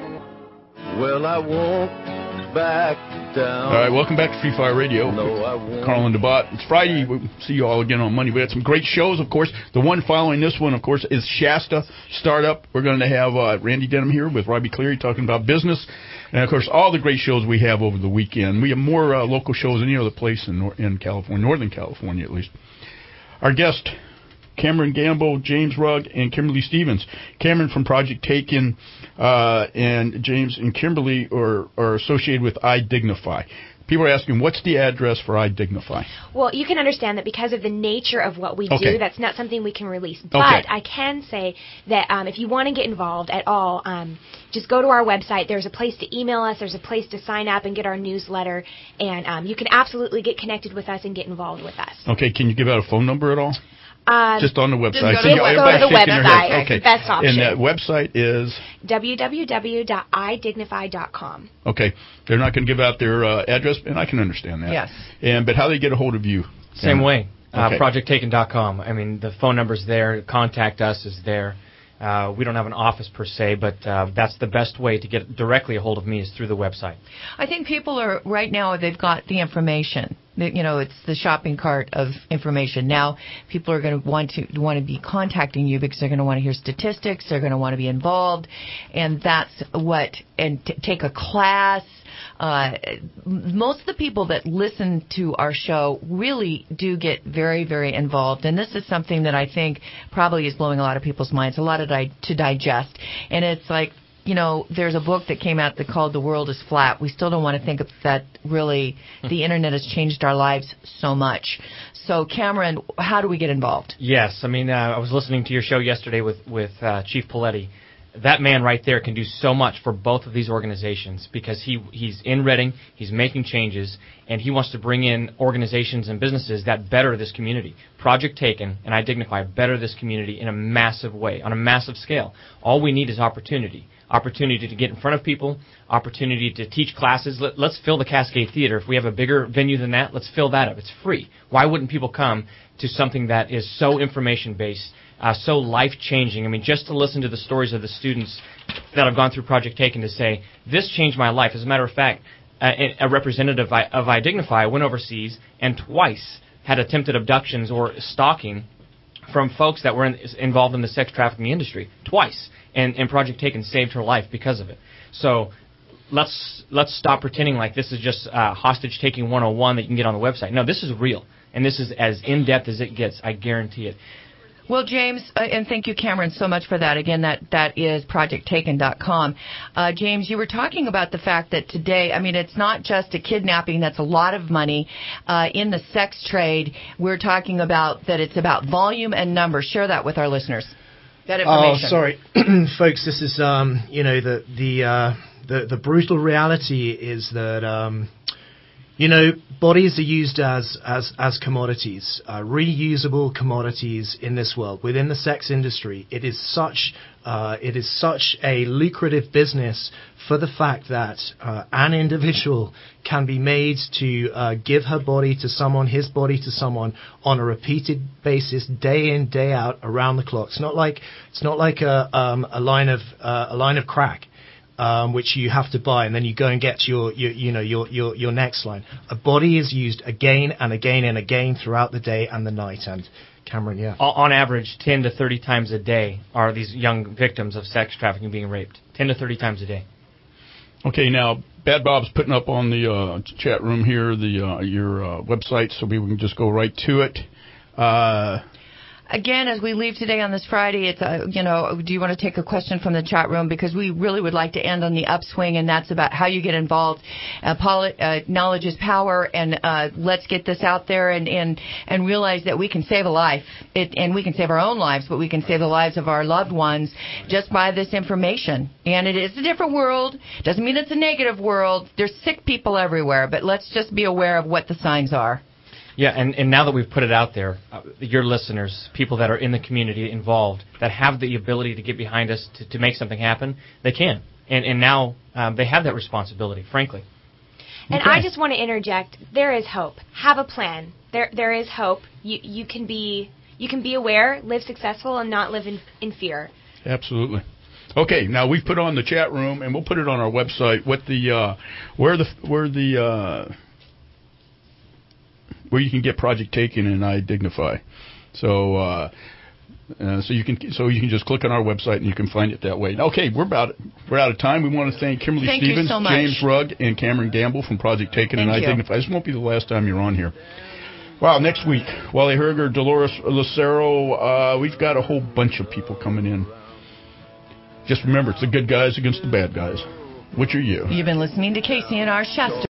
Well, I won't back down. All right, welcome back to Free Fire Radio. No, I won't. Carl and DeBot. It's Friday. We'll see you all again on Monday. We had some great shows, of course. The one following this one, of course, is Shasta Startup. We're going to have uh, Randy Denham here with Robbie Cleary talking about business. And, of course, all the great shows we have over the weekend. We have more uh, local shows than any other place in, nor- in California, Northern California at least. Our guest, Cameron Gamble, James Rugg, and Kimberly Stevens. Cameron from Project Taken uh, and James and Kimberly are, are associated with iDignify. People are asking, what's the address for iDignify? Well, you can understand that because of the nature of what we Okay. do, that's not something we can release. But Okay. I can say that um, if you want to get involved at all, um, just go to our website. There's a place to email us. There's a place to sign up and get our newsletter. And um, you can absolutely get connected with us and get involved with us. Okay, can you give out a phone number at all? Um, Just on the website. Just I see go to everybody's the shaking their website. heads. Okay. It's the best option. And that website is? w w w dot i dignify dot com. Okay. They're not going to give out their uh, address, and I can understand that. Yes. And But how do they get a hold of you? Same way. Uh, Okay. project taken dot com. I mean, the phone number's there. Contact us is there. Uh, we don't have an office per se, but uh, that's the best way to get directly a hold of me is through the website. I think people are right now. They've got the information. That, you know, it's the shopping cart of information. Now, people are going to want to want to be contacting you because they're going to want to hear statistics. They're going to want to be involved, and that's what. And t- take a class. Uh, most of the people that listen to our show really do get very, very involved, and this is something that I think probably is blowing a lot of people's minds. A lot of di- to digest, and it's like. You know, there's a book that came out that called The World is Flat. We still don't want to think of that really the Internet has changed our lives so much. So, Cameron, how do we get involved? Yes, I mean, uh, I was listening to your show yesterday with, with uh, Chief Paletti. That man right there can do so much for both of these organizations because he he's in Reading, he's making changes, and he wants to bring in organizations and businesses that better this community. Project Taken and iDignify better this community in a massive way, on a massive scale. All we need is opportunity. Opportunity to get in front of people, opportunity to teach classes. Let, let's fill the Cascade Theater. If we have a bigger venue than that, let's fill that up. It's free. Why wouldn't people come to something that is so information-based, uh, so life-changing? I mean, just to listen to the stories of the students that have gone through Project Taken to say, this changed my life. As a matter of fact, uh, a representative of iDignify went overseas and twice had attempted abductions or stalking from folks that were in, involved in the sex trafficking industry. Twice. And, and Project Taken saved her life because of it. So let's let's stop pretending like this is just uh, hostage taking one oh one that you can get on the website. No, this is real, and this is as in depth as it gets. I guarantee it. Well, James, uh, and thank you, Cameron, so much for that. Again, that, that is project taken dot com. Uh, James, you were talking about the fact that today, I mean, it's not just a kidnapping. That's a lot of money. Uh, in the sex trade, we're talking about that it's about volume and number. Share that with our listeners. That information. Oh, sorry, folks. This is, um, you know, the the uh, the the brutal reality is that, um, you know, bodies are used as as as commodities, uh, reusable commodities in this world. Within the sex industry, it is such Uh, it is such a lucrative business for the fact that uh, an individual can be made to uh, give her body to someone, his body to someone, on a repeated basis, day in, day out, around the clock. It's not like it's not like a um, a line of uh, a line of crack. Um, which you have to buy, and then you go and get your, your you know, your, your, your next line. A body is used again and again and again throughout the day and the night. And Cameron, yeah. On average, ten to thirty times a day are these young victims of sex trafficking being raped. ten to thirty times a day. Okay, now, Bad Bob's putting up on the uh, chat room here the uh, your uh, website, so we can just go right to it. Uh, Again, as we leave today on this Friday, it's uh, you know, do you want to take a question from the chat room? Because we really would like to end on the upswing, and that's about how you get involved. Uh, poli- uh, knowledge is power, and uh, let's get this out there and, and, and realize that we can save a life, it, and we can save our own lives, but we can save the lives of our loved ones just by this information. And it is a different world. Doesn't mean it's a negative world. There's sick people everywhere, but let's just be aware of what the signs are. Yeah, and, and now that we've put it out there, uh, your listeners, people that are in the community involved, that have the ability to get behind us to, to make something happen, they can. And, and now um, they have that responsibility, frankly. And Okay. I just want to interject. There is hope. Have a plan. There, there is hope. You, you can be, you can be aware, live successful, and not live in, in fear. Absolutely. Okay, now we've put on the chat room, and we'll put it on our website. What the uh, where the where the uh, where you can get Project Taken and I Dignify. So uh, uh, so you can so you can just click on our website and you can find it that way. Okay, we're about we're out of time. We want to thank Kimberly Thank you Stevens, so much. James Rugg, and Cameron Gamble from Project Taken and Thank I you. Dignify. This won't be the last time you're on here. Wow, next week, Wally Herger, Dolores Lucero, uh, we've got a whole bunch of people coming in. Just remember, it's the good guys against the bad guys. Which are you? You've been listening to Casey and our Shasta.